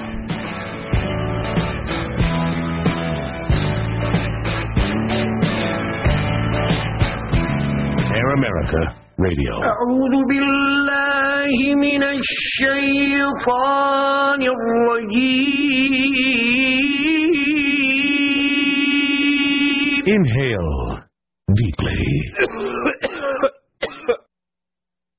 S1: Air America Radio.
S14: أعوذ بالله من الشيطان الرجيم.
S1: Inhale deeply.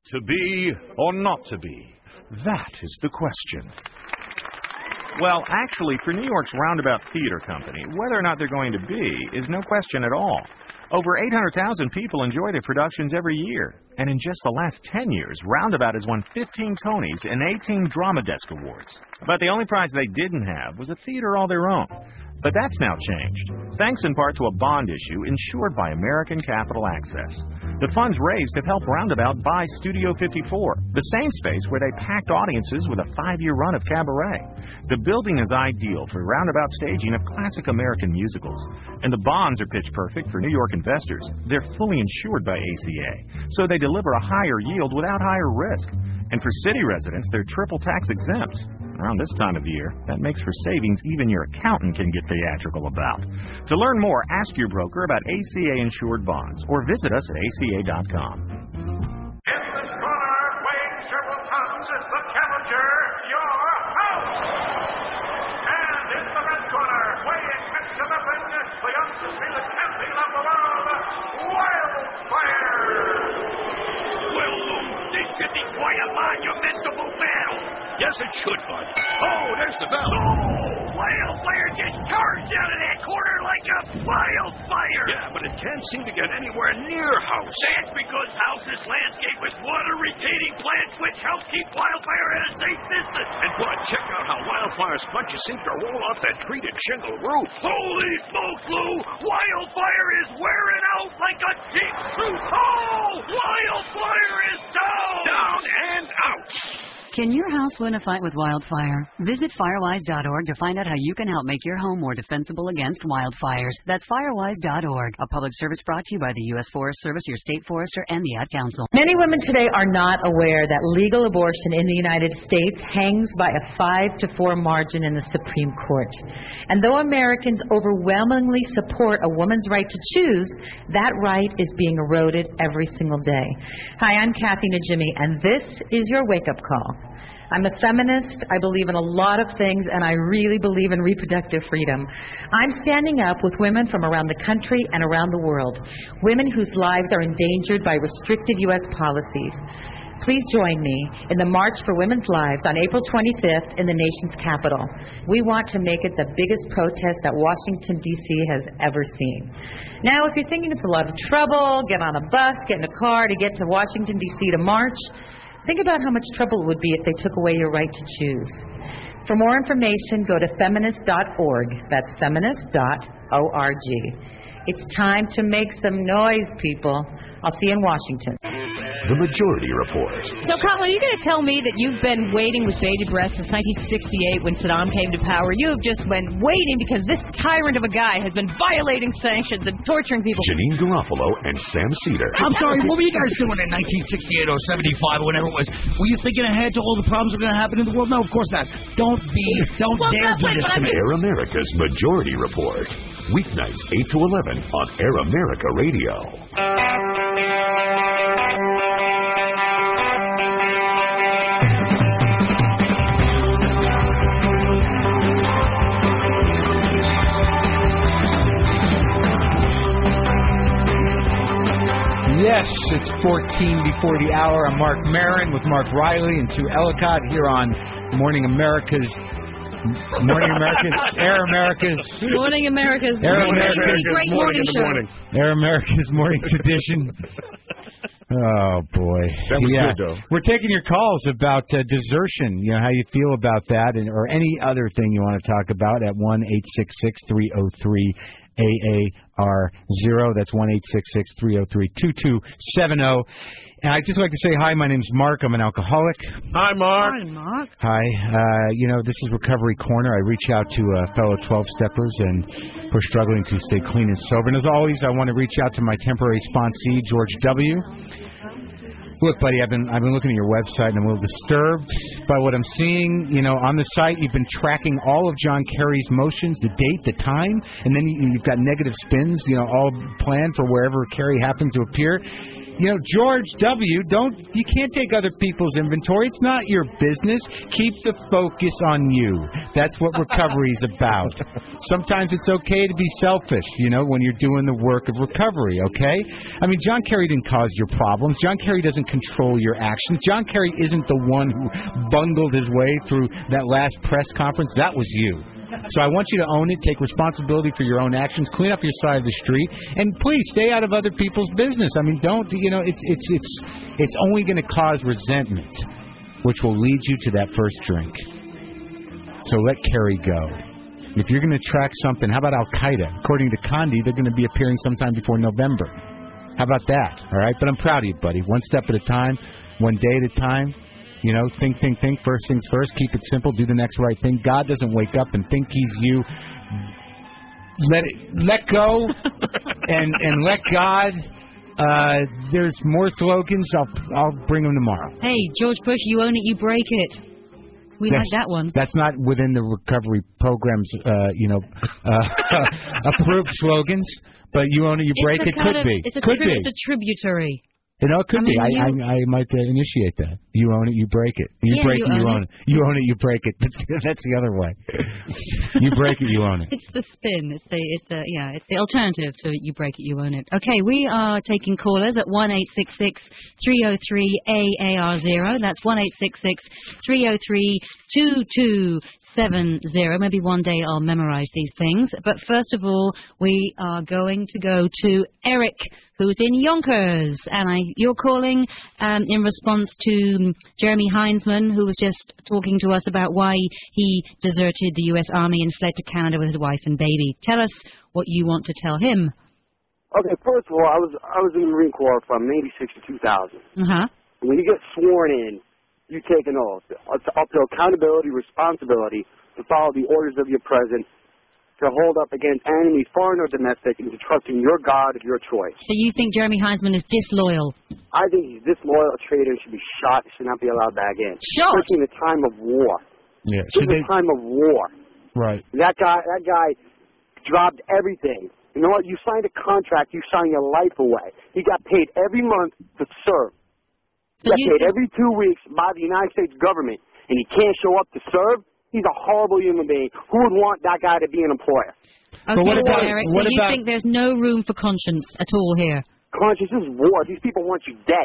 S1: To be or not to be? That is the question.
S17: Well, actually, for New York's Roundabout Theater Company, whether or not they're going to be is no question at all. Over eight hundred thousand people enjoy their productions every year. And in just the last ten years, Roundabout has won fifteen Tonys and eighteen Drama Desk Awards. But the only prize they didn't have was a theater all their own. But that's now changed, thanks in part to a bond issue insured by American Capital Access. The funds raised have helped Roundabout buy Studio fifty-four, the same space where they packed audiences with a five-year run of Cabaret. The building is ideal for Roundabout staging of classic American musicals, and the bonds are pitch perfect for New York investors. They're fully insured by A C A, so they deliver a higher yield without higher risk. And for city residents, they're triple tax exempt. Around this time of year, that makes for savings even your accountant can get theatrical about. To learn more, ask your broker about A C A-insured bonds or visit us at A C A dot com.
S18: In this corner, weighing several pounds, is the challenger, your house. And in the red corner, weighing next to nothing, the undisputed champion of the world, Wildfire.
S21: Well, this should be quite a monumental battle.
S1: Yes, it should, bud. Oh, there's the bell.
S21: Oh, Wildfire just charged out of that corner like a wildfire.
S1: Yeah, but it can't seem to get anywhere near House.
S21: That's because House's landscape with water retaining plants, which helps keep Wildfire at a safe distance.
S1: And, bud, check out how Wildfire's punches seem to roll off that treated shingle roof.
S21: Holy smokes, Lou! Wildfire is wearing out like a cheap suit. Oh, Wildfire is down!
S1: Down and out.
S22: Can your house win a fight with wildfire? Visit Firewise dot org to find out how you can help make your home more defensible against wildfires. That's Firewise dot org. A public service brought to you by the U S Forest Service, your state forester, and the Ad Council.
S23: Many women today are not aware that legal abortion in the United States hangs by a five to four margin in the Supreme Court. And though Americans overwhelmingly support a woman's right to choose, that right is being eroded every single day. Hi, I'm Kathy Najimy, and this is your wake-up call. I'm a feminist. I believe in a lot of things, and I really believe in reproductive freedom. I'm standing up with women from around the country and around the world, women whose lives are endangered by restrictive U S policies. Please join me in the March for Women's Lives on April twenty-fifth in the nation's capital. We want to make it the biggest protest that Washington, D C has ever seen. Now, if you're thinking it's a lot of trouble, get on a bus, get in a car to get to Washington, D C to march, think about how much trouble it would be if they took away your right to choose. For more information, go to feminist dot org. That's feminist dot org. It's time to make some noise, people. I'll see you in Washington.
S8: The Majority Report.
S4: So, Kamala, are you going to tell me that you've been waiting with bated breath since nineteen sixty-eight when Saddam came to power? You have just been waiting because this tyrant of a guy has been violating sanctions and torturing people.
S8: Janine Garofalo and Sam Cedar.
S24: I'm sorry, what were you guys doing in nineteen sixty-eight or seventy-five or whatever it was? Were you thinking ahead to all the problems that are going to happen in the world? No, of course not. Don't be, don't well, dare do this to me.
S8: Air America's Majority Report. Weeknights eight to eleven on Air America Radio.
S25: Yes, it's fourteen before the hour. I'm Mark Maron with Mark Riley and Sue Ellicott here on Morning America's Morning America's Air America's
S4: Morning America's
S25: Air America's
S4: great morning show.
S25: Morning. Air America's Morning Edition. Oh boy,
S7: that was
S25: yeah.
S7: good though.
S25: We're taking your calls about uh, desertion. You know how you feel about that, and or any other thing you want to talk about at one eight six six three zero three A A R zero. That's one eight six six three zero three two two seven zero. And I'd just like to say hi. My name's Mark. I'm an alcoholic.
S2: Hi, Mark.
S4: Hi, Mark.
S25: Hi. Uh, you know, this is Recovery Corner. I reach out to uh, fellow twelve-steppers and who are struggling to stay clean and sober. And as always, I want to reach out to my temporary sponsee, George W. Look, buddy, I've been I've been looking at your website and I'm a little disturbed by what I'm seeing. You know, on the site, you've been tracking all of John Kerry's motions, the date, the time, and then you've got negative spins, you know, all planned for wherever Kerry happens to appear. You know, George W., don't you can't take other people's inventory. It's not your business. Keep the focus on you. That's what recovery is about. Sometimes it's okay to be selfish, you know, when you're doing the work of recovery, okay? I mean, John Kerry didn't cause your problems. John Kerry doesn't control your actions. John Kerry isn't the one who bungled his way through that last press conference. That was you. So I want you to own it, take responsibility for your own actions, clean up your side of the street, and please stay out of other people's business. I mean, don't, you know, it's it's it's it's only going to cause resentment, which will lead you to that first drink. So let Kerry go. If you're going to track something, how about Al-Qaeda? According to Condi, they're going to be appearing sometime before November. How about that? All right? But I'm proud of you, buddy. One step at a time, one day at a time. You know, think, think, think. First things first. Keep it simple. Do the next right thing. God doesn't wake up and think he's you. Let it, let go and and let God. Uh, there's more slogans. I'll I'll bring them tomorrow.
S19: Hey, George Bush, you own it, you break it. We
S25: that's,
S19: like that one.
S25: That's not within the recovery program's, uh, you know, uh, approved slogans. But you own it, you break it. Could
S19: of,
S25: be.
S19: It's a,
S25: could
S19: tri-
S25: be.
S19: It's a tributary.
S25: You know, it could
S19: I
S25: be.
S19: mean,
S25: I,
S19: you,
S25: I I might uh, initiate that. You own it, you break it. You
S19: yeah,
S25: break
S19: you
S25: it, you
S19: own
S25: own
S19: it.
S25: it. You own it, you break it. That's that's the other way. You break it, you own it.
S19: It's the spin. It's the it's the yeah. It's the alternative to you break it, you own it. Okay, we are taking callers at one eight six six three zero three A A R zero. That's one eight six six three zero three two two seven zero. Maybe one day I'll memorize these things. But first of all, we are going to go to Eric, who's in Yonkers, and I you're calling um, in response to Jeremy Heinzman, who was just talking to us about why he deserted the U S Army and fled to Canada with his wife and baby. Tell us what you want to tell him.
S3: Okay, first of all, I was I was in the Marine Corps from eighty-six to two thousand.
S19: Uh-huh.
S3: When you get sworn in, you take an oath. It's up to accountability, responsibility to follow the orders of your president, to hold up against enemies, foreign or domestic, and to trust in your God of your choice.
S19: So you think Jeremy Heinzman is disloyal?
S3: I think he's disloyal, a traitor, and should be shot, should not be allowed back in.
S19: Shot?
S3: Especially in the time of war.
S25: Yeah.
S3: In the time of war.
S25: Right.
S3: That guy, that guy dropped everything. You know what? You signed a contract, you signed your life away. He got paid every month to serve.
S19: So
S3: He got paid every two weeks by the United States government, and he can't show up to serve? He's a horrible human being. Who would want that guy to be an employer?
S19: Okay,
S25: what about,
S19: Eric,
S25: what
S19: so you
S25: about,
S19: think there's no room for conscience at all here?
S3: Conscience is war. These people want you dead.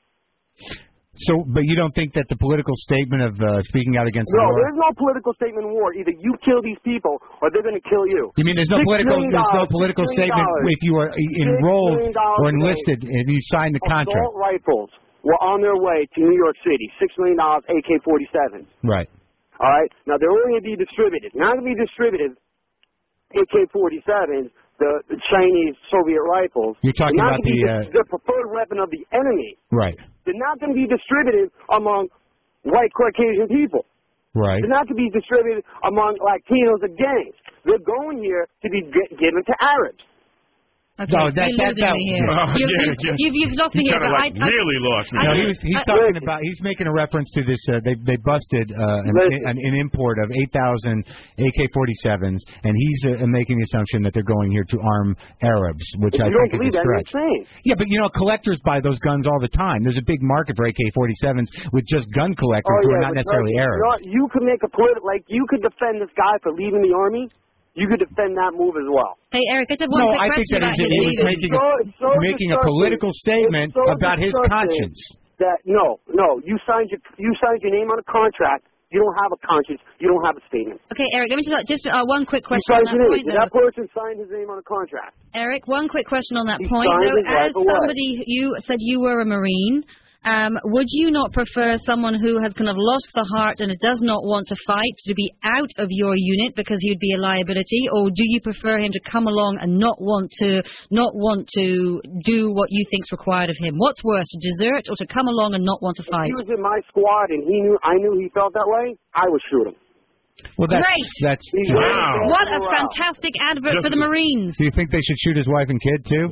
S25: So, but you don't think that the political statement of uh, speaking out against
S3: No,
S25: the war?
S3: there's no political statement in war. Either you kill these people or they're going to kill you.
S25: You mean there's no
S3: Six
S25: political
S3: million
S25: there's no
S3: dollars,
S25: political
S3: six million
S25: statement
S3: dollars.
S25: if you are enrolled
S3: Six million dollars
S25: or
S3: a day.
S25: enlisted and you signed the contract?
S3: Assault rifles were on their way to New York City. Six million dollars A K forty-sevens.
S25: Right.
S3: All right. Now they're only going to be distributed. Not going to be distributed A K forty-sevens, the, the Chinese Soviet rifles.
S25: You're talking
S3: They're not
S25: about
S3: gonna be
S25: the,
S3: dis- the preferred weapon of the enemy.
S25: Right.
S3: They're not going to be distributed among white Caucasian people.
S25: Right.
S3: They're not to be distributed among Latinos or gangs. They're going here to be g- given to Arabs.
S19: Okay,
S25: No, that-
S19: you're
S25: that-
S19: losing
S25: that-
S19: me here.
S25: Oh,
S19: you've,
S25: yeah,
S19: you've,
S25: yeah.
S19: you've, you've lost
S25: He
S19: me here.
S25: kinda
S19: But
S25: like
S19: I, I,
S25: really
S2: lost
S25: No, he was, he's
S3: I-
S25: talking
S3: listen.
S25: about. He's making a reference to this. Uh, they they busted uh, an,
S3: Listen.
S25: an, an import of eight thousand A K forty-sevens, and he's uh, making the assumption that they're going here to arm Arabs, which
S3: If
S25: I
S3: you don't
S25: think
S3: believe
S25: is a
S3: that, you're
S25: stretch.
S3: insane.
S25: Yeah, but you know, collectors buy those guns all the time. There's a big market for A K forty-sevens with just gun collectors
S3: Oh,
S25: who
S3: yeah,
S25: are not
S3: but
S25: necessarily
S3: you know
S25: Arabs.
S3: what? You could make a politi- like you could defend this guy for leaving the army. You could defend that move as well.
S19: hey, Eric, I just have one
S25: No,
S19: quick
S25: I think
S19: question
S25: that
S19: about
S25: he's,
S19: his
S25: he was
S19: leaving.
S25: making
S3: So,
S25: a,
S3: it's so
S25: making a
S3: disgusting.
S25: political statement
S3: It's so
S25: about his
S3: disgusting
S25: conscience.
S3: That no, no, you signed your you signed your name on a contract. You don't have a conscience. You don't have a statement.
S19: Okay, Eric, let me just just uh, one quick
S3: You
S19: question on
S3: signed
S19: that
S3: your
S19: point,
S3: name.
S19: though.
S3: That person signed his name on a contract.
S19: Eric, one quick question on that
S3: He
S19: point,
S3: signed
S19: though.
S3: his
S19: As
S3: life away.
S19: somebody, you said you were a Marine. Um, would you not prefer someone who has kind of lost the heart and does not want to fight to be out of your unit because he'd be a liability, or do you prefer him to come along and not want to not want to do what you think's required of him? What's worse, to desert or to come along and not want to
S3: If
S19: fight?
S3: he was in my squad and he knew I knew he felt that way, I would shoot him.
S25: Well, that's
S19: Great.
S25: that's.
S3: Wow.
S19: What a fantastic advert for the Marines.
S25: Do you think they should shoot his wife and kid too?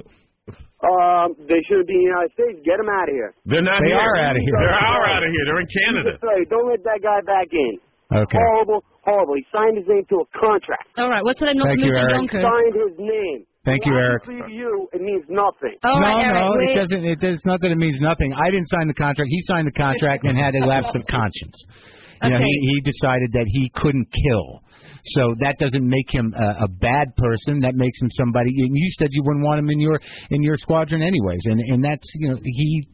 S3: Um, they should be in the United States. Get them out of here.
S2: They're not
S25: They
S2: here.
S25: are outta here.
S2: They are out of here. They're in Canada.
S3: Say, don't let that guy back in.
S25: Okay.
S3: Horrible, horrible. He signed his name to a contract.
S19: All right, what's it not
S25: Thank
S19: to
S25: you,
S19: move to
S25: Eric.
S19: Yonkers?
S3: Signed his name.
S25: Thank you, Eric.
S3: Obviously to you, it means nothing.
S19: All
S25: no,
S19: right, Eric,
S25: no,
S19: wait.
S25: it doesn't. It does not that it means nothing. I didn't sign the contract. He signed the contract and had a lapse of conscience. You know,
S19: Okay.
S25: he, he decided that he couldn't kill. So that doesn't make him a, a bad person. That makes him somebody. And you said you wouldn't want him in your in your squadron anyways. And and that's you know he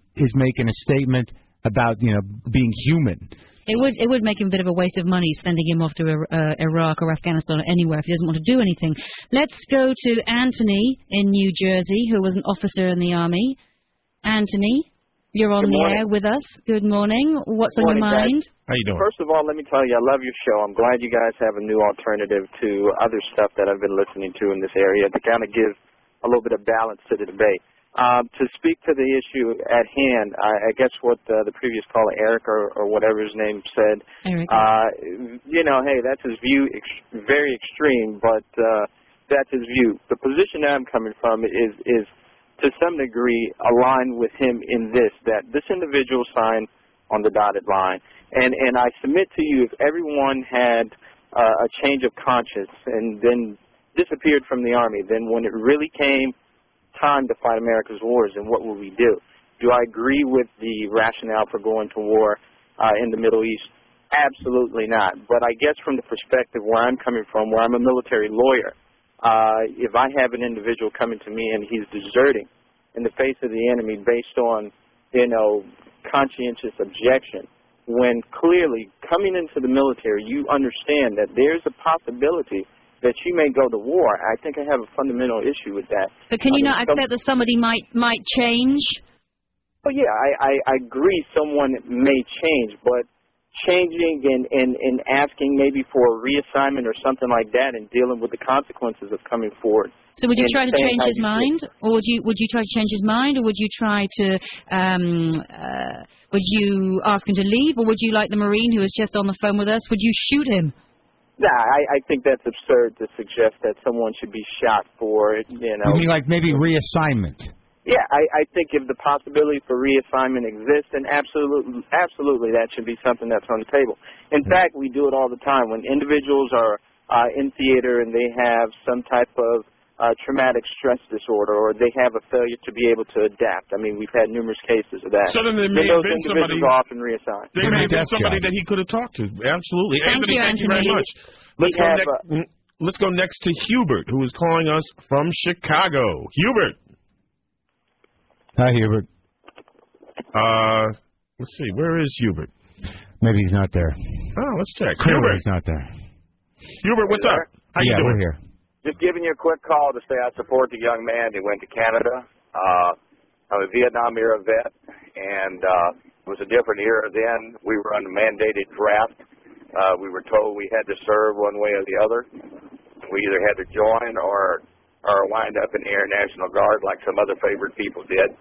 S25: is making a statement about, you know, being human.
S19: It would it would make him a bit of a waste of money sending him off to uh, Iraq or Afghanistan or anywhere if he doesn't want to do anything. Let's go to Anthony in New Jersey, who was an officer in the Army. Anthony, you're on
S5: Good
S19: the
S5: morning.
S19: air with us. Good morning. What's on your
S5: Morning,
S19: mind?
S5: guys.
S2: How you doing?
S5: First of all, let me tell you, I love your show. I'm glad you guys have a new alternative to other stuff that I've been listening to in this area to kind of give a little bit of balance to the debate. Um, to speak to the issue at hand, I, I guess what uh, the previous caller, Eric or, or whatever his name said,
S19: Eric.
S5: uh, you know, hey, that's his view, ex- very extreme, but uh, that's his view. The position that I'm coming from is, is to some degree aligned with him in this, that this individual signed on the dotted line. And, and I submit to you, if everyone had uh, a change of conscience and then disappeared from the Army, then when it really came time to fight America's wars, and what will we do? Do I agree with the rationale for going to war uh, in the Middle East? Absolutely not. But I guess from the perspective where I'm coming from, where I'm a military lawyer, uh, if I have an individual coming to me and he's deserting in the face of the enemy based on, you know, conscientious objection, when clearly coming into the military, you understand that there's a possibility that you may go to war, I think I have a fundamental issue with that.
S19: But can you
S5: I mean,
S19: not accept
S5: some,
S19: that somebody might might change?
S5: Oh, yeah, I, I, I agree someone may change, but changing and, and, and asking maybe for a reassignment or something like that and dealing with the consequences of coming forward.
S19: So would you
S5: and
S19: try to
S5: saying
S19: change
S5: how
S19: his
S5: you
S19: mind,
S5: feel.
S19: or would you would you try to change his mind, or would you try to um, uh, would you ask him to leave, or would you, like the Marine who was just on the phone with us, would you shoot him?
S5: Nah, I, I think that's absurd to suggest that someone should be shot for, you know.
S25: You mean like maybe reassignment?
S5: Yeah, I, I think if the possibility for reassignment exists, then absolutely, absolutely that should be something that's on the table. In fact, we do it all the time. When individuals are uh, in theater and they have some type of uh, traumatic stress disorder or they have a failure to be able to adapt. I mean, we've had numerous cases of that.
S2: So then there may
S5: those
S2: have been
S5: individuals
S2: somebody-
S5: are often reassigned.
S2: There may have been somebody that he could have talked to. Absolutely.
S5: Thank
S2: Anthony,
S5: you,
S2: thank you
S5: Anthony.
S2: very much. Let's
S5: We
S2: go,
S5: have,
S2: next, mm, let's go next to Hubert, who is calling us from Chicago. Hubert.
S25: Hi, Hubert.
S2: Uh, let's see. Where is Hubert?
S25: Maybe he's not there.
S2: Oh, let's check.
S25: Clearly
S2: Hubert.
S25: he's not there.
S2: Hubert, what's up? How you
S25: yeah,
S2: doing?
S25: we're here.
S6: Just giving you a quick call to say I support the young man who went to Canada. Uh, I'm a Vietnam era vet, and uh, it was a different era then. We were on a mandated draft. Uh, we were told we had to serve one way or the other. We either had to join or or wind up in the Air National Guard like some other favored people did.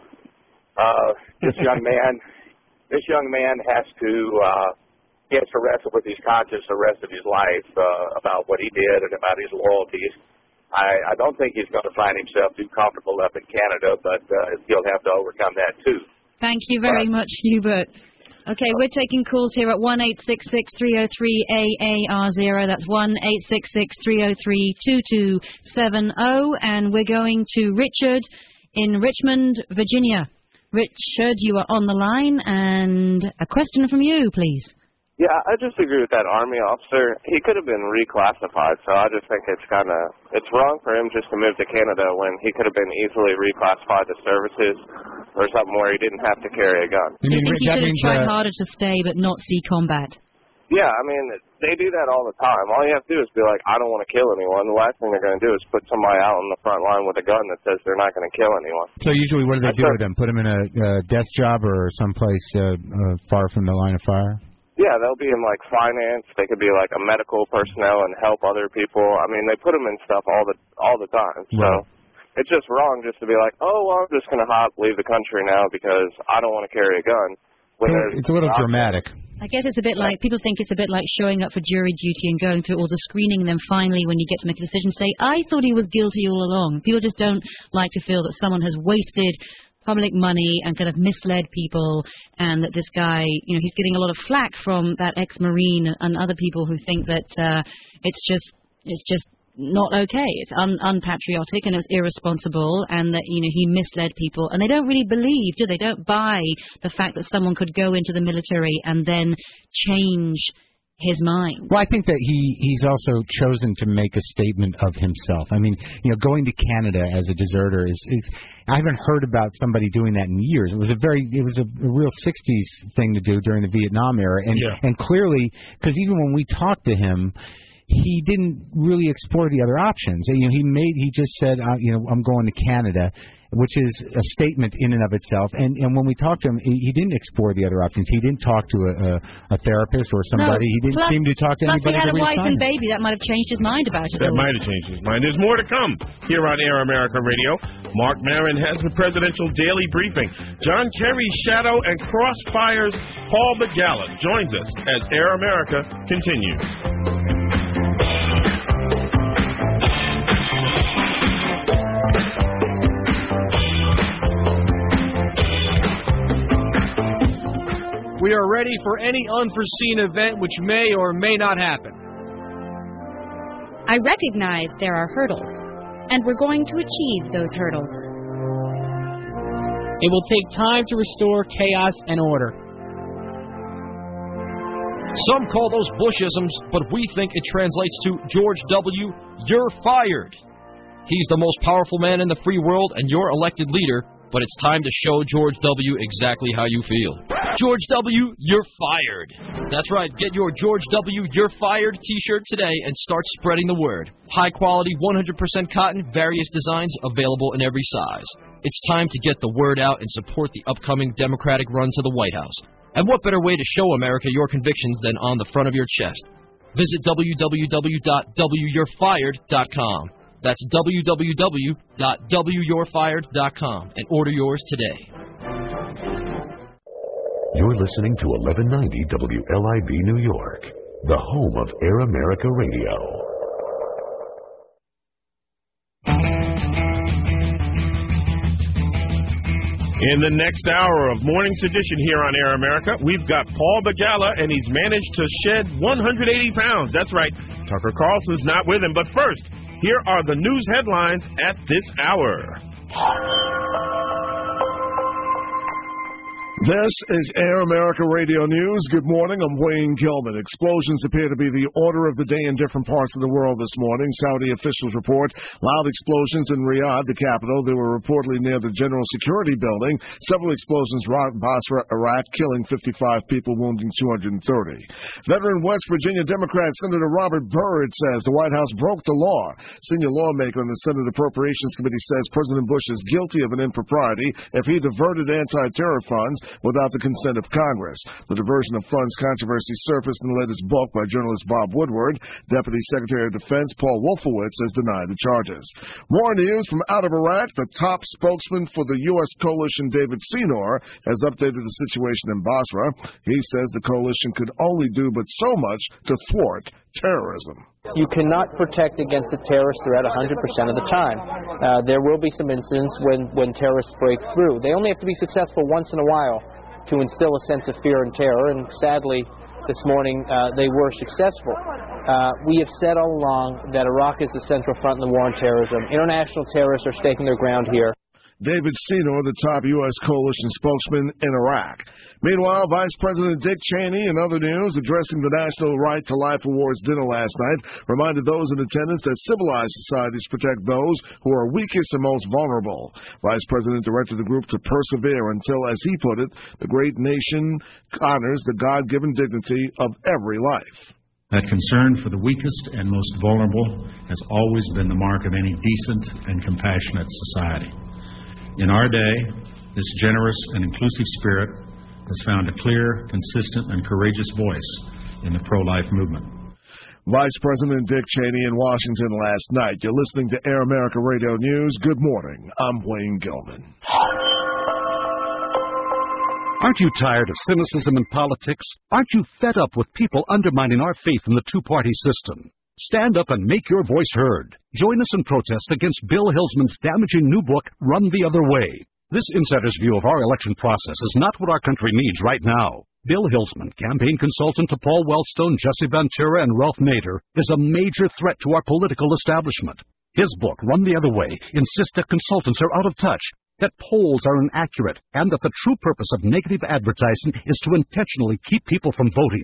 S6: Uh, this young man, this young man has to uh, he has to wrestle with his conscience the rest of his life uh, about what he did and about his loyalties. I, I don't think he's going to find himself too comfortable up in Canada, but uh, he'll have to overcome that too.
S19: Thank you very much, Hubert. Okay, we're taking calls here at one eight six six, three oh three, A A R zero. That's one eight six six, three oh three, two two seven oh. And we're going to Richard in Richmond, Virginia. Richard, you are on the line, and a question from you, please.
S15: Yeah, I just agree with that Army officer. He could have been reclassified, so I just think it's kind of, it's wrong for him just to move to Canada when he could have been easily reclassified to services or something where he didn't have to carry a gun.
S19: Do you think he should have tried harder to stay but not see combat?
S15: Yeah, I mean, they do that all the time. All you have to do is be like, I don't want to kill anyone. The last thing they're going to do is put somebody out on the front line with a gun that says they're not going to kill anyone.
S25: So usually what do they
S15: That's
S25: do
S15: a-
S25: with them? Put them in a uh, desk job or someplace uh, uh, far from the line of fire?
S15: Yeah, they'll be in, like, finance. They could be, like, a medical personnel and help other people. I mean, they put them in stuff all the all the time. So
S25: Right.
S15: it's just wrong just to be like, oh, well, I'm just going to hop, leave the country now because I don't want to carry a gun. When there's
S25: It's a little dramatic.
S19: I guess it's a bit like, people think it's a bit like showing up for jury duty and going through all the screening, and then finally when you get to make a decision, say, I thought he was guilty all along. People just don't like to feel that someone has wasted public money and kind of misled people, and that this guy, you know, he's getting a lot of flack from that ex-Marine and other people who think that uh, it's just it's just not okay. It's un- unpatriotic and it's irresponsible, and that, you know, he misled people, and they don't really believe, do they? Don't buy the fact that someone could go into the military and then change his mind.
S25: Well, I think that he he's also chosen to make a statement of himself. I mean, you know, going to Canada as a deserter is, is I haven't heard about somebody doing that in years. It was a very it was a, a real sixties thing to do during the Vietnam era, and
S2: Yeah.
S25: and clearly, because even when we talked to him, he didn't really explore the other options. You know, he made he just said, uh, you know, I'm going to Canada, which is a statement in and of itself. And and when we talked to him, he, he didn't explore the other options. He didn't talk to a, a, a therapist or somebody.
S19: No,
S25: he didn't
S19: plus,
S25: seem to talk to
S19: plus
S25: anybody.
S19: he had
S25: to
S19: a wife
S25: reassign
S19: and
S25: him.
S19: baby. That might have changed his mind about it.
S2: That might have changed his mind. There's more to come here on Air America Radio. Mark Maron has the presidential daily briefing. John Kerry's shadow and crossfire's Paul Begala joins us as Air America continues.
S9: We are ready for any unforeseen event which may or may not happen.
S19: I recognize there are hurdles, and we're going to achieve those hurdles.
S10: It will take time to restore chaos and order.
S12: Some call those Bushisms, but we think it translates to George W., you're fired. He's the most powerful man in the free world and your elected leader, but it's time to show George W. exactly how you feel. George W., you're fired. That's right. Get your George W. You're Fired t-shirt today and start spreading the word. High quality, one hundred percent cotton, various designs, available in every size. It's time to get the word out and support the upcoming Democratic run to the White House. And what better way to show America your convictions than on the front of your chest? Visit w w w dot w you're fired dot com. That's w w w dot w you're fired dot com and order yours today.
S8: You're listening to eleven ninety W L I B New York, the home of Air America Radio.
S2: In the next hour of Morning's Edition here on Air America, we've got Paul Begala, and he's managed to shed one hundred eighty pounds. That's right. Tucker Carlson's not with him. But first, here are the news headlines at this hour.
S13: This is Air America Radio News. Good morning. I'm Wayne Gilman. Explosions appear to be the order of the day in different parts of the world this morning. Saudi officials report loud explosions in Riyadh, the capital. They were reportedly near the General Security Building. Several explosions rocked Basra, Iraq, killing fifty-five people, wounding two hundred thirty. Veteran West Virginia Democrat Senator Robert Byrd says the White House broke the law. Senior lawmaker on the Senate Appropriations Committee says President Bush is guilty of an impropriety if he diverted anti-terror funds without the consent of Congress. The diversion of funds controversy surfaced in the latest book by journalist Bob Woodward. Deputy Secretary of Defense Paul Wolfowitz has denied the charges. More news from out of Iraq. The top spokesman for the U S coalition, David Senor, has updated the situation in Basra. He says the coalition could only do but so much to thwart terrorism.
S16: You cannot protect against the terrorist threat one hundred percent of the time. Uh, there will be some incidents when, when terrorists break through. They only have to be successful once in a while to instill a sense of fear and terror, and sadly, this morning uh, they were successful. Uh, we have said all along that Iraq is the central front in the war on terrorism. International terrorists are staking their ground here.
S13: David Senor, the top U S coalition spokesman in Iraq. Meanwhile, Vice President Dick Cheney, in other news, addressing the National Right to Life Awards dinner last night, reminded those in attendance that civilized societies protect those who are weakest and most vulnerable. Vice President directed the group to persevere until, as he put it, the great nation honors the God-given dignity of every life.
S26: That concern for the weakest and most vulnerable has always been the mark of any decent and compassionate society. In our day, this generous and inclusive spirit has found a clear, consistent, and courageous voice in the pro-life movement.
S13: Vice President Dick Cheney in Washington last night. You're listening to Air America Radio News. Good morning. I'm Wayne Gilman.
S27: Aren't you tired of cynicism in politics? Aren't you fed up with people undermining our faith in the two-party system? Stand up and make your voice heard. Join us in protest against Bill Hillsman's damaging new book, Run the Other Way. This insider's view of our election process is not what our country needs right now. Bill Hillsman, campaign consultant to Paul Wellstone, Jesse Ventura, and Ralph Nader, is a major threat to our political establishment. His book, Run the Other Way, insists that consultants are out of touch, that polls are inaccurate, and that the true purpose of negative advertising is to intentionally keep people from voting.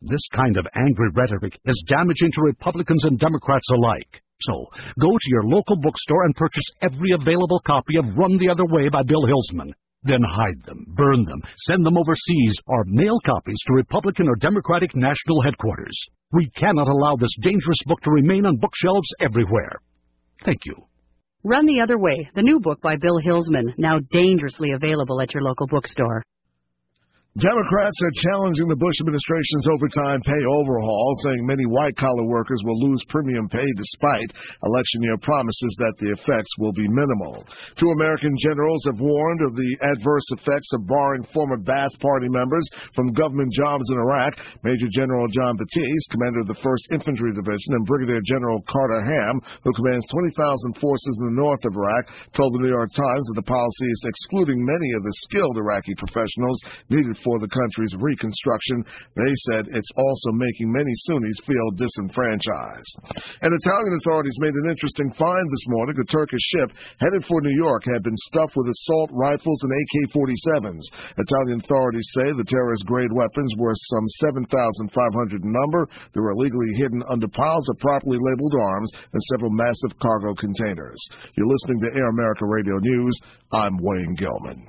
S27: This kind of angry rhetoric is damaging to Republicans and Democrats alike. So, go to your local bookstore and purchase every available copy of Run the Other Way by Bill Hilsman. Then hide them, burn them, send them overseas, or mail copies to Republican or Democratic national headquarters. We cannot allow this dangerous book to remain on bookshelves everywhere. Thank you.
S1: Run the Other Way, the new book by Bill Hilsman, now dangerously available at your local bookstore.
S13: Democrats are challenging the Bush administration's overtime pay overhaul, saying many white-collar workers will lose premium pay despite election year promises that the effects will be minimal. Two American generals have warned of the adverse effects of barring former Ba'ath Party members from government jobs in Iraq. Major General John Batiste, commander of the first Infantry Division, and Brigadier General Carter Ham, who commands twenty thousand forces in the north of Iraq, told the New York Times that the policy is excluding many of the skilled Iraqi professionals needed for the country's reconstruction. They said it's also making many Sunnis feel disenfranchised. And Italian authorities made an interesting find this morning. A Turkish ship headed for New York had been stuffed with assault rifles and A K forty-sevens. Italian authorities say the terrorist-grade weapons were some seven thousand five hundred in number. They were illegally hidden under piles of properly labeled arms and several massive cargo containers. You're listening to Air America Radio News. I'm Wayne Gilman.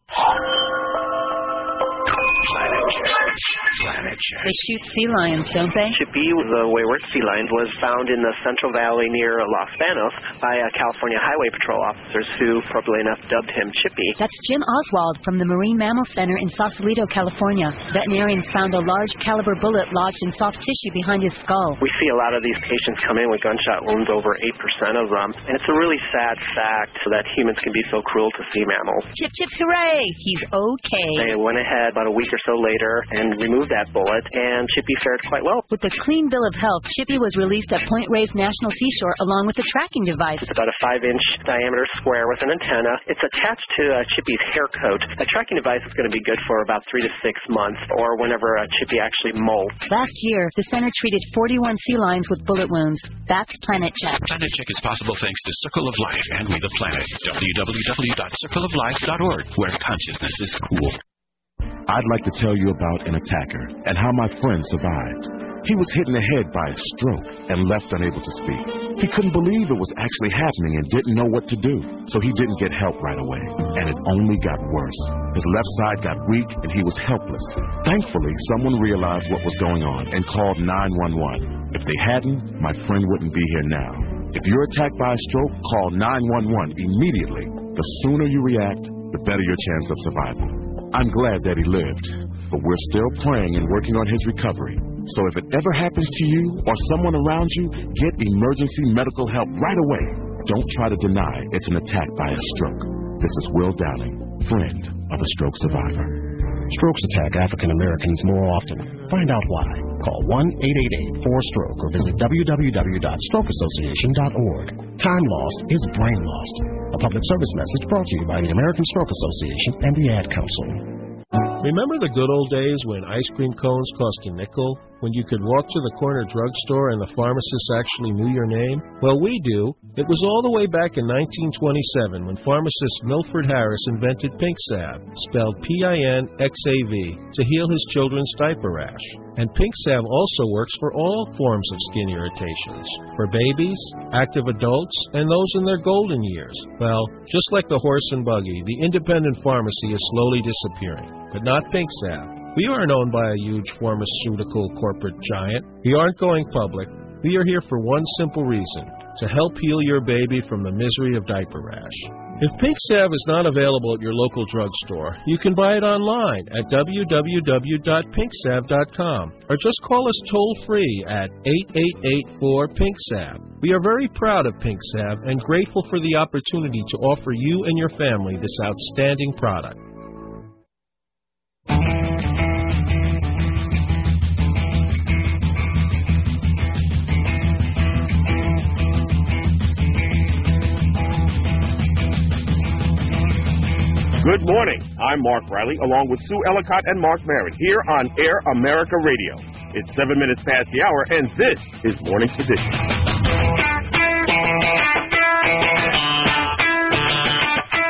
S11: Planet Check. They shoot sea lions, don't they?
S14: Chippy, the wayward sea lion, was found in the Central Valley near Los Banos by uh, California Highway Patrol officers who, appropriately enough, dubbed him Chippy.
S11: That's Jim Oswald from the Marine Mammal Center in Sausalito, California. Veterinarians found a large caliber bullet lodged in soft tissue behind his skull.
S14: We see a lot of these patients come in with gunshot wounds, over eight percent of them, and it's a really sad fact that humans can be so cruel to sea mammals.
S11: Chip, chip, hooray! He's okay.
S14: They went ahead about a week or so later and removed that bullet, and Chippy fared quite well.
S11: With a clean bill of health, Chippy was released at Point Reyes National Seashore along with the tracking device.
S14: It's about a five-inch diameter square with an antenna. It's attached to uh, Chippy's hair coat. A tracking device is going to be good for about three to six months, or whenever uh, Chippy actually molts.
S11: Last year, the center treated forty-one sea lions with bullet wounds. That's Planet Check.
S17: Planet Check is possible thanks to Circle of Life and We the Planet. w w w dot circle of life dot org, where consciousness is cool.
S18: I'd like to tell you about an attacker and how my friend survived. He was hit in the head by a stroke and left unable to speak. He couldn't believe it was actually happening and didn't know what to do, so he didn't get help right away. And it only got worse. His left side got weak and he was helpless. Thankfully, someone realized what was going on and called nine one one. If they hadn't, my friend wouldn't be here now. If you're attacked by a stroke, call nine one one immediately. The sooner you react, the better your chance of survival. I'm glad that he lived, but we're still praying and working on his recovery. So if it ever happens to you or someone around you, get emergency medical help right away. Don't try to deny it's an attack by a stroke. This is Will Downing, friend of a stroke survivor.
S20: Strokes attack African Americans more often. Find out why. Call one eight eight eight four stroke or visit w w w dot stroke association dot org. Time lost is brain lost. A public service message brought to you by the American Stroke Association and the Ad Council.
S9: Remember the good old days when ice cream cones cost a nickel? When you could walk to the corner drugstore and the pharmacist actually knew your name? Well, we do. It was all the way back in nineteen twenty-seven when pharmacist Milford Harris invented Pink Salve, spelled P I N X A V, to heal his children's diaper rash. And Pink Salve also works for all forms of skin irritations, for babies, active adults, and those in their golden years. Well, just like the horse and buggy, the independent pharmacy is slowly disappearing, but not Pink Salve. We aren't owned by a huge pharmaceutical corporate giant. We aren't going public. We are here for one simple reason, to help heal your baby from the misery of diaper rash. If Pink Salve is not available at your local drugstore, you can buy it online at w w w dot pink salve dot com or just call us toll-free at eight eight eight four pink salve. We are very proud of Pink Salve and grateful for the opportunity to offer you and your family this outstanding product.
S2: Good morning. I'm Mark Riley, along with Sue Ellicott and Mark Maron, here on Air America Radio. It's seven minutes past the hour, and this is Morning's Edition.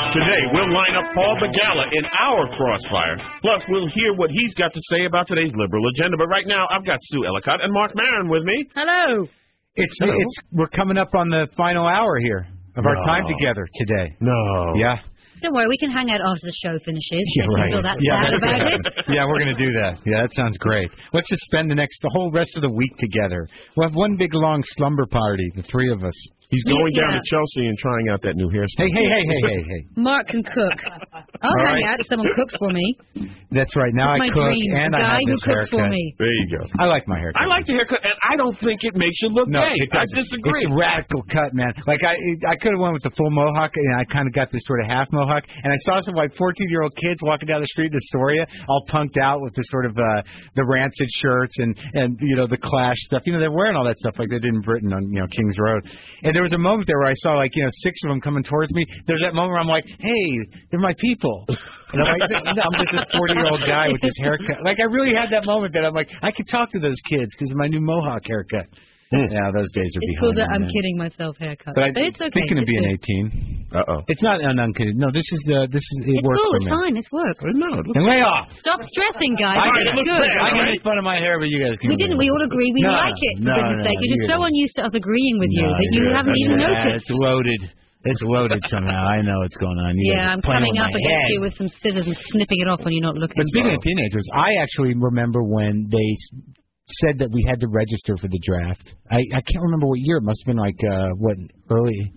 S2: Today, we'll line up Paul Begala in our crossfire. Plus, we'll hear what he's got to say about today's liberal agenda. But right now, I've got Sue Ellicott and Mark Maron with me.
S19: Hello.
S25: It's
S2: Hello.
S25: it's we're coming up on the final hour here of our
S2: No.
S25: time together today.
S2: No.
S25: Yeah.
S19: Don't worry, we can hang out after the show finishes.
S25: Yeah,
S19: If you
S25: right.
S19: feel that
S25: yeah,
S19: bad about it.
S25: yeah, we're going to do that. Yeah, that sounds great. Let's just spend the next, the whole rest of the week together. We'll have one big long slumber party, the three of us.
S2: He's going
S19: Yeah.
S2: down to Chelsea and trying out that new hairstyle.
S25: Hey, hey, hey, hey, hey, hey.
S19: Mark can cook. I'll
S25: All
S19: hang
S25: right.
S19: out if someone cooks for me.
S25: That's right. Now
S19: That's
S25: I
S19: my
S25: cook
S19: dream.
S25: and
S19: A
S25: I
S19: guy
S25: have
S19: who
S25: this
S19: cooks for
S25: haircut.
S19: me.
S2: There you go.
S25: I like my haircut.
S2: I like the haircut, and I don't think it makes you look
S25: No,
S2: gay.
S25: it
S2: I
S25: doesn't.
S2: disagree.
S25: It's a radical cut, man. Like I, I could have went with the full mohawk, and I kind of got this sort of half mohawk. And I saw some like fourteen-year-old kids walking down the street in Astoria, all punked out with the sort of uh, the Rancid shirts and and you know the Clash stuff. You know they're wearing all that stuff like they did in Britain on you know Kings Road. And there was a moment there where I saw like you know six of them coming towards me. There's that moment where I'm like, hey, they're my people. And I'm like, no, I'm just this forty-year-old guy with this haircut. Like I really had that moment that I'm like, I could talk to those kids because of my new mohawk haircut.
S2: Mm.
S25: Yeah, those days are
S19: It's
S25: behind
S19: cool that
S25: me,
S19: I'm
S25: man.
S19: kidding myself haircut.
S25: But I'm
S19: it's okay.
S25: thinking of
S19: It's
S25: being
S19: good.
S25: eighteen.
S2: Uh-oh.
S25: It's not an unkidding. No, this is uh, this is it
S19: It's
S25: works
S19: cool.
S25: for
S19: It's
S25: me.
S19: fine. It's work.
S2: No, it
S25: And lay off.
S19: Stop stressing, guys.
S25: I
S19: It's
S25: can,
S19: good.
S25: I can make fun of my hair, but you guys can.
S19: We didn't. We all agree we
S25: No,
S19: like it. For
S25: no,
S19: goodness
S25: no,
S19: sake, you're just
S25: you-
S19: so unused to us agreeing with you
S25: No,
S19: that you
S25: yeah,
S19: haven't even
S25: yeah,
S19: noticed.
S25: It's loaded. It's loaded somehow. I know what's going on. You
S19: Yeah,
S25: guys are
S19: I'm
S25: playing
S19: coming
S25: with
S19: up
S25: my
S19: against
S25: head.
S19: you with some scissors and snipping it off when you're not looking.
S25: But speaking of teenagers, I actually remember when they s- said that we had to register for the draft. I, I can't remember what year. It must have been like, uh, what, early...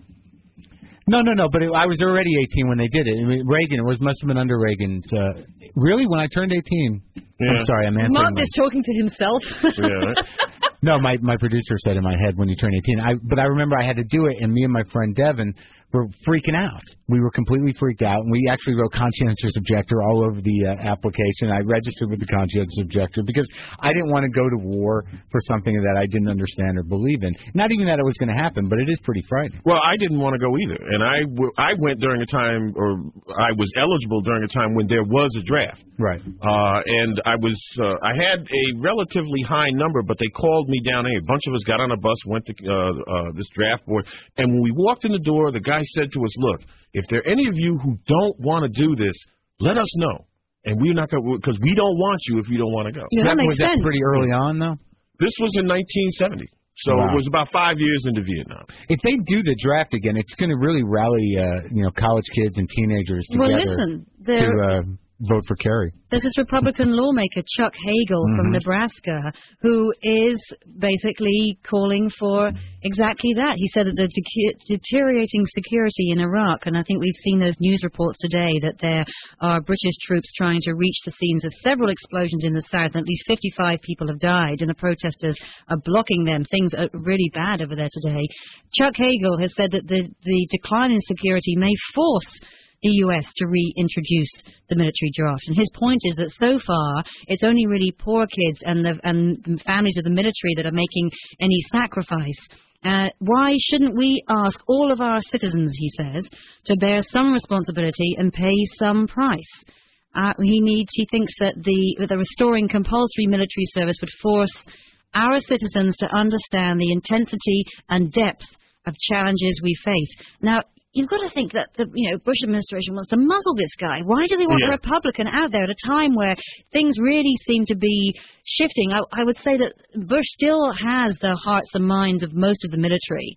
S25: No, no, no, but it, I was already eighteen when they did it. I mean, Reagan, it was must have been under Reagan's... Uh, really? When I turned eighteen?
S2: Yeah.
S25: I'm sorry, I'm answering...
S19: Mark
S25: my-
S19: is talking to himself.
S2: Yeah.
S25: No, my my producer said in my head when you turn eighteen. I but I remember I had to do it, and me and my friend Devin were freaking out. We were completely freaked out, and we actually wrote conscientious objector all over the uh, application. I registered with the conscientious objector because I didn't want to go to war for something that I didn't understand or believe in. Not even that it was going to happen, but it is pretty frightening.
S2: Well, I didn't want to go either, and I, w- I went during a time, or I was eligible during a time when there was a draft.
S25: Right.
S2: Uh, and I was, uh, I had a relatively high number, but they called me down there. A bunch of us got on a bus, went to uh, uh, this draft board, and when we walked in the door, the guy said to us, "Look, if there are any of you who don't want to do this, let us know, and we're not going because we don't want you if you don't want to go."
S19: Yeah, that makes
S25: was that
S19: sense.
S25: pretty early on, though?
S2: This was in nineteen seventy, so
S25: Wow.
S2: it was about five years into Vietnam.
S25: If they do the draft again, it's going to really rally, uh, you know, college kids and teenagers
S19: Well,
S25: together
S19: listen,
S25: to
S19: there-
S25: uh, vote for Kerry.
S19: There's this Republican lawmaker, Chuck Hagel, from
S25: Mhm.
S19: Nebraska, who is basically calling for exactly that. He said that the decu- deteriorating security in Iraq, and I think we've seen those news reports today that there are British troops trying to reach the scenes of several explosions in the south, and at least fifty-five people have died, and the protesters are blocking them. Things are really bad over there today. Chuck Hagel has said that the, the decline in security may force the U S to reintroduce the military draft. And his point is that so far, it's only really poor kids and the, and the families of the military that are making any sacrifice. Uh, why shouldn't we ask all of our citizens, he says, to bear some responsibility and pay some price? Uh, he needs, he thinks that the, that the restoring compulsory military service would force our citizens to understand the intensity and depth of challenges we face. Now, you've got to think that the you know Bush administration wants to muzzle this guy. Why do they want
S2: Yeah.
S19: a Republican out there at a time where things really seem to be shifting? I, I would say that Bush still has the hearts and minds of most of the military.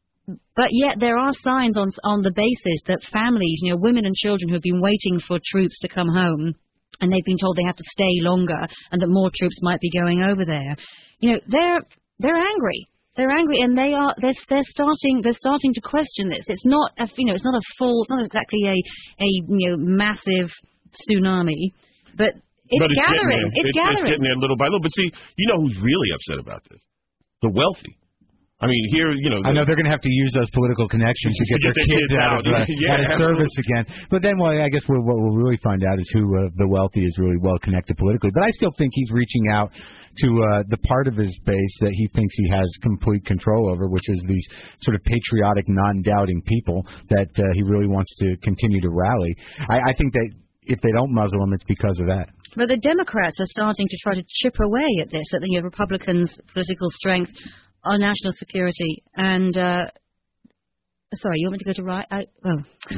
S19: But yet there are signs on on the basis that families, you know, women and children who have been waiting for troops to come home, and they've been told they have to stay longer and that more troops might be going over there, you know, they're they're angry. They're angry, and they are. They're, they're starting. They're starting to question this. It's not. A, you know. It's not a full. It's not exactly a a you know massive tsunami, but it's
S2: but it's
S19: gathering.
S2: Getting there.
S19: It's,
S2: it's
S19: gathering.
S2: It's getting there little by little. But see, you know who's really upset about this? The wealthy. I mean, here, you know.
S25: I know they're going to have to use those political connections to get their kids out of, uh,
S2: Yeah,
S25: out of service again. But then, well, I guess we'll, what we'll really find out is who uh, the wealthy is really well connected politically. But I still think he's reaching out to uh, the part of his base that he thinks he has complete control over, which is these sort of patriotic, non-doubting people that uh, he really wants to continue to rally. I, I think that if they don't muzzle him, it's because of that.
S19: But the Democrats are starting to try to chip away at this, at the you know, Republicans' political strength on national security, and uh, Sorry, you want me to go to right? I, oh.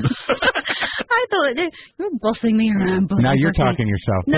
S19: I thought that you're bossing me around.
S25: Now you're
S19: bossing.
S25: talking yourself.
S19: No,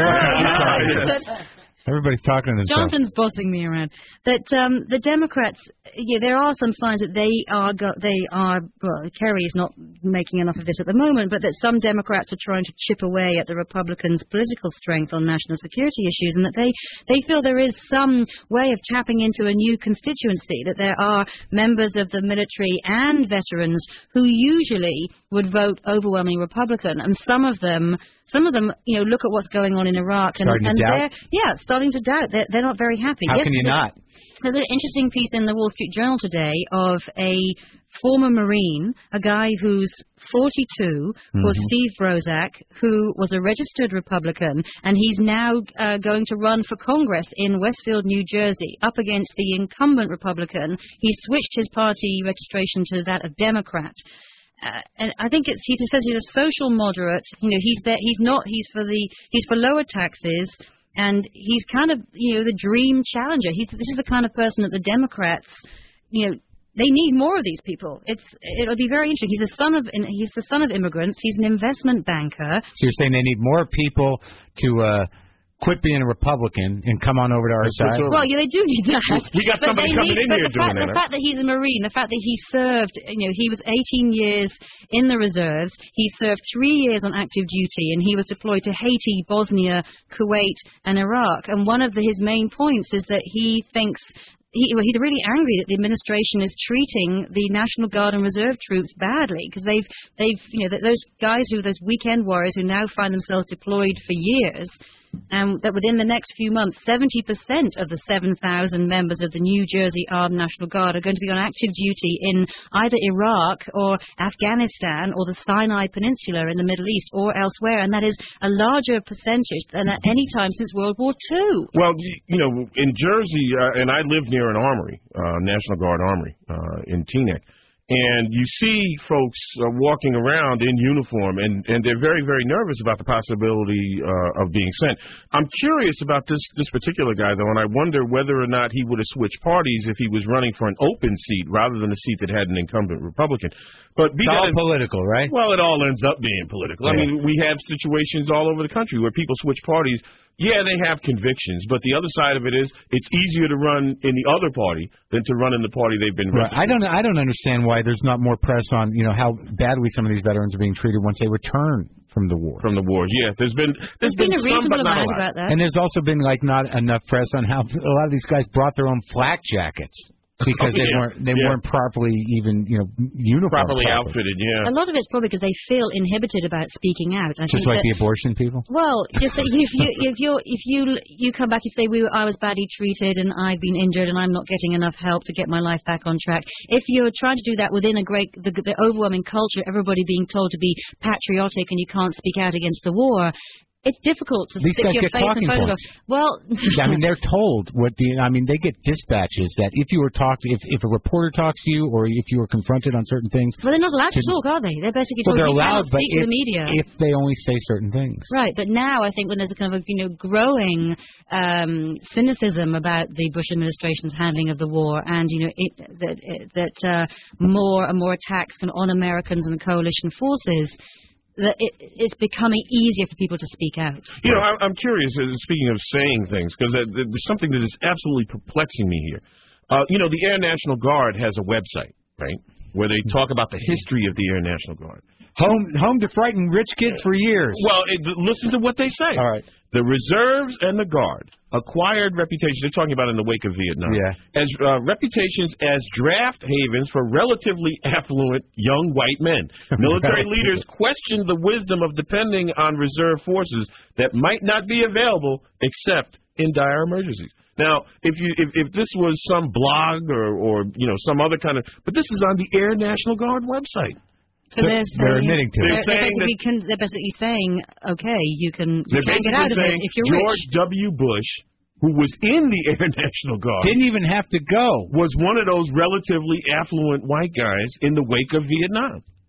S25: no. Everybody's talking to themselves.
S19: Jonathan's bossing me around. That um, the Democrats, yeah, there are some signs that they are, go- they are. Well, Kerry is not making enough of this at the moment, but that some Democrats are trying to chip away at the Republicans' political strength on national security issues, and that they they feel there is some way of tapping into a new constituency. That there are members of the military and veterans who usually would vote overwhelmingly Republican, and some of them. Some of them, you know, look at what's going on in Iraq, and,
S25: starting
S19: and
S25: to
S19: they're
S25: doubt?
S19: yeah, starting to doubt. They're, they're not very happy.
S25: How
S19: Yes,
S25: can you not?
S19: There's an interesting piece in the Wall Street Journal today of a former Marine, a guy who's forty-two,
S25: Mm-hmm.
S19: called Steve Brozak, who was a registered Republican, and he's now uh, going to run for Congress in Westfield, New Jersey, up against the incumbent Republican. He switched his party registration to that of Democrat. Uh, and I think it's he says he's a social moderate. You know, he's there. He's not. He's for the. He's for lower taxes, and he's kind of you know the dream challenger. He's this is the kind of person that the Democrats, you know, they need more of these people. It's it'll be very interesting. He's the son of he's the son of immigrants. He's an investment banker.
S25: So you're saying they need more people to uh, quit being a Republican and come on over to our side?
S19: Well, yeah, they do need that.
S2: We got
S19: But
S2: somebody
S19: they
S2: coming
S19: need,
S2: in
S19: but
S2: here
S19: the
S2: doing
S19: fact,
S2: that.
S19: The fact that he's a Marine, the fact that he served, you know, he was eighteen years in the reserves. He served three years on active duty, and he was deployed to Haiti, Bosnia, Kuwait, and Iraq. And one of the, his main points is that he thinks. He, well, he's really angry that the administration is treating the National Guard and Reserve troops badly because they've, they've, you know, those guys who, those weekend warriors who now find themselves deployed for years, and that within the next few months, seventy percent of the seven thousand members of the New Jersey Armed National Guard are going to be on active duty in either Iraq or Afghanistan or the Sinai Peninsula in the Middle East or elsewhere, and that is a larger percentage than at any time since World War Two.
S2: Well, y- you know, in Jersey, uh, and I live near an armory, uh, National Guard Armory uh, in Teaneck, and you see folks uh, walking around in uniform, and, and they're very, very nervous about the possibility uh, of being sent. I'm curious about this this particular guy, though, and I wonder whether or not he would have switched parties if he was running for an open seat rather than a seat that had an incumbent Republican. But be
S25: It's all
S2: that in-
S25: political, right?
S2: Well, it all ends up being political. I
S25: Yeah.
S2: mean, we have situations all over the country where people switch parties. Yeah, they have convictions, but the other side of it is it's easier to run in the other party than to run in the party they've been
S25: Right.
S2: running.
S25: I don't. I don't understand why there's not more press on you know how badly some of these veterans are being treated once they return from the war.
S2: From the war, yeah. There's been
S19: There's been a
S2: some, but
S19: reasonable
S2: not a
S19: amount
S2: lot.
S19: about that.
S25: And there's also been like not enough press on how a lot of these guys brought their own flak jackets because
S2: Oh,
S25: they
S2: yeah.
S25: weren't they
S2: Yeah.
S25: weren't properly even you know uniformed
S2: Properly outfitted, yeah.
S19: A lot of it's probably because they feel inhibited about speaking out. I
S25: Just
S19: think
S25: like
S19: that,
S25: the abortion people.
S19: Well, just that if you if you if you you come back and say we were, I was badly treated and I've been injured and I'm not getting enough help to get my life back on track. If you're trying to do that within a great the, the overwhelming culture, everybody being told to be patriotic and you can't speak out against the war. It's difficult to
S25: These
S19: stick
S25: guys
S19: your
S25: get
S19: face in
S25: talking
S19: photographs.
S25: points.
S19: Well,
S25: I mean, they're told what the. I mean, they get dispatches that if you were talked, if if a reporter talks to you, or if you were confronted on certain things,
S19: well, they're not allowed to
S25: to-
S19: talk, are they? They're basically
S25: well,
S19: told
S25: they're
S19: you
S25: allowed,
S19: cannot
S25: but
S19: speak
S25: if,
S19: to the media.
S25: if they only say certain things.
S19: Right, but now I think when there's a kind of a, you know growing um, cynicism about the Bush administration's handling of the war, and you know it, that it, that uh, more and more attacks kind of on Americans and the coalition forces, that it, it's becoming easier for people to speak out.
S2: You know, I, I'm curious, uh, speaking of saying things, because uh, there's something that is absolutely perplexing me here. Uh, you know, the Air National Guard has a website, right, where they talk about the history of the Air National Guard.
S25: Home, home to frighten rich kids for years.
S2: Well, it, listen to what they say.
S25: All right.
S2: The reserves and the Guard acquired reputations, they're talking about in the wake of Vietnam,
S25: Yeah.
S2: as uh, reputations as draft havens for relatively affluent young white men. Military leaders questioned the wisdom of depending on reserve forces that might not be available except in dire emergencies. Now, if you if, if this was some blog or, or you know some other kind of, but this is on the Air National Guard website.
S19: So, they're,
S25: they're
S19: saying,
S25: admitting to it.
S19: They're,
S2: They're
S19: they're,
S2: saying
S19: basically con- they're basically saying, okay, you can, you
S2: They're
S19: can get
S2: basically
S19: out of it
S2: saying
S19: if you're
S2: George
S19: rich.
S2: W. Bush, who was in the Air National Guard,
S25: Didn't even have to go.
S2: was one of those relatively affluent white guys in the wake of Vietnam.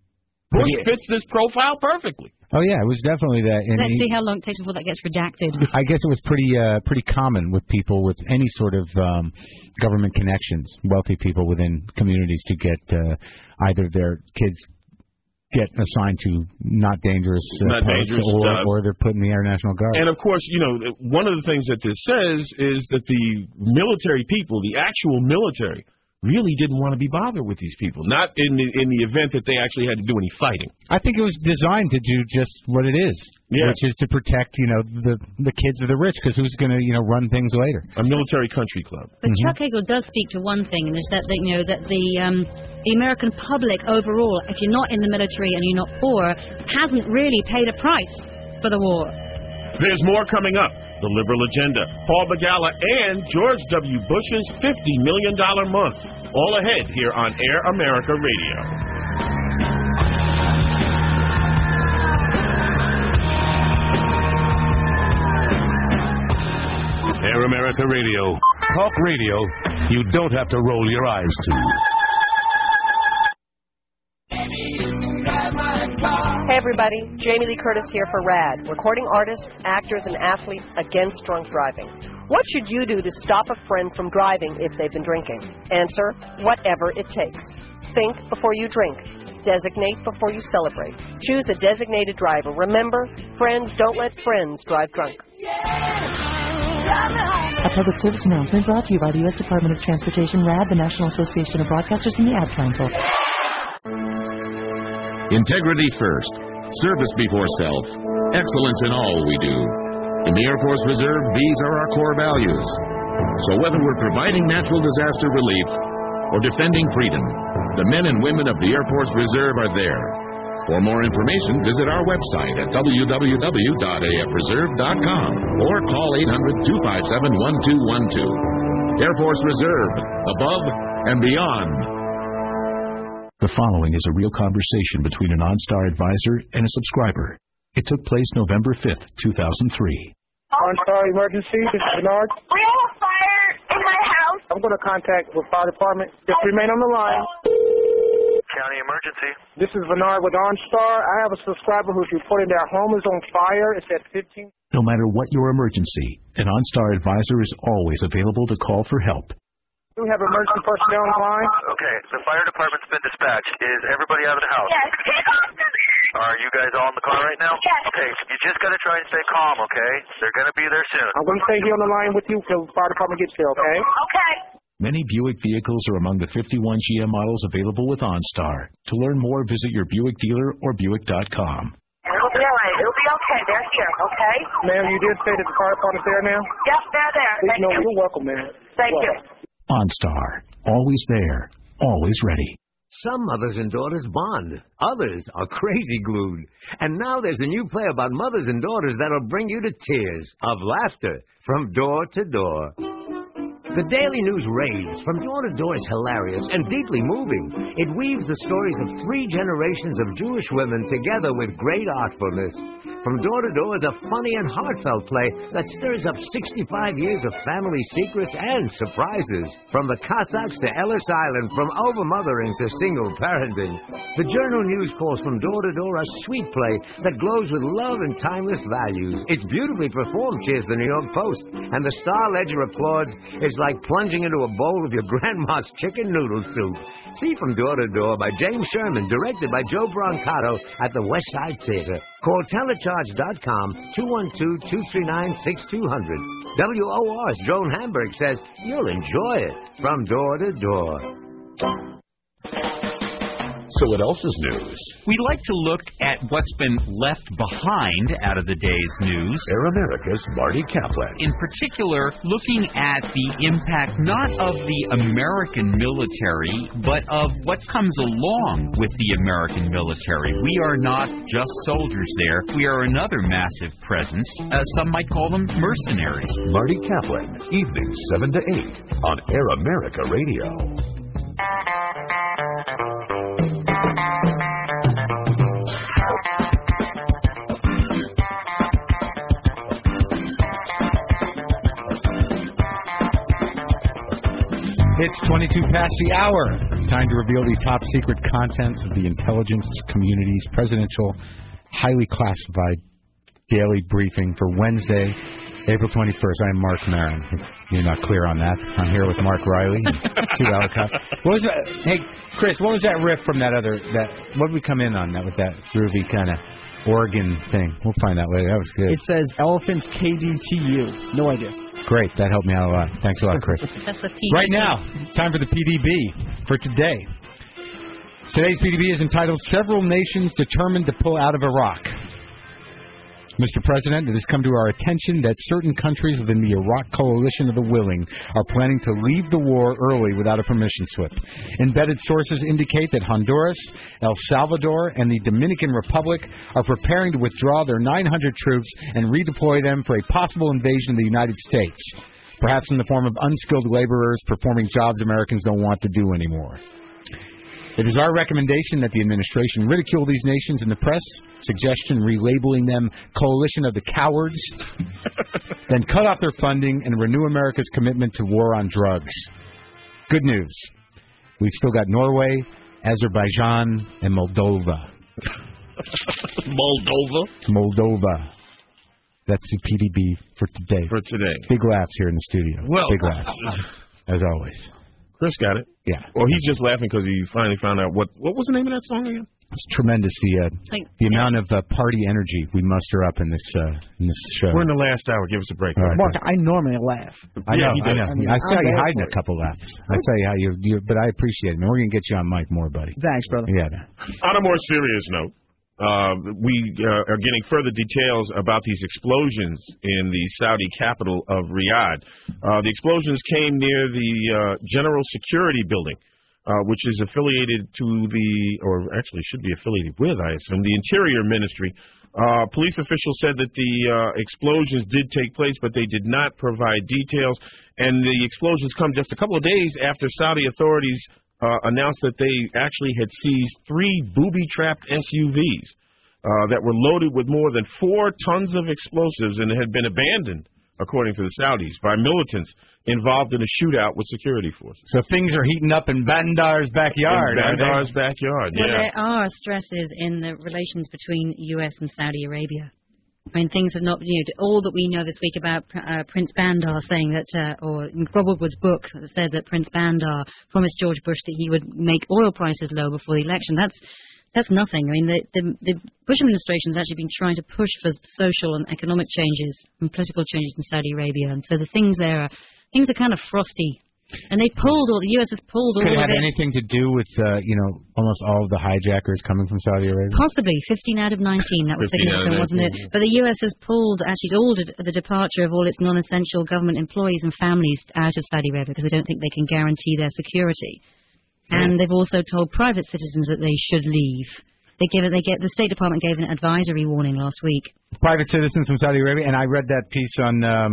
S2: Bush fits this profile perfectly.
S25: Oh yeah, it was definitely that. And
S19: Let's
S25: he,
S19: see how long it takes before that gets redacted.
S25: I guess it was pretty uh, pretty common with people with any sort of um, government connections, wealthy people within communities, to get uh, either their kids get assigned to not dangerous, uh,
S2: Not
S25: posts,
S2: dangerous
S25: or,
S2: stuff.
S25: or they're put in the Air National Guard.
S2: And of course, you know, one of the things that this says is that the military people, the actual military, really didn't want to be bothered with these people. Not in the, in the event that they actually had to do any fighting.
S25: I think it was designed to do just what it is,
S2: Yeah.
S25: which is to protect, you know, the the kids of the rich, because who's going to, you know, run things later?
S2: A military country club.
S19: But Chuck Hagel does speak to one thing, and is that the, you know that the um, the American public overall, if you're not in the military and you're not poor, hasn't really paid a price for the war.
S2: There's more coming up. The Liberal Agenda, Paul Begala, and George W. Bush's fifty million dollars month. All ahead here on Air America Radio.
S8: Air America Radio. Talk radio you don't have to roll your eyes to.
S3: Hey everybody, Jamie Lee Curtis here for RAD, recording artists, actors, and athletes against drunk driving. What should you do to stop a friend from driving if they've been drinking? Answer, whatever it takes. Think before you drink. Designate before you celebrate. Choose a designated driver. Remember, friends don't let friends drive drunk.
S4: A public service announcement brought to you by the U S Department of Transportation, RAD, the National Association of Broadcasters, and the Ad Council.
S7: Integrity first, service before self, excellence in all we do. In the Air Force Reserve, these are our core values. So whether we're providing natural disaster relief or defending freedom, the men and women of the Air Force Reserve are there. For more information, visit our website at w w w dot a f reserve dot com or call eight hundred, two five seven, one two one two. Air Force Reserve, above and beyond.
S21: The following is a real conversation between an OnStar advisor and a subscriber. It took place November fifth, two thousand three.
S22: OnStar emergency, this is Bernard.
S23: We have a fire in my house.
S22: I'm going to contact the fire department. Just remain on the line.
S24: County emergency.
S22: This is Bernard with OnStar. I have a subscriber who's reporting their home is on fire. It's at fifteen.
S21: No matter what your emergency, an OnStar advisor is always available to call for help.
S22: Do we have emergency personnel on the line?
S24: Okay, the fire department's been dispatched. Is everybody out of the house?
S23: Yes.
S24: Are you guys all in the car right now?
S23: Yes.
S24: Okay, you just got to try and stay calm, okay? They're going to be there soon.
S22: I'm going to stay here on the line with you until the fire department gets here, okay?
S23: Okay.
S21: Many Buick vehicles are among the fifty-one G M models available with OnStar. To learn more, visit your Buick dealer or Buick dot com.
S23: It'll be all right. It'll be okay. They're here, okay?
S22: Ma'am, you did say that the fire department's there now?
S23: Yes, they're there.
S22: Please
S23: Thank
S22: know
S23: you.
S22: you're welcome, man.
S23: Thank
S22: You're
S23: you.
S22: welcome.
S21: OnStar, always there, always ready.
S28: Some mothers and daughters bond. Others are crazy glued. And now there's a new play about mothers and daughters that'll bring you to tears of laughter from door to door. The Daily News Raves from Door to Door is hilarious and deeply moving. It weaves the stories of three generations of Jewish women together with great artfulness. From Door to Door is a funny and heartfelt play that stirs up sixty-five years of family secrets and surprises. From the Cossacks to Ellis Island, from overmothering to single parenting. The Journal News calls From Door to Door a sweet play that glows with love and timeless values. It's beautifully performed, cheers the New York Post. And the Star Ledger applauds it's like plunging into a bowl of your grandma's chicken noodle soup. See From Door to Door by James Sherman, directed by Joe Brancato at the West Side Theater. Call telecharge dot com, two one two, two three nine, six two zero zero. W O R's Joan Hamburg says you'll enjoy it. From Door to Door.
S8: So what else is news?
S29: We'd like to look at what's been left behind out of the day's news.
S8: Air America's Marty Kaplan.
S29: In particular, looking at the impact not of the American military, but of what comes along with the American military. We are not just soldiers there. We are another massive presence. Uh, some might call them mercenaries.
S8: Marty Kaplan, evenings seven to eight on Air America Radio.
S25: It's twenty-two past the hour. Time to reveal the top secret contents of the intelligence community's presidential, highly classified daily briefing for Wednesday, April twenty-first. I am Mark Maron. If you're not clear on that, I'm here with Mark Riley and Sue Ellicott. What was that? Hey, Chris, what was that riff from that other, that, what did we come in on that with that groovy kind of organ thing? We'll find out later. That was good.
S1: It says Elephants K D T U. No idea.
S25: Great. That helped me out a lot. Thanks a lot, Chris.
S19: That's the P D B.
S25: Right now, time for the P D B for today. Today's P D B is entitled Several Nations Determined to Pull Out of Iraq. Mister President, it has come to our attention that certain countries within the Iraq Coalition of the Willing are planning to leave the war early without a permission slip. Embedded sources indicate that Honduras, El Salvador, and the Dominican Republic are preparing to withdraw their nine hundred troops and redeploy them for a possible invasion of the United States, perhaps in the form of unskilled laborers performing jobs Americans don't want to do anymore. It is our recommendation that the administration ridicule these nations in the press, suggestion relabeling them Coalition of the Cowards, then cut off their funding and renew America's commitment to war on drugs. Good news. We've still got Norway, Azerbaijan, and Moldova.
S2: Moldova?
S25: Moldova. That's the P D B for today.
S2: For today.
S25: Big laughs here in the studio.
S2: Well,
S25: Big laughs, as always.
S2: Chris got it.
S25: Yeah.
S2: Well, he's just laughing because he finally found out what what was the name of that song again?
S25: It's tremendous, the uh,
S19: like,
S25: the amount of uh, party energy we muster up in this uh, in this show.
S2: We're in the last hour. Give us a break.
S25: All right.
S1: Mark, I normally laugh.
S25: I know,
S2: yeah,
S25: I know.
S1: I, mean,
S25: I saw
S1: I'm
S25: you
S1: all
S25: hiding
S1: for
S25: a couple laughs. I saw you how you, you, but I appreciate it. Man, we're gonna get you on mic more, buddy.
S1: Thanks, brother.
S25: Yeah. Man.
S2: On a more serious note, uh, we uh, are getting further details about these explosions in the Saudi capital of Riyadh. Uh, the explosions came near the uh, General Security Building, Uh, which is affiliated to the, or actually should be affiliated with, I assume, the Interior Ministry. Uh, police officials said that the uh, explosions did take place, but they did not provide details. And the explosions come just a couple of days after Saudi authorities uh, announced that they actually had seized three booby-trapped S U Vs uh, that were loaded with more than four tons of explosives and had been abandoned, according to the Saudis, by militants involved in a shootout with security forces.
S25: So things are heating up in Bandar's backyard.
S2: In Bandar's backyard, yeah.
S19: Well, there are stresses in the relations between U S and Saudi Arabia. I mean, things have not, you know, all that we know this week about uh, Prince Bandar saying that, uh, or in Robert Wood's book that said that Prince Bandar promised George Bush that he would make oil prices low before the election. That's That's nothing. I mean, the, the, the Bush administration has actually been trying to push for social and economic changes and political changes in Saudi Arabia, and so the things there are things are kind of frosty. And they pulled all the U S has pulled all
S25: Could it
S19: of
S25: have
S19: it.
S25: anything to do with uh, you know almost all of the hijackers coming from Saudi Arabia?
S19: Possibly fifteen out of nineteen. That was significant, wasn't it? But the U S has pulled, actually ordered the departure of all its non-essential government employees and families out of Saudi Arabia because they don't think they can guarantee their security. And they've also told private citizens that they should leave. They give it. They get the State Department gave an advisory warning last week.
S25: Private citizens from Saudi Arabia, and I read that piece on um,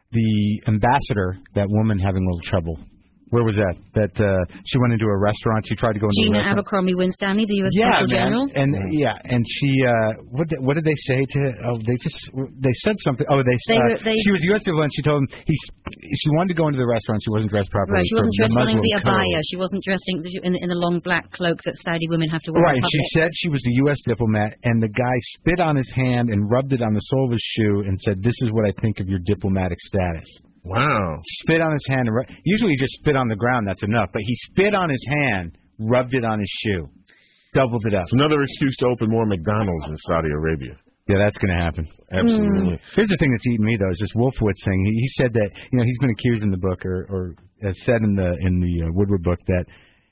S25: the ambassador, that woman having a little trouble. Where was that? That uh, she went into a restaurant. She tried to go into
S19: Gina
S25: a restaurant.
S19: Abercrombie Winstanley, the U S
S25: Yeah,
S19: Consul
S25: man.
S19: General.
S25: And yeah, and she uh, what did, what did they say to? Oh, they just they said something. Oh, they,
S19: They
S25: uh,
S19: were- they-
S25: she was U S civil, and she told him he she wanted to go into the restaurant. She wasn't dressed properly.
S19: Right, she wasn't
S25: for
S19: dressed
S25: Muslim
S19: in the
S25: code.
S19: abaya. She wasn't dressing in the, in the long black cloak that Saudi women have to wear.
S25: Right,
S19: in
S25: and she
S19: public.
S25: said she was the U S diplomat, and the guy spit on his hand and rubbed it on the sole of his shoe and said, "This is what I think of your diplomatic status."
S2: Wow.
S25: Spit on his hand. And ru- Usually you just spit on the ground, that's enough. But he spit on his hand, rubbed it on his shoe, doubled it up.
S2: It's another excuse to open more McDonald's in Saudi Arabia.
S25: Yeah, that's going to happen.
S2: Absolutely.
S25: Mm. Here's the thing that's eating me, though, is this Wolfowitz thing. He, he said that, you know, he's been accused in the book, or, or uh, said in the in the uh, Woodward book, that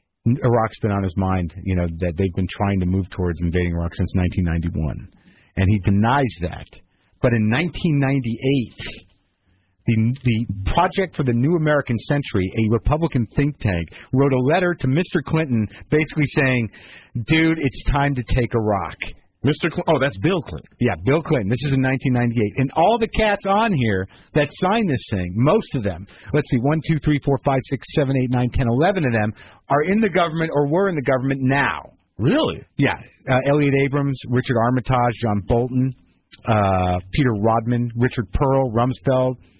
S25: Iraq's been on his mind, you know, that they've been trying to move towards invading Iraq since nineteen ninety-one. And he denies that. But in nineteen ninety-eight... The, the Project for the New American Century, a Republican think tank, wrote a letter to Mister Clinton basically saying, dude, it's time to take Iraq.
S2: Mister Cl- oh, that's Bill Clinton.
S25: Yeah, Bill Clinton. This is in nineteen ninety-eight. And all the cats on here that signed this thing, most of them, let's see, one, two, three, four, five, six, seven, eight, nine, ten, eleven of them are in the government or were in the government now.
S2: Really?
S25: Yeah. Uh, Elliot Abrams, Richard Armitage, John Bolton, uh, Peter Rodman, Richard Pearl, Rumsfeld,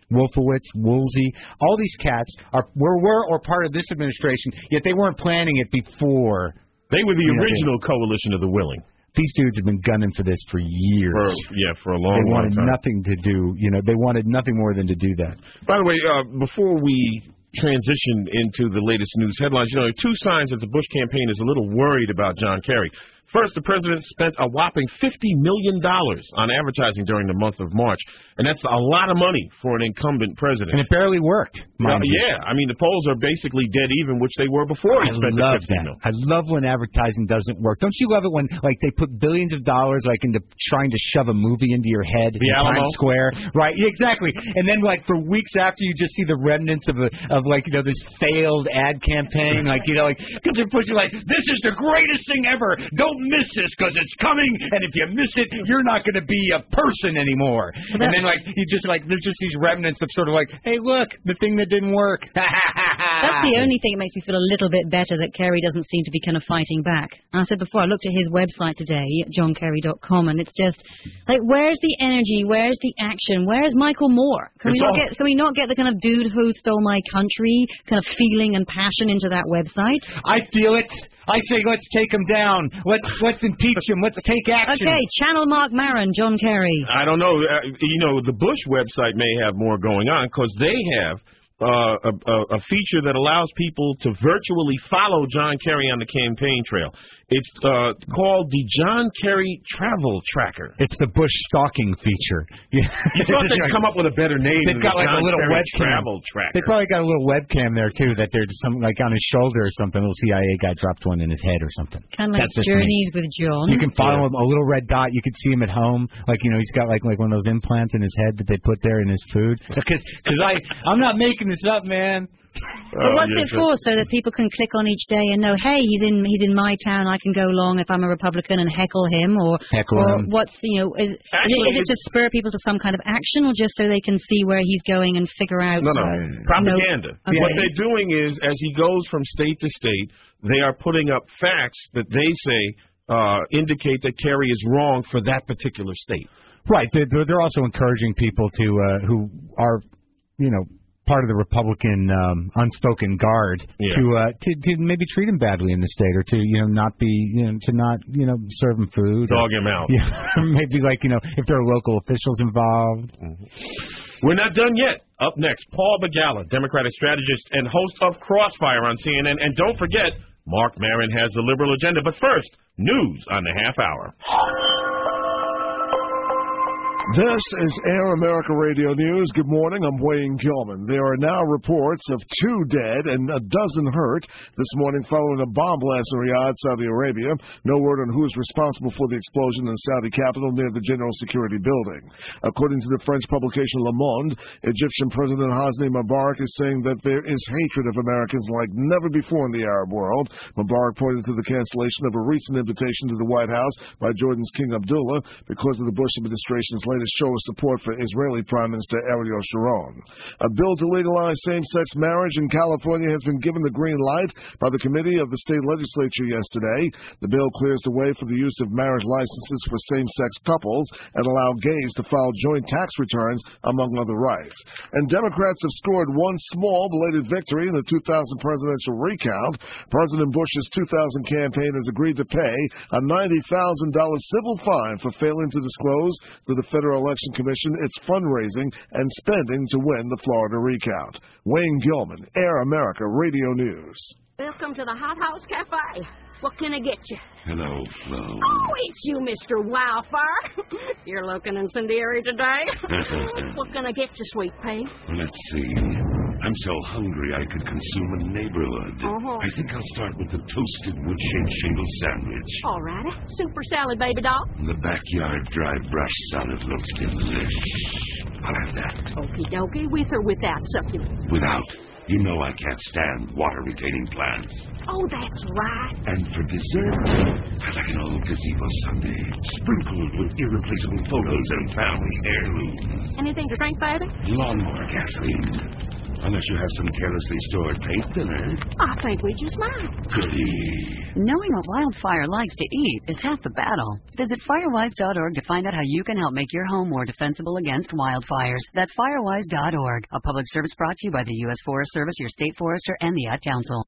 S25: Wolfowitz, Woolsey, all these cats are were, were or part of this administration, yet they weren't planning it before.
S2: They were the
S25: you know,
S2: original coalition of the willing.
S25: These dudes have been gunning for this for years.
S2: For, yeah, for a long,
S25: they
S2: long
S25: wanted
S2: time.
S25: nothing to do, you know, they wanted nothing more than to do that.
S2: By the way, uh, before we transition into the latest news headlines, you know, there are two signs that the Bush campaign is a little worried about John Kerry. First, the president spent a whopping fifty million dollars on advertising during the month of March, and that's a lot of money for an incumbent president.
S25: And it barely worked.
S2: Uh, yeah, I mean, the polls are basically dead even, which they were before he
S25: I
S2: spent
S25: love
S2: the fifty
S25: that.
S2: million.
S25: I love when advertising doesn't work. Don't you love it when, like, they put billions of dollars, like, into trying to shove a movie into your head
S2: The
S25: in
S2: Alamo?
S25: Times Square? Right, yeah, exactly. And then, like, for weeks after, you just see the remnants of, a, of like, you know, this failed ad campaign. Like, you know, like, because they're pushing, like, this is the greatest thing ever. Don't miss this, because it's coming, and if you miss it, you're not going to be a person anymore. And then, like, you just, like, there's just these remnants of sort of like, hey, look, the thing that didn't work.
S19: That's the only thing that makes me feel a little bit better, that Kerry doesn't seem to be kind of fighting back. I said before, I looked at his website today, john kerry dot com, and it's just, like, where's the energy? Where's the action? Where's Michael Moore? Can we, not get, can we not get the kind of dude who stole my country kind of feeling and passion into that website?
S25: I feel it. I say, let's take him down. Let's let's impeach him. Let's take action.
S19: Okay, channel Mark Maron, John Kerry.
S2: I don't know. Uh, you know, the Bush website may have more going on because they have uh, a, a, a feature that allows people to virtually follow John Kerry on the campaign trail. It's uh, called the John Kerry Travel Tracker.
S25: It's the Bush stalking feature. Yeah.
S2: You thought they'd come up with a better name.
S25: They've
S2: than
S25: got
S2: the
S25: like
S2: John
S25: a little
S2: Kerry
S25: webcam.
S2: Travel Tracker.
S25: They probably got a little webcam there too. That there's some like on his shoulder or something. A little C I A guy dropped one in his head or something.
S19: Kind of like
S25: That's
S19: Journeys with John.
S25: You can follow him. A little red dot. You can see him at home. Like, you know, he's got like like one of those implants in his head that they put there in his food. Because because I I'm not making this up, man.
S19: But what's it for? So that people can click on each day and know, hey, he's in he's in my town. I can go along if I'm a Republican and heckle him, or
S25: heckle
S19: or
S25: him.
S19: what's you know is,
S2: Actually,
S19: is it to spur people to some kind of action, or just so they can see where he's going and figure out?
S2: No, no,
S19: uh,
S2: propaganda.
S19: You know,
S2: What
S19: okay.
S2: they're doing is, as he goes from state to state, they are putting up facts that they say uh, indicate that Kerry is wrong for that particular state.
S25: Right. They're, they're also encouraging people to uh, who are, you know, part of the Republican um, unspoken guard
S2: Yeah.
S25: to uh, to to maybe treat him badly in the state, or to you know not be you know to not you know serve him food,
S2: Dog
S25: or,
S2: him out.
S25: Yeah, maybe like you know if there are local officials involved.
S2: We're not done yet. Up next, Paul Begala, Democratic strategist and host of Crossfire on C N N, and don't forget, Mark Maron has the liberal agenda. But first, news on the half hour.
S5: This is Air America Radio News. Good morning. I'm Wayne Gilman. There are now reports of two dead and a dozen hurt this morning following a bomb blast in Riyadh, Saudi Arabia. No word on who is responsible for the explosion in the Saudi capital near the General Security Building. According to the French publication Le Monde, Egyptian President Hosni Mubarak is saying that there is hatred of Americans like never before in the Arab world. Mubarak pointed to the cancellation of a recent invitation to the White House by Jordan's King Abdullah because of the Bush administration's latest show of support for Israeli Prime Minister Ariel Sharon. A bill to legalize same-sex marriage in California has been given the green light by the committee of the state legislature yesterday. The bill clears the way for the use of marriage licenses for same-sex couples and allow gays to file joint tax returns, among other rights. And Democrats have scored one small belated victory in the two thousand presidential recount. President Bush's two thousand campaign has agreed to pay a ninety thousand dollars civil fine for failing to disclose to the Federal Election Commission its fundraising and spending to win the Florida recount. Wayne Gilman, Air America Radio News.
S6: Welcome to the Hot House Cafe. What can I get you?
S10: Hello, Flo.
S6: Oh, it's you, Mister Wildfire. You're looking incendiary today. What can I get you, sweet pea?
S10: Let's see. I'm so hungry I could consume a neighborhood.
S6: Uh-huh.
S10: I think I'll start with the toasted wood-shaped shingle sandwich.
S6: All righty. Super salad, baby doll.
S10: The backyard dry brush salad looks delicious. I'll have that.
S6: Okie dokie, with or without succulents?
S10: Without. You know I can't stand water-retaining plants.
S6: Oh, that's right.
S10: And for dessert, I'd like an old gazebo sundae, sprinkled with irreplaceable photos and family heirlooms.
S6: Anything to drink, baby?
S10: Lawnmower gasoline. Unless you have some carelessly stored paste in it.
S6: I think we just might.
S10: Goody.
S11: Knowing what Wildfire likes to eat is half the battle. Visit firewise dot org to find out how you can help make your home more defensible against wildfires. That's firewise dot org. A public service brought to you by the U S Forest Service, your state forester, and the Ad Council.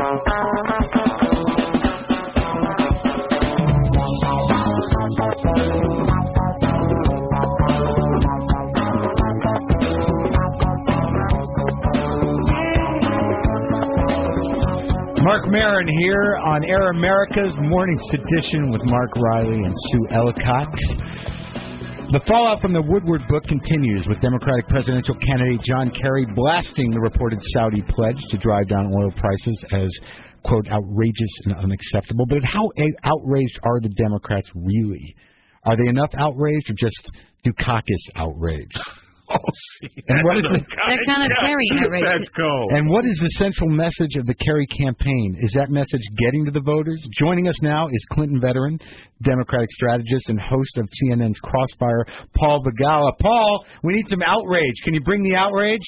S25: Mark Maron here on Air America's Morning Sedition with Mark Riley and Sue Ellicott. The fallout from the Woodward book continues, with Democratic presidential candidate John Kerry blasting the reported Saudi pledge to drive down oil prices as, quote, outrageous and unacceptable. But how outraged are the Democrats really? Are they enough outraged or just Dukakis outraged?
S2: Oh, see,
S25: and what is it?
S19: They're kind of Kerry outraged.
S2: Let's go.
S25: And what is the central message of the Kerry campaign? Is that message getting to the voters? Joining us now is Clinton veteran, Democratic strategist, and host of C N N's Crossfire, Paul Begala. Paul, we need some outrage. Can you bring the outrage?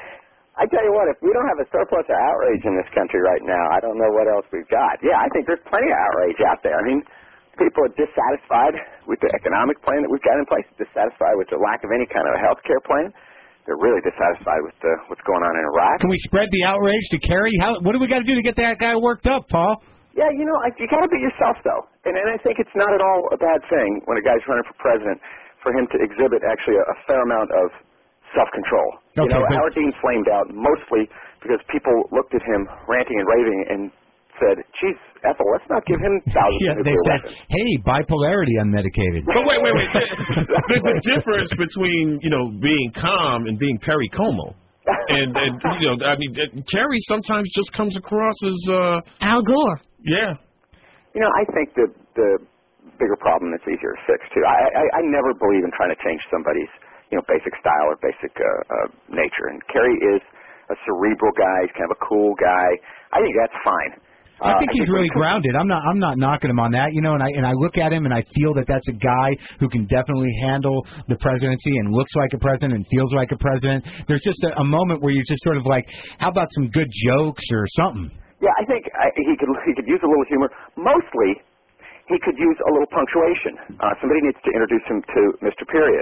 S12: I tell you what, if we don't have a surplus of outrage in this country right now, I don't know what else we've got. Yeah, I think there's plenty of outrage out there. I mean, people are dissatisfied with the economic plan that we've got in place, dissatisfied with the lack of any kind of a health care plan. They're really dissatisfied with the, what's going on in Iraq.
S25: Can we spread the outrage to Kerry? How, what do we got to do to get that guy worked up, Paul?
S12: Yeah, you know, I, you got to be yourself, though. And, and I think it's not at all a bad thing when a guy's running for president for him to exhibit actually a, a fair amount of self-control.
S25: Okay,
S12: you know,
S25: but...
S12: Howard Dean flamed out mostly because people looked at him ranting and raving and said, geez, Ethel, let's not give him thousands
S25: yeah,
S12: of
S25: they said,
S12: weapons.
S25: hey, bipolarity unmedicated.
S2: But wait, wait, wait. There's a difference between, you know, being calm and being Perry Como. And, and you know, I mean, Kerry sometimes just comes across as... Uh,
S19: Al Gore.
S2: Yeah.
S12: You know, I think the the bigger problem that's easier to fix, too. I, I, I never believe in trying to change somebody's, you know, basic style or basic uh, uh, nature. And Kerry is a cerebral guy. He's kind of a cool guy. I think that's fine.
S25: I think
S12: uh,
S25: he's
S12: I think
S25: really grounded. I'm not. I'm not knocking him on that, you know. And I and I look at him and I feel that that's a guy who can definitely handle the presidency and looks like a president and feels like a president. There's just a, a moment where you're just sort of like, how about some good jokes or something?
S12: Yeah, I think I, he could he could use a little humor. Mostly, he could use a little punctuation. Uh, somebody needs to introduce him to Mister Period.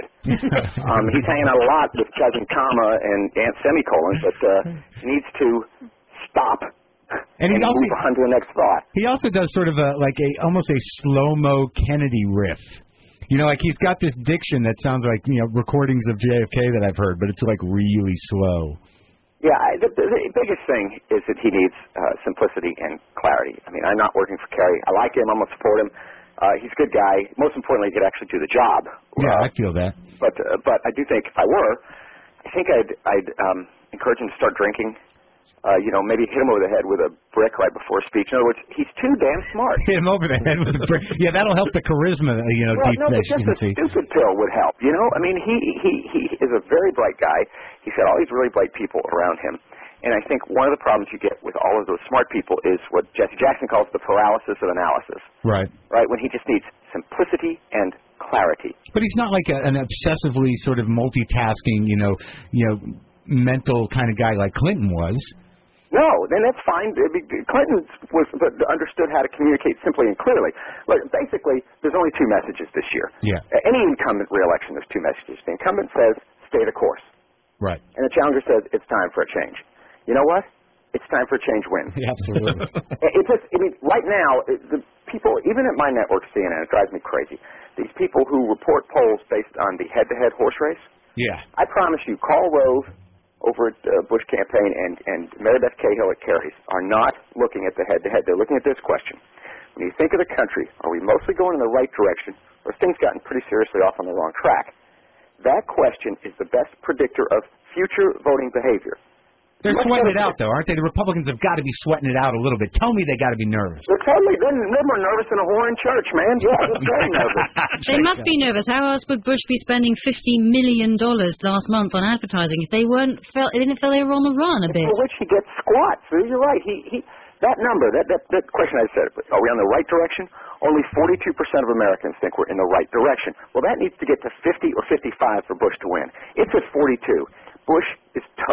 S12: um, he's hanging out a lot with cousin comma and aunt semicolon, but uh, he needs to stop.
S25: And,
S12: and
S25: he also
S12: move on to the next thought.
S25: He also does sort of a like a almost a slow-mo Kennedy riff. You know, like he's got this diction that sounds like, you know, recordings of J F K that I've heard, but it's like really slow.
S12: Yeah, I, the, the, the biggest thing is that he needs uh, simplicity and clarity. I mean, I'm not working for Kerry. I like him. I'm going to support him. Uh, he's a good guy. Most importantly, he could actually do the job.
S25: Yeah,
S12: uh,
S25: I feel that.
S12: But uh, but I do think if I were, I think I'd I'd um, encourage him to start drinking. Uh, you know, maybe hit him over the head with a brick right before speech. In other words, he's too damn smart.
S25: Hit him over the head with a brick. Yeah, that'll help the charisma, you know,
S12: well,
S25: deep
S12: no, but
S25: dish,
S12: just
S25: you
S12: a
S25: see.
S12: stupid pill would help, you know? I mean, he, he, he is a very bright guy. He's got all these really bright people around him. And I think one of the problems you get with all of those smart people is what Jesse Jackson calls the paralysis of analysis.
S25: Right.
S12: Right, when he just needs simplicity and clarity.
S25: But he's not like a, an obsessively sort of multitasking, you know, you know, mental kind of guy like Clinton was.
S12: No, then that's fine. Clinton was understood how to communicate simply and clearly. Look, basically, there's only two messages this year.
S25: Yeah.
S12: Any incumbent re-election, there's two messages. The incumbent says, stay the course.
S25: Right.
S12: And the challenger says, it's time for a change. You know what? It's time for a change wins.
S25: Yeah, absolutely.
S12: it just, I mean, right now, the people, even at my network, C N N, it drives me crazy. These people who report polls based on the head-to-head horse race.
S25: Yeah.
S12: I promise you, Karl Rove over at uh, Bush campaign and, and Mary Beth Cahill at Kerry's are not looking at the head-to-head. They're looking at this question. When you think of the country, are we mostly going in the right direction, or have things gotten pretty seriously off on the wrong track? That question is the best predictor of future voting behavior.
S25: They're sweating it out, though, aren't they? The Republicans have got to be sweating it out a little bit. Tell me they got to be nervous.
S12: They're totally they're, they're more nervous than a whore in church, man. Yeah, they're very nervous.
S19: They must be nervous. How else would Bush be spending fifty million dollars last month on advertising if they weren't felt, they didn't feel they were on the run a bit?
S12: For which he gets squat. So you're right. He he that number, that that, that question I said, are we on the right direction? Only forty-two percent of Americans think we're in the right direction. Well, that needs to get to fifty or fifty-five for Bush to win. It's at forty-two. Bush is toast.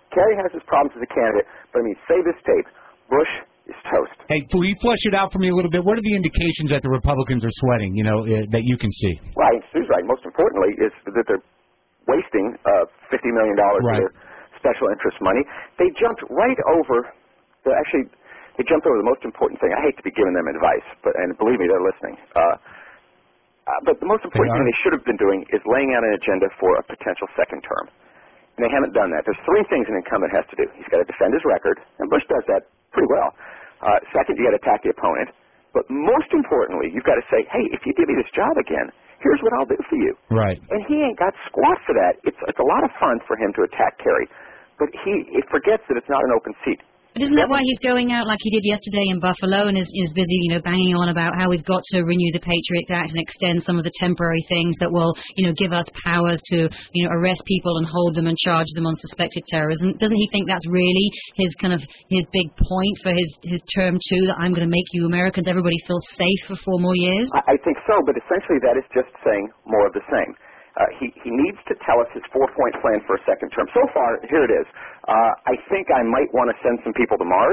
S12: Kerry has his problems as a candidate, but I mean, say this tape, Bush is toast.
S25: Hey, will you flesh it out for me a little bit? What are the indications that the Republicans are sweating, you know, uh, that you can see?
S12: Right, Sue's right. Most importantly is that they're wasting uh, fifty million dollars
S25: Right.
S12: of their special interest money. They jumped right over, the, actually, they jumped over the most important thing. I hate to be giving them advice, but and believe me, they're listening. Uh, uh, but the most important thing they should have been doing is laying out an agenda for a potential second term. And they haven't done that. There's three things an incumbent has to do. He's got to defend his record, and Bush does that pretty well. Uh, second, you got to attack the opponent. But most importantly, you've got to say, hey, if you give me this job again, here's what I'll do for you.
S25: Right.
S12: And he ain't got squat for that. It's it's a lot of fun for him to attack Kerry, but he it forgets that it's not an open seat.
S19: But isn't that why he's going out like he did yesterday in Buffalo and is, is busy, you know, banging on about how we've got to renew the Patriot Act and extend some of the temporary things that will, you know, give us powers to, you know, arrest people and hold them and charge them on suspected terrorism? Doesn't he think that's really his kind of his big point for his, his term two, that I'm going to make you Americans, everybody feel safe for four more years?
S12: I, I think so, but essentially that is just saying more of the same. Uh, he, he needs to tell us his four-point plan for a second term. So far, here it is. Uh, I think I might want to send some people to Mars.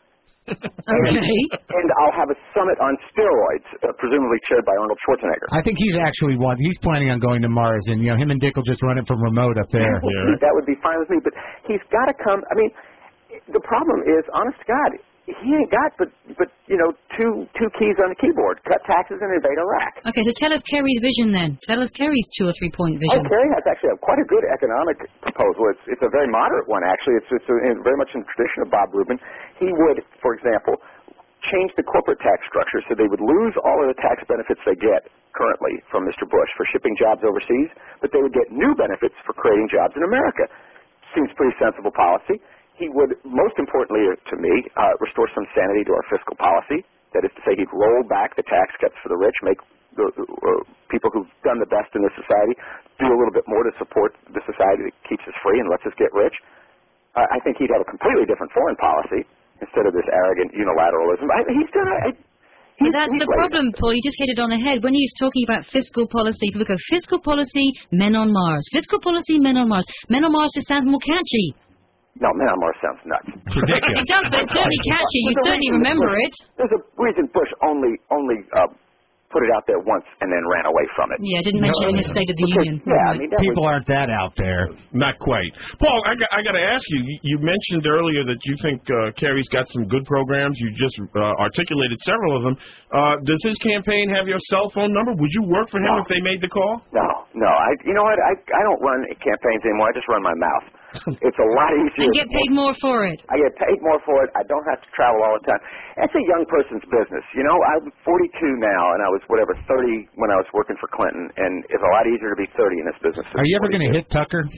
S19: Okay.
S12: And I'll have a summit on steroids, uh, presumably chaired by Arnold Schwarzenegger.
S25: I think he's actually one. He's planning on going to Mars, and you know, him and Dick will just run it from remote up there.
S12: Yeah. That would be fine with me, but he's got to come. I mean, the problem is, honest to God, he ain't got but, but you know, two two keys on the keyboard: cut taxes and invade Iraq.
S19: Okay, so tell us Kerry's vision then. Tell us Kerry's two or three point
S12: Oh,
S19: vision.
S12: Kerry has actually a, quite a good economic proposal. It's it's a very moderate one, actually. It's, it's a, very much in the tradition of Bob Rubin. He would, for example, change the corporate tax structure so they would lose all of the tax benefits they get currently from Mister Bush for shipping jobs overseas, but they would get new benefits for creating jobs in America. Seems pretty sensible policy. He would, most importantly to me, uh, restore some sanity to our fiscal policy. That is to say, he'd roll back the tax cuts for the rich, make the uh, people who've done the best in this society do a little bit more to support the society that keeps us free and lets us get rich. Uh, I think he'd have a completely different foreign policy instead of this arrogant unilateralism. I, he's done a...
S19: But that's the problem, Paul. You just hit it on the head. When he's talking about fiscal policy, people go, fiscal policy, men on Mars. Fiscal policy, men on Mars. Men on Mars just sounds more catchy.
S12: No, Man on Mars sounds nuts.
S19: Ridiculous. It does, but it's certainly catchy. You certainly remember
S12: Bush,
S19: it.
S12: There's a reason Bush only only uh, put it out there once and then ran away from it.
S19: Yeah, didn't mention it in his State of the
S12: Because,
S19: Union.
S12: Yeah, I mean, that
S25: People
S12: was,
S25: aren't that out there.
S2: Not quite. Paul, I got, I got to ask you, you, you mentioned earlier that you think uh, Kerry's got some good programs. You just uh, articulated several of them. Uh, does his campaign have your cell phone number? Would you work for him
S12: No.
S2: if they made the call?
S12: No, no. I, you know what? I, I don't run campaigns anymore. I just run my mouth. It's a lot easier.
S19: And get paid more for it.
S12: I get paid more for it. I don't have to travel all the time. That's a young person's business. You know, I'm forty-two now, and I was, whatever, thirty when I was working for Clinton, and it's a lot easier to be thirty in this business.
S25: Are you ever going to hit Tucker?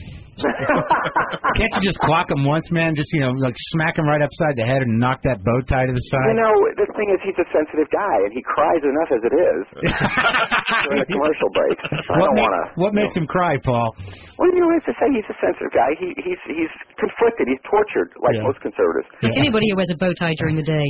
S25: Can't you just clock him once, man? Just, you know, like smack him right upside the head and knock that bow tie to the side?
S12: You know, the thing is, he's a sensitive guy, and he cries enough as it is during the commercial breaks. I
S25: What,
S12: don't
S25: make,
S12: want to.
S25: what makes him cry, Paul?
S12: Well, you know, as to say, he's a sensitive guy. He, he's he's conflicted. He's tortured, like
S25: Yeah.
S12: most conservatives.
S19: Like anybody who wears a bow tie during the day.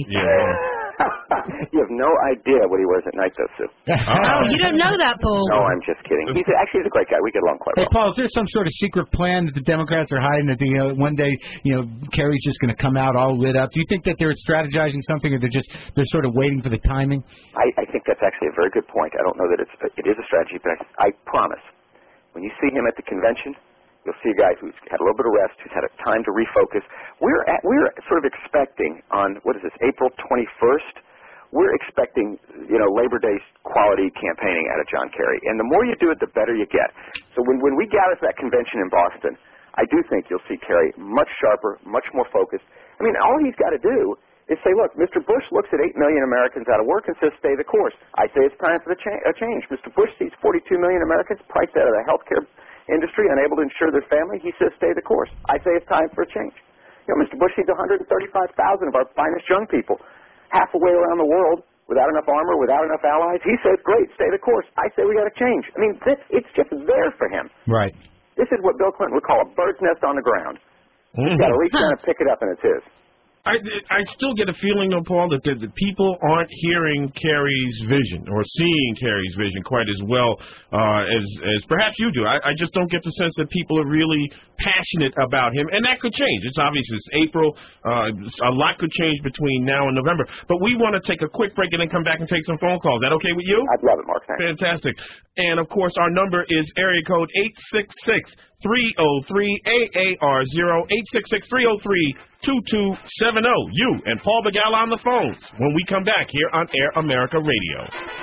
S12: You have no idea what he wears at night, though, Sue.
S19: Oh, you don't know that, Paul.
S12: No, I'm just kidding. He's actually he's a great guy. We get along quite
S25: Hey,
S12: well.
S25: Paul, is there some sort of secret plan that the Democrats are hiding that the, uh, one day, you know, Kerry's just going to come out all lit up? Do you think that they're strategizing something, or they're just they're sort of waiting for the timing?
S12: I, I think that's actually a very good point. I don't know that it's it is a strategy, but I, I promise, when you see him at the convention, you'll see a guy who's had a little bit of rest, who's had a time to refocus. We're at, we're sort of expecting on, what is this, April twenty-first? We're expecting, you know, Labor Day quality campaigning out of John Kerry. And the more you do it, the better you get. So when, when we gather for that convention in Boston, I do think you'll see Kerry much sharper, much more focused. I mean, all he's got to do is say, look, Mister Bush looks at eight million Americans out of work and says, stay the course. I say it's time for the cha- a change. Mister Bush sees forty-two million Americans priced out of the healthcare industry, unable to insure their family. He says, stay the course. I say it's time for a change. You know, Mister Bush sees one hundred thirty-five thousand of our finest young people halfway around the world without enough armor, without enough allies. He says, great, stay the course. I say we got to change. I mean, this, it's just there for him.
S25: Right.
S12: This is what Bill Clinton would call a bird's nest on the ground. He's got to reach down and pick it up, and it's his.
S2: I, I still get a feeling, though, Paul, that the, the people aren't hearing Kerry's vision or seeing Kerry's vision quite as well uh, as, as perhaps you do. I, I just don't get the sense that people are really passionate about him, and that could change. It's obvious it's April. Uh, a lot could change between now and November. But we want to take a quick break and then come back and take some phone calls. Is that okay with you?
S12: I'd love it, Mark. Thanks.
S2: Fantastic. And, of course, our number is area code eight six six, three oh three, A A R zero, eight six six, three oh three, two two seven oh. You and Paul Begala on the phones when we come back here on Air America Radio.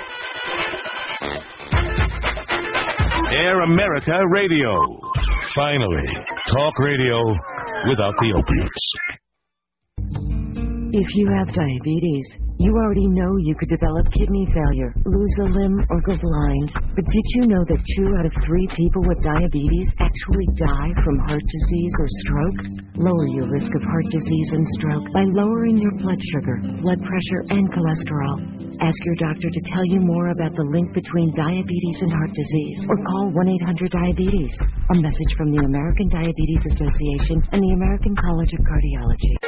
S8: Air America Radio. Finally, talk radio without the opiates.
S13: If you have diabetes, you already know you could develop kidney failure, lose a limb, or go blind. But did you know that two out of three people with diabetes actually die from heart disease or stroke? Lower your risk of heart disease and stroke by lowering your blood sugar, blood pressure, and cholesterol. Ask your doctor to tell you more about the link between diabetes and heart disease, or call one eight hundred diabetes. A message from the American Diabetes Association and the American College of Cardiology.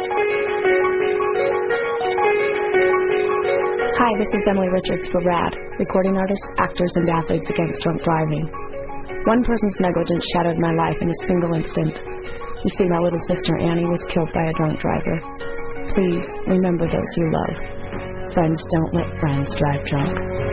S14: Hi, this is Emily Richards for RAD, recording artists, actors, and athletes against drunk driving. One person's negligence shattered my life in a single instant. You see, my little sister Annie was killed by a drunk driver. Please remember those you love. Friends don't let friends drive drunk.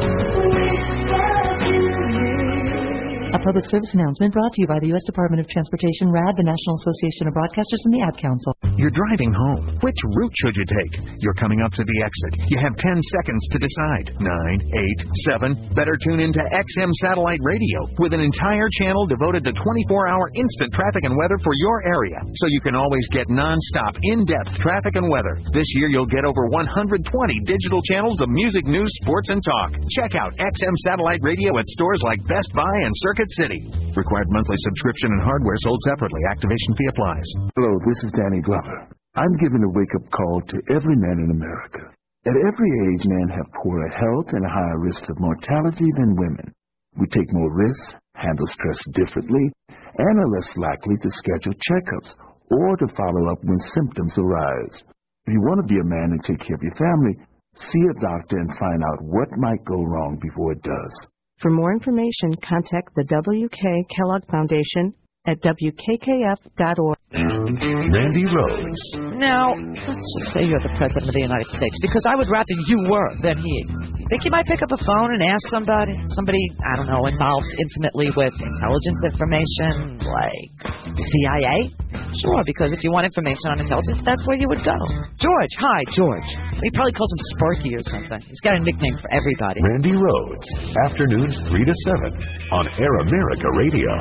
S4: A public service announcement brought to you by the U S Department of Transportation, RAD, the National Association of Broadcasters, and the Ad Council.
S15: You're driving home. Which route should you take? You're coming up to the exit. You have ten seconds to decide. Nine, eight, seven. Better tune into X M Satellite Radio with an entire channel devoted to twenty-four hour instant traffic and weather for your area, so you can always get non-stop, in-depth traffic and weather. This year you'll get over one hundred twenty digital channels of music, news, sports, and talk. Check out X M Satellite Radio at stores like Best Buy and Circuit City. Required monthly subscription and hardware sold separately. Activation fee applies.
S16: Hello, this is Danny Glover. I'm giving a wake-up call to every man in America. At every age, men have poorer health and a higher risk of mortality than women. We take more risks, handle stress differently, and are less likely to schedule checkups or to follow up when symptoms arise. If you want to be a man and take care of your family, see a doctor and find out what might go wrong before it does.
S17: For more information, contact the W K Kellogg Foundation at W K K F dot org.
S8: Randy Rhodes.
S18: Now, let's just say you're the President of the United States, because I would rather you were than he. Think you might pick up a phone and ask somebody, somebody, I don't know, involved intimately with intelligence information, like C I A? Sure, because if you want information on intelligence, that's where you would go. George, hi, George. He probably calls him Sparky or something. He's got a nickname for everybody.
S8: Randy Rhodes, afternoons three to seven on Air America Radio.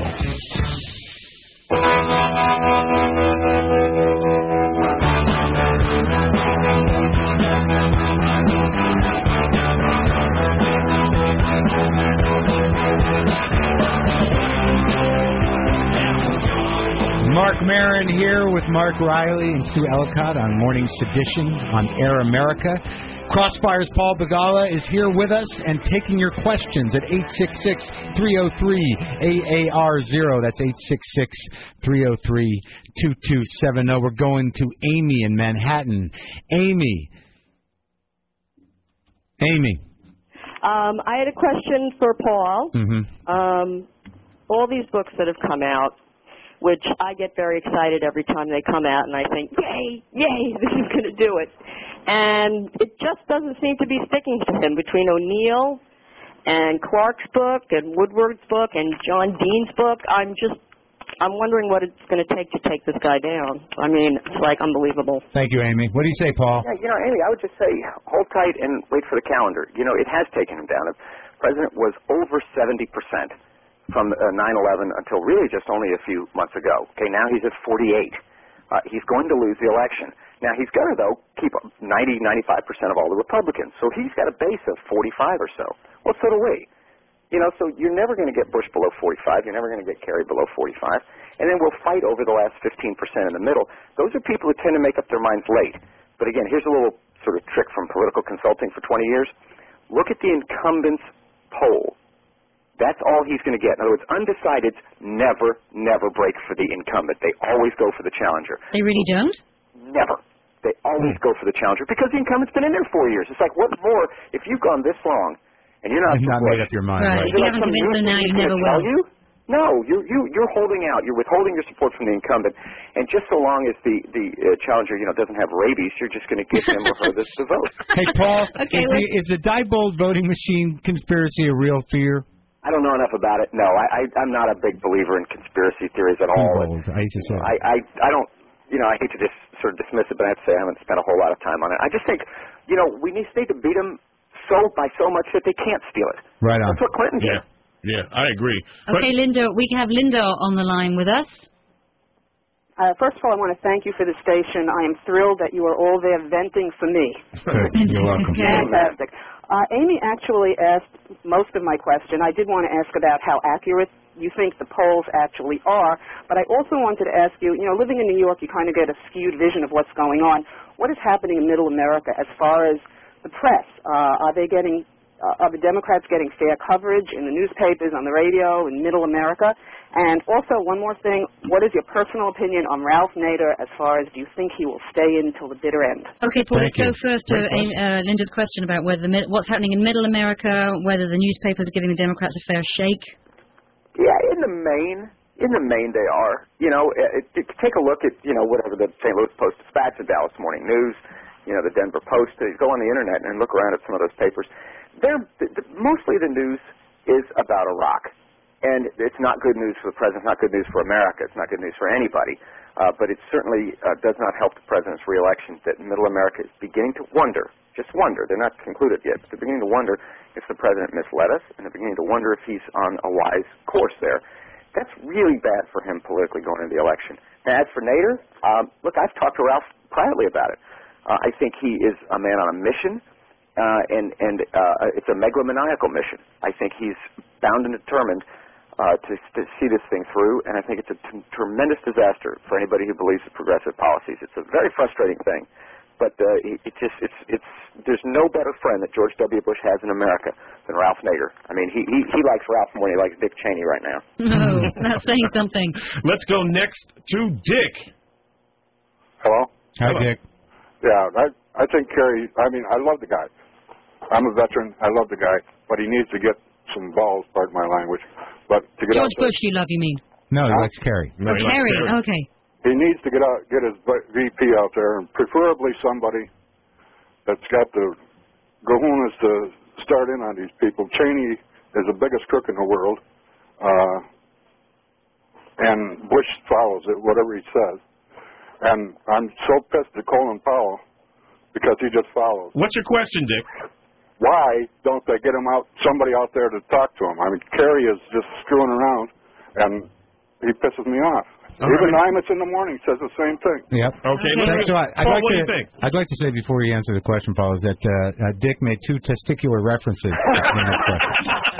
S25: Mark Maron here with Mark Riley and Sue Ellicott on Morning Sedition on Air America. Crossfire's Paul Begala is here with us and taking your questions at eight six six, three oh three, A A R zero. That's eight six six, three oh three, two two seven oh. We're going to Amy in Manhattan. Amy. Amy.
S20: Um, I had a question for Paul.
S25: Mm-hmm.
S20: Um, all these books that have come out, which I get very excited every time they come out, and I think, yay, yay, this is going to do it. And it just doesn't seem to be sticking to him between O'Neill and Clark's book and Woodward's book and John Dean's book. I'm just, I'm wondering what it's going to take to take this guy down. I mean, it's like unbelievable.
S25: Thank you, Amy. What do you say, Paul?
S12: Yeah, you know, Amy, I would just say hold tight and wait for the calendar. You know, it has taken him down. The president was over seventy percent from uh, nine eleven until really just only a few months ago. Okay, now he's at forty-eight. Uh, he's going to lose the election. Now, he's going to, though, keep ninety, ninety-five percent of all the Republicans. So he's got a base of forty-five or so. Well, so do we. You know, so you're never going to get Bush below forty-five. You're never going to get Kerry below forty-five. And then we'll fight over the last fifteen percent in the middle. Those are people who tend to make up their minds late. But again, here's a little sort of trick from political consulting for twenty years. Look at the incumbents poll. That's all he's going to get. In other words, undecideds never, never break for the incumbent. They always go for the challenger.
S19: They really don't?
S12: Never. They always go for the challenger because the incumbent's been in there four years. It's like, what more if you've gone this long and you're not,
S25: You've not
S12: Bush,
S25: made up your mind.
S19: Right.
S25: Right.
S19: If you
S12: like
S19: haven't
S12: some
S19: convinced them now,
S12: new
S19: you
S12: thing
S19: never
S12: he's gonna tell
S19: will.
S12: You? No, you're you you're holding out. You're withholding your support from the incumbent, and just so long as the the uh, challenger, you know, doesn't have rabies, you're just going to give him or her the, the vote.
S25: Hey, Paul,
S19: Okay,
S25: is,
S19: let's-
S25: the, is the Diebold voting machine conspiracy a real fear?
S12: I don't know enough about it. No, I, I I'm not a big believer in conspiracy theories at all.
S25: Diebold, I used to say.
S12: I, I I don't. You know, I hate to just sort of dismiss it, but I have to say I haven't spent a whole lot of time on it. I just think, you know, we need need to beat them so by so much that they can't steal it.
S25: Right on.
S12: That's what Clinton did.
S2: Yeah, yeah, I agree.
S19: Okay, Linda, we have Linda on the line with us.
S3: Uh, first of all, I want to thank you for the station. I am thrilled that you are all there venting for me.
S25: Good. You're welcome.
S3: Fantastic. Uh, Amy actually asked most of my question. I did want to ask about how accurate you think the polls actually are, but I also wanted to ask you, you know, living in New York, you kind of get a skewed vision of what's going on. What is happening in Middle America as far as the press? Uh, are they getting, uh, are the Democrats getting fair coverage in the newspapers, on the radio, in Middle America? And also, one more thing, what is your personal opinion on Ralph Nader as far as do you think he will stay in until the bitter end?
S19: Okay, Paul,
S25: Thank
S19: let's go
S25: you.
S19: first to
S25: Great
S19: Amy- uh, Linda's question about whether the, mid- what's happening in Middle America, whether the newspapers are giving the Democrats a fair shake.
S12: Yeah, in the main, in the main they are. You know, it, it, take a look at, you know, whatever the Saint Louis Post-Dispatch, the Dallas Morning News, you know, the Denver Post. Uh, go on the Internet and look around at some of those papers. They're, the, the, mostly the news is about Iraq. And it's not good news for the president. It's not good news for America. It's not good news for anybody. Uh, but it certainly uh, does not help the president's reelection that Middle America is beginning to wonder, just wonder, they're not concluded yet, but they're beginning to wonder if the president misled us, and they're beginning to wonder if he's on a wise course there. That's really bad for him politically going into the election. Now, as for Nader, um, look, I've talked to Ralph privately about it. Uh, I think he is a man on a mission, uh, and, and uh, it's a megalomaniacal mission. I think he's bound and determined Uh, to, to see this thing through, and I think it's a t- tremendous disaster for anybody who believes in progressive policies. It's a very frustrating thing, but uh, it, it just it's it's there's no better friend that George W. Bush has in America than Ralph Nader. I mean, he he, he likes Ralph more than he likes Dick Cheney right now.
S19: No, that's saying something.
S2: Let's go next to Dick.
S7: Hello?
S25: Hi, Dick.
S7: Yeah, I I think Kerry, I mean, I love the guy. I'm a veteran. I love the guy, but he needs to get some balls, pardon my language. But to get
S19: George
S7: out there,
S19: Bush, you love, you mean?
S25: No, he
S7: Huh?
S25: likes Kerry.
S19: Oh, Kerry, okay.
S7: he needs to get out, get his V P out there, and preferably somebody that's got the kahunas to start in on these people. Cheney is the biggest crook in the world, uh, and Bush follows it, whatever he says. And I'm so pissed at Colin Powell because he just follows.
S2: What's your question, Dick?
S7: Why don't they get him out, somebody out there to talk to him? I mean, Kerry is just screwing around, and he pisses me off.
S2: All
S7: Even
S2: right.
S7: Nimitz in the morning says the same thing.
S25: Yep.
S2: Okay, let's
S25: Thanks a lot. I'd
S2: Paul,
S25: like
S2: what
S25: to,
S2: do you think?
S25: I'd like to say before you answer the question, Paul, is that uh, uh, Dick made two testicular references in that question.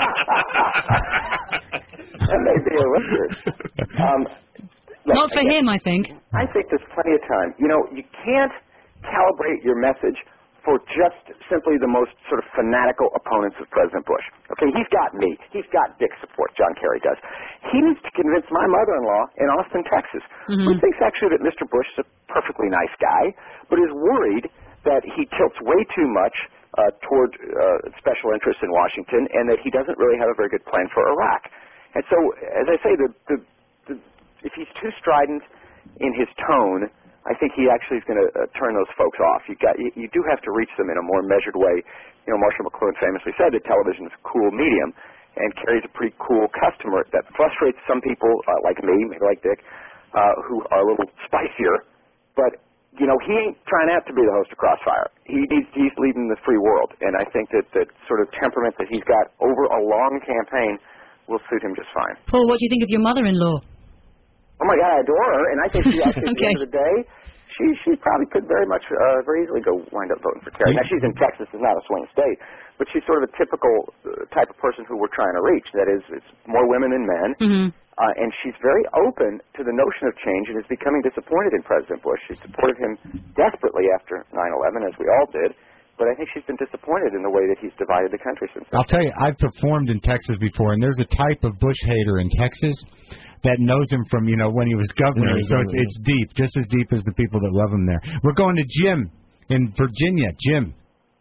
S12: That may be a record. Um, look,
S19: Not for him, I think.
S12: I think there's plenty of time. You know, you can't calibrate your message for just simply the most sort of fanatical opponents of President Bush. Okay, he's got me. He's got Dick's support. John Kerry does. He needs to convince my mother-in-law in Austin, Texas,
S19: Mm-hmm.
S12: who thinks actually that Mister Bush is a perfectly nice guy, but is worried that he tilts way too much uh, toward uh, special interests in Washington, and that he doesn't really have a very good plan for Iraq. And so, as I say, the, the, the, if he's too strident in his tone, I think he actually is going to uh, turn those folks off. You got, you, you do have to reach them in a more measured way. You know, Marshall McLuhan famously said that television is a cool medium, and Kerry's a pretty cool customer that frustrates some people uh, like me, maybe like Dick, uh, who are a little spicier. But you know, he ain't trying out to be the host of Crossfire. He needs, he's leading the free world, and I think that that sort of temperament that he's got over a long campaign will suit him just fine.
S19: Paul, what do you think of your mother-in-law?
S12: Oh my God, I adore her, and I think she actually, at the
S19: Okay.
S12: end of the day, she she probably could very much, uh, very easily go wind up voting for Kerry. Now she's in Texas, it's not a swing state, but she's sort of a typical uh, type of person who we're trying to reach. That is, it's more women than men,
S19: Mm-hmm.
S12: uh, and she's very open to the notion of change, and is becoming disappointed in President Bush. She supported him desperately after nine eleven, as we all did, but I think she's been disappointed in the way that he's divided the country since then.
S25: I'll tell you, I've performed in Texas before, and there's a type of Bush hater in Texas that knows him from, you know, when he was governor.
S5: Yeah,
S25: so it's,
S5: yeah.
S25: it's deep, just as deep as the people that love him there. We're going to Jim in Virginia. Jim.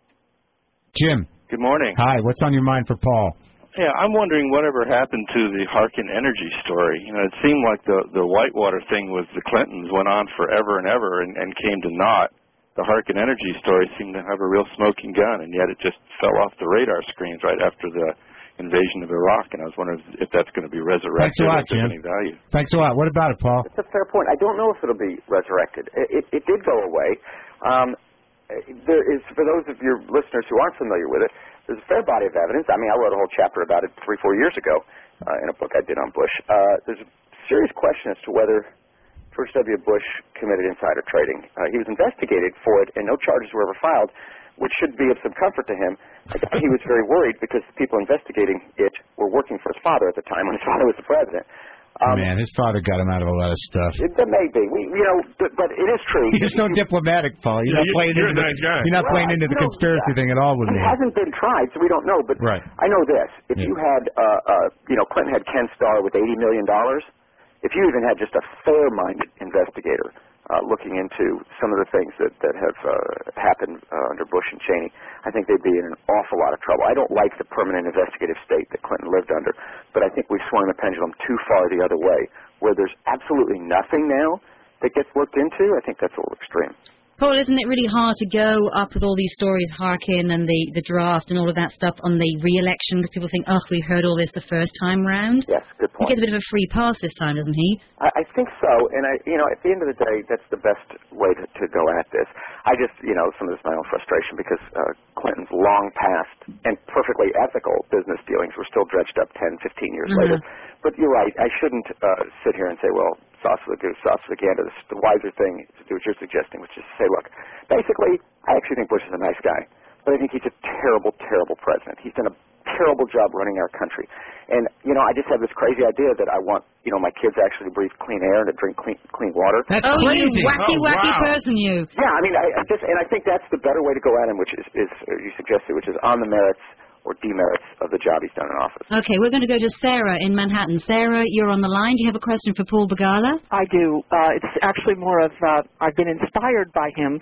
S25: Jim.
S9: Good morning.
S25: Hi. What's on your mind for Paul?
S9: Yeah, I'm wondering whatever happened to the Harkin Energy story. You know, it seemed like the the Whitewater thing with the Clintons went on forever and ever and, and came to naught. The Harkin Energy story seemed to have a real smoking gun, and yet it just fell off the radar screens right after the invasion of Iraq. And I was wondering if that's going to be resurrected.
S25: Thanks a lot,
S9: if there's
S25: Jim.
S9: any value.
S25: Thanks a lot. What about it, Paul?
S12: It's a fair point. I don't know if it'll be resurrected. It, it, it did go away. Um, there is, for those of your listeners who aren't familiar with it, there's a fair body of evidence. I mean, I wrote a whole chapter about it three, four years ago uh, in a book I did on Bush. Uh, there's a serious question as to whether George W. Bush committed insider trading. Uh, he was investigated for it, and no charges were ever filed, which should be of some comfort to him. I guess he was very worried because the people investigating it were working for his father at the time when his father was the president. Um,
S25: Man, his father got him out of a lot of stuff.
S12: It, that may be. We, you know, but, but it is true.
S25: You're so diplomatic, Paul. You're
S12: Yeah,
S25: not playing
S12: you're
S25: into
S12: a
S25: the,
S12: nice guy.
S25: You're not
S12: Well,
S25: playing into the
S12: you know,
S25: conspiracy
S12: yeah.
S25: thing at all with
S12: It
S25: me.
S12: hasn't been tried, so we don't know. But
S25: Right.
S12: I know this: if
S25: Yeah.
S12: you had, uh, uh, you know, Clinton had Ken Starr with eighty million dollars. If you even had just a fair-minded investigator uh, looking into some of the things that that have uh, happened uh, under Bush and Cheney, I think they'd be in an awful lot of trouble. I don't like the permanent investigative state that Clinton lived under, but I think we've swung the pendulum too far the other way, where there's absolutely nothing now that gets looked into. I think that's a little extreme.
S19: Paul, isn't it really hard to go up with all these stories, Harkin and the, the draft and all of that stuff on the re-election because people think, oh, we heard all this the first time round?
S12: Yes, good point.
S19: He gets a bit of a free pass this time, doesn't he?
S12: I, I think so, and I, you know, at the end of the day, that's the best way to, to go at this. I just, you know, some of this is my own frustration because uh, Clinton's long past and perfectly ethical business dealings were still dredged up ten, fifteen years
S19: Mm-hmm.
S12: later. But you're right, I shouldn't uh, sit here and say, well, sauce for the goose, sauce for the gander. The wiser thing is to do what you're suggesting, which is to say, look, basically, I actually think Bush is a nice guy, but I think he's a terrible, terrible president. He's done a terrible job running our country. And, you know, I just have this crazy idea that I want, you know, my kids actually to breathe clean air and to drink clean clean water.
S19: That's oh, crazy. you wacky,
S12: Oh,
S19: wacky
S12: wow.
S19: person, you.
S12: Yeah, I mean, I, I just, and I think that's the better way to go at him, which is, is uh, you suggested, which is on the merits or demerits of the job he's done in office.
S19: Okay, we're going to go to Sarah in Manhattan. Sarah, you're on the line. Do you have a question for Paul Begala?
S21: I do. Uh, it's actually more of, uh, I've been inspired by him.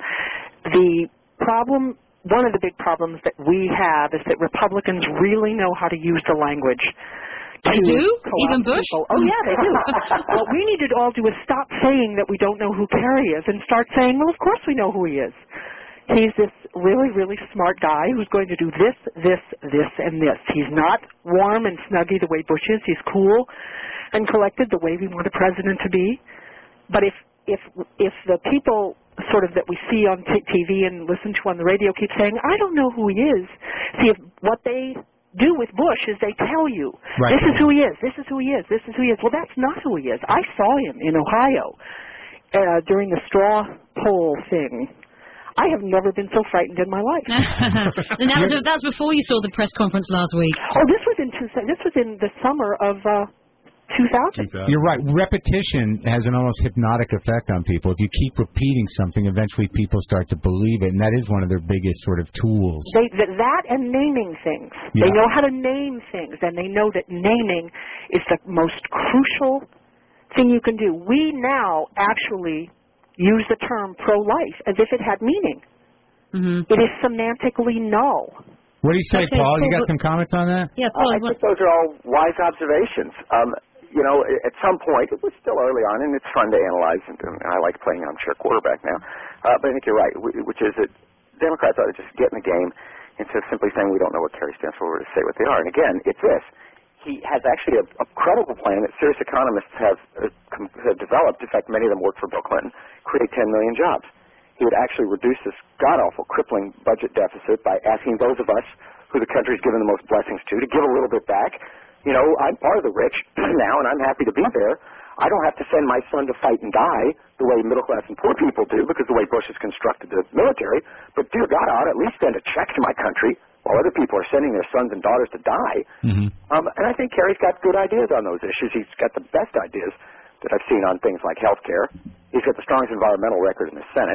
S21: The problem, one of the big problems that we have is that Republicans really know how to use the language.
S19: They do?
S21: co-opt
S19: Even Bush?
S21: people. Oh, yeah, they do. What we need to all do is stop saying that we don't know who Kerry is and start saying, well, of course we know who he is. He's this really, really smart guy who's going to do this, this, this, and this. He's not warm and snuggy the way Bush is. He's cool and collected the way we want a president to be. But if if if the people sort of that we see on t- TV and listen to on the radio keep saying, I don't know who he is, see, if what they do with Bush is they tell you,
S25: right.
S21: this is who he is, this is who he is, this is who he is. Well, that's not who he is. I saw him in Ohio uh, during the straw poll thing. I have never been so frightened in my life.
S19: And that was, that was before you saw the press conference last week.
S21: Oh, this was in two, this was in the summer of uh, two thousand.
S25: You're right. Repetition has an almost hypnotic effect on people. If you keep repeating something, eventually people start to believe it, and that is one of their biggest sort of tools.
S21: They, that, that and naming things.
S25: Yeah.
S21: They know how to name things, and they know that naming is the most crucial thing you can do. We now actually use the term pro-life as if it had meaning.
S19: Mm-hmm.
S21: It is semantically null.
S25: What do you say,
S21: Okay,
S25: Paul? You
S21: Paul,
S25: got some comments on that?
S19: Yeah,
S12: Paul, uh, I think those are all wise observations. Um, you know, at some point, it was still early on, and it's fun to analyze, and, and I like playing armchair quarterback now. Uh, but I think you're right, which is that Democrats ought to just get in the game instead of simply saying we don't know what Kerry stands for, or to say what they are. And again, it's this. He has actually a, a credible plan that serious economists have, uh, com- have developed. In fact, many of them worked for Bill Clinton, create ten million jobs. He would actually reduce this god-awful, crippling budget deficit by asking those of us who the country's given the most blessings to to give a little bit back. You know, I'm part of the rich now, and I'm happy to be there. I don't have to send my son to fight and die the way middle-class and poor people do because the way Bush has constructed the military. But, dear God, I ought to at least send a check to my country while other people are sending their sons and daughters to die.
S25: Mm-hmm.
S12: Um, and I think Kerry's got good ideas on those issues. He's got the best ideas that I've seen on things like health care. He's got the strongest environmental record in the Senate.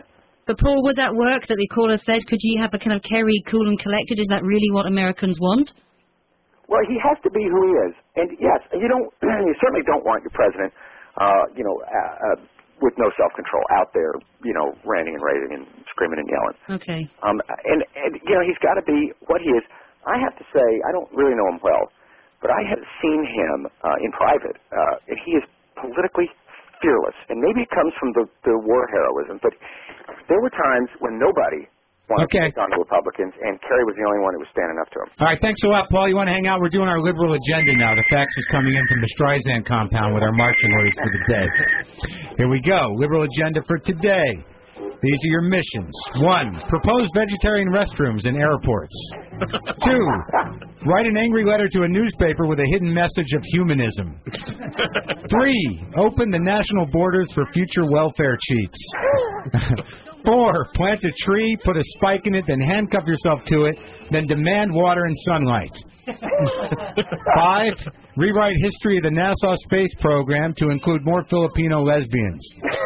S19: But, Paul, would that work that the caller said? Could you have a kind of Kerry cool and collected? Is that really what Americans want?
S12: Well, he has to be who he is. And, yes, you don't. You certainly don't want your president, uh, you know, uh, uh, with no self-control out there, you know, ranting and raving and screaming and yelling.
S19: Okay.
S12: Um, and, and, you know, he's got to be what he is. I have to say, I don't really know him well, but I have seen him uh, in private, uh, and he is politically fearless. And maybe it comes from the, the war heroism, but there were times when nobody wanted
S25: Okay.
S12: to take on the Republicans, and Kerry was the only one who was standing up to him.
S25: All right, thanks a lot, Paul. You want to hang out? We're doing our liberal agenda now. The fax is coming in from the Streisand compound with our marching orders for the day. Here we go. Liberal agenda for today. These are your missions. One, propose vegetarian restrooms in airports. Two, write an angry letter to a newspaper with a hidden message of humanism. Three, open the national borders for future welfare cheats. Four, plant a tree, put a spike in it, then handcuff yourself to it, then demand water and sunlight. Five, rewrite history of the NASA space program to include more Filipino lesbians.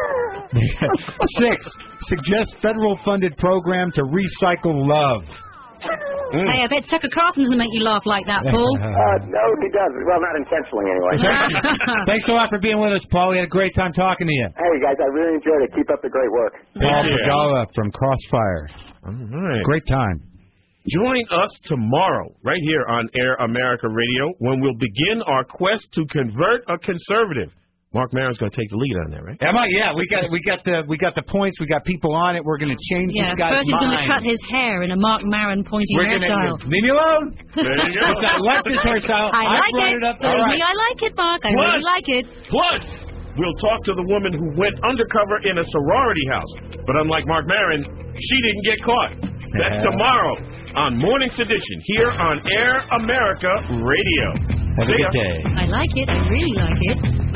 S25: Six, suggest federal-funded program to recycle love.
S19: Mm. Hey, I bet Tucker Carlson doesn't make you laugh like that, Paul.
S12: Uh, no, he doesn't. Well, not intentionally, anyway.
S25: Thanks a lot for being with us, Paul. We had a great time talking to you.
S12: Hey, guys, I really enjoyed it. Keep up the great work.
S25: Paul Pagala from Crossfire.
S2: All right.
S25: Great time.
S2: Join us tomorrow right here on Air America Radio when we'll begin our quest to convert a conservative. Mark Maron's going to take the lead on that, right?
S25: Am I? Yeah, we got we got the we got the points. We got people on it. We're going to change
S19: Yeah,
S25: this guy's
S19: first he's going to
S25: mind.
S19: cut his hair in a Mark Maron pointy
S25: We're
S19: hairstyle.
S25: gonna, leave me alone.
S2: There you go.
S25: It's that leftist hairstyle.
S19: I like
S25: brought
S19: it.
S25: it up.
S19: Believe
S25: All right.
S19: me, I like it, Mark. I
S2: Plus-
S19: really like it.
S2: Plus, we'll talk to the woman who went undercover in a sorority house. But unlike Mark Maron, she didn't get caught. That's
S25: Yeah.
S2: tomorrow on Morning Sedition here on Air America Radio.
S25: Have
S2: See
S25: a
S2: ya.
S25: good day.
S19: I like it. I really like it.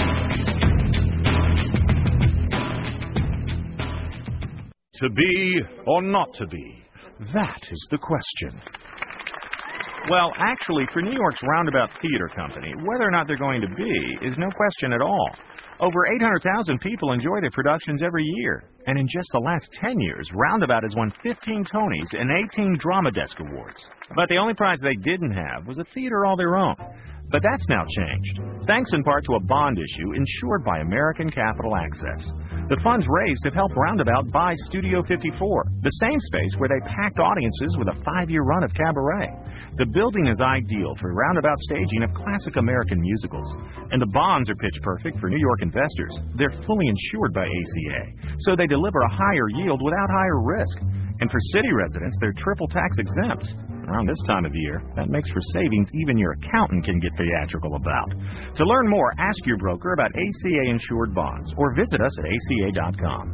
S1: To be or not to be? That is the question. Well, actually, for New York's Roundabout Theater Company, whether or not they're going to be is no question at all. Over eight hundred thousand people enjoy their productions every year. And in just the last ten years, Roundabout has won fifteen Tonys and eighteen Drama Desk Awards. But the only prize they didn't have was a theater all their own. But that's now changed, thanks in part to a bond issue insured by American Capital Access. The funds raised have helped Roundabout buy Studio fifty-four, the same space where they packed audiences with a five-year run of cabaret. The building is ideal for Roundabout staging of classic American musicals. And the bonds are pitch perfect for New York investors. They're fully insured by A C A, so they deliver a higher yield without higher risk. And for city residents, they're triple tax exempt. Around this time of year, that makes for savings even your accountant can get theatrical about. To learn more, ask your broker about A C A-insured bonds or visit us at A C A dot com.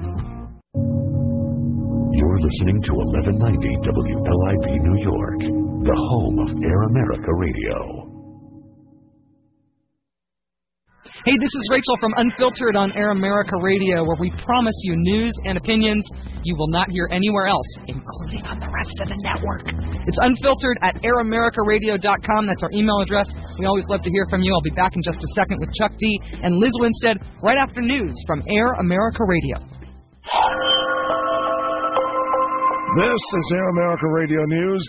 S8: You're listening to eleven ninety W L I B New York, the home of Air America Radio.
S6: Hey, this is Rachel from Unfiltered on Air America Radio, where we promise you news and opinions you will not hear anywhere else, including on the rest of the network. It's Unfiltered at air america radio dot com. That's our email address. We always love to hear from you. I'll be back in just a second with Chuck D and Liz Winstead right after news from Air America Radio.
S5: This is Air America Radio News.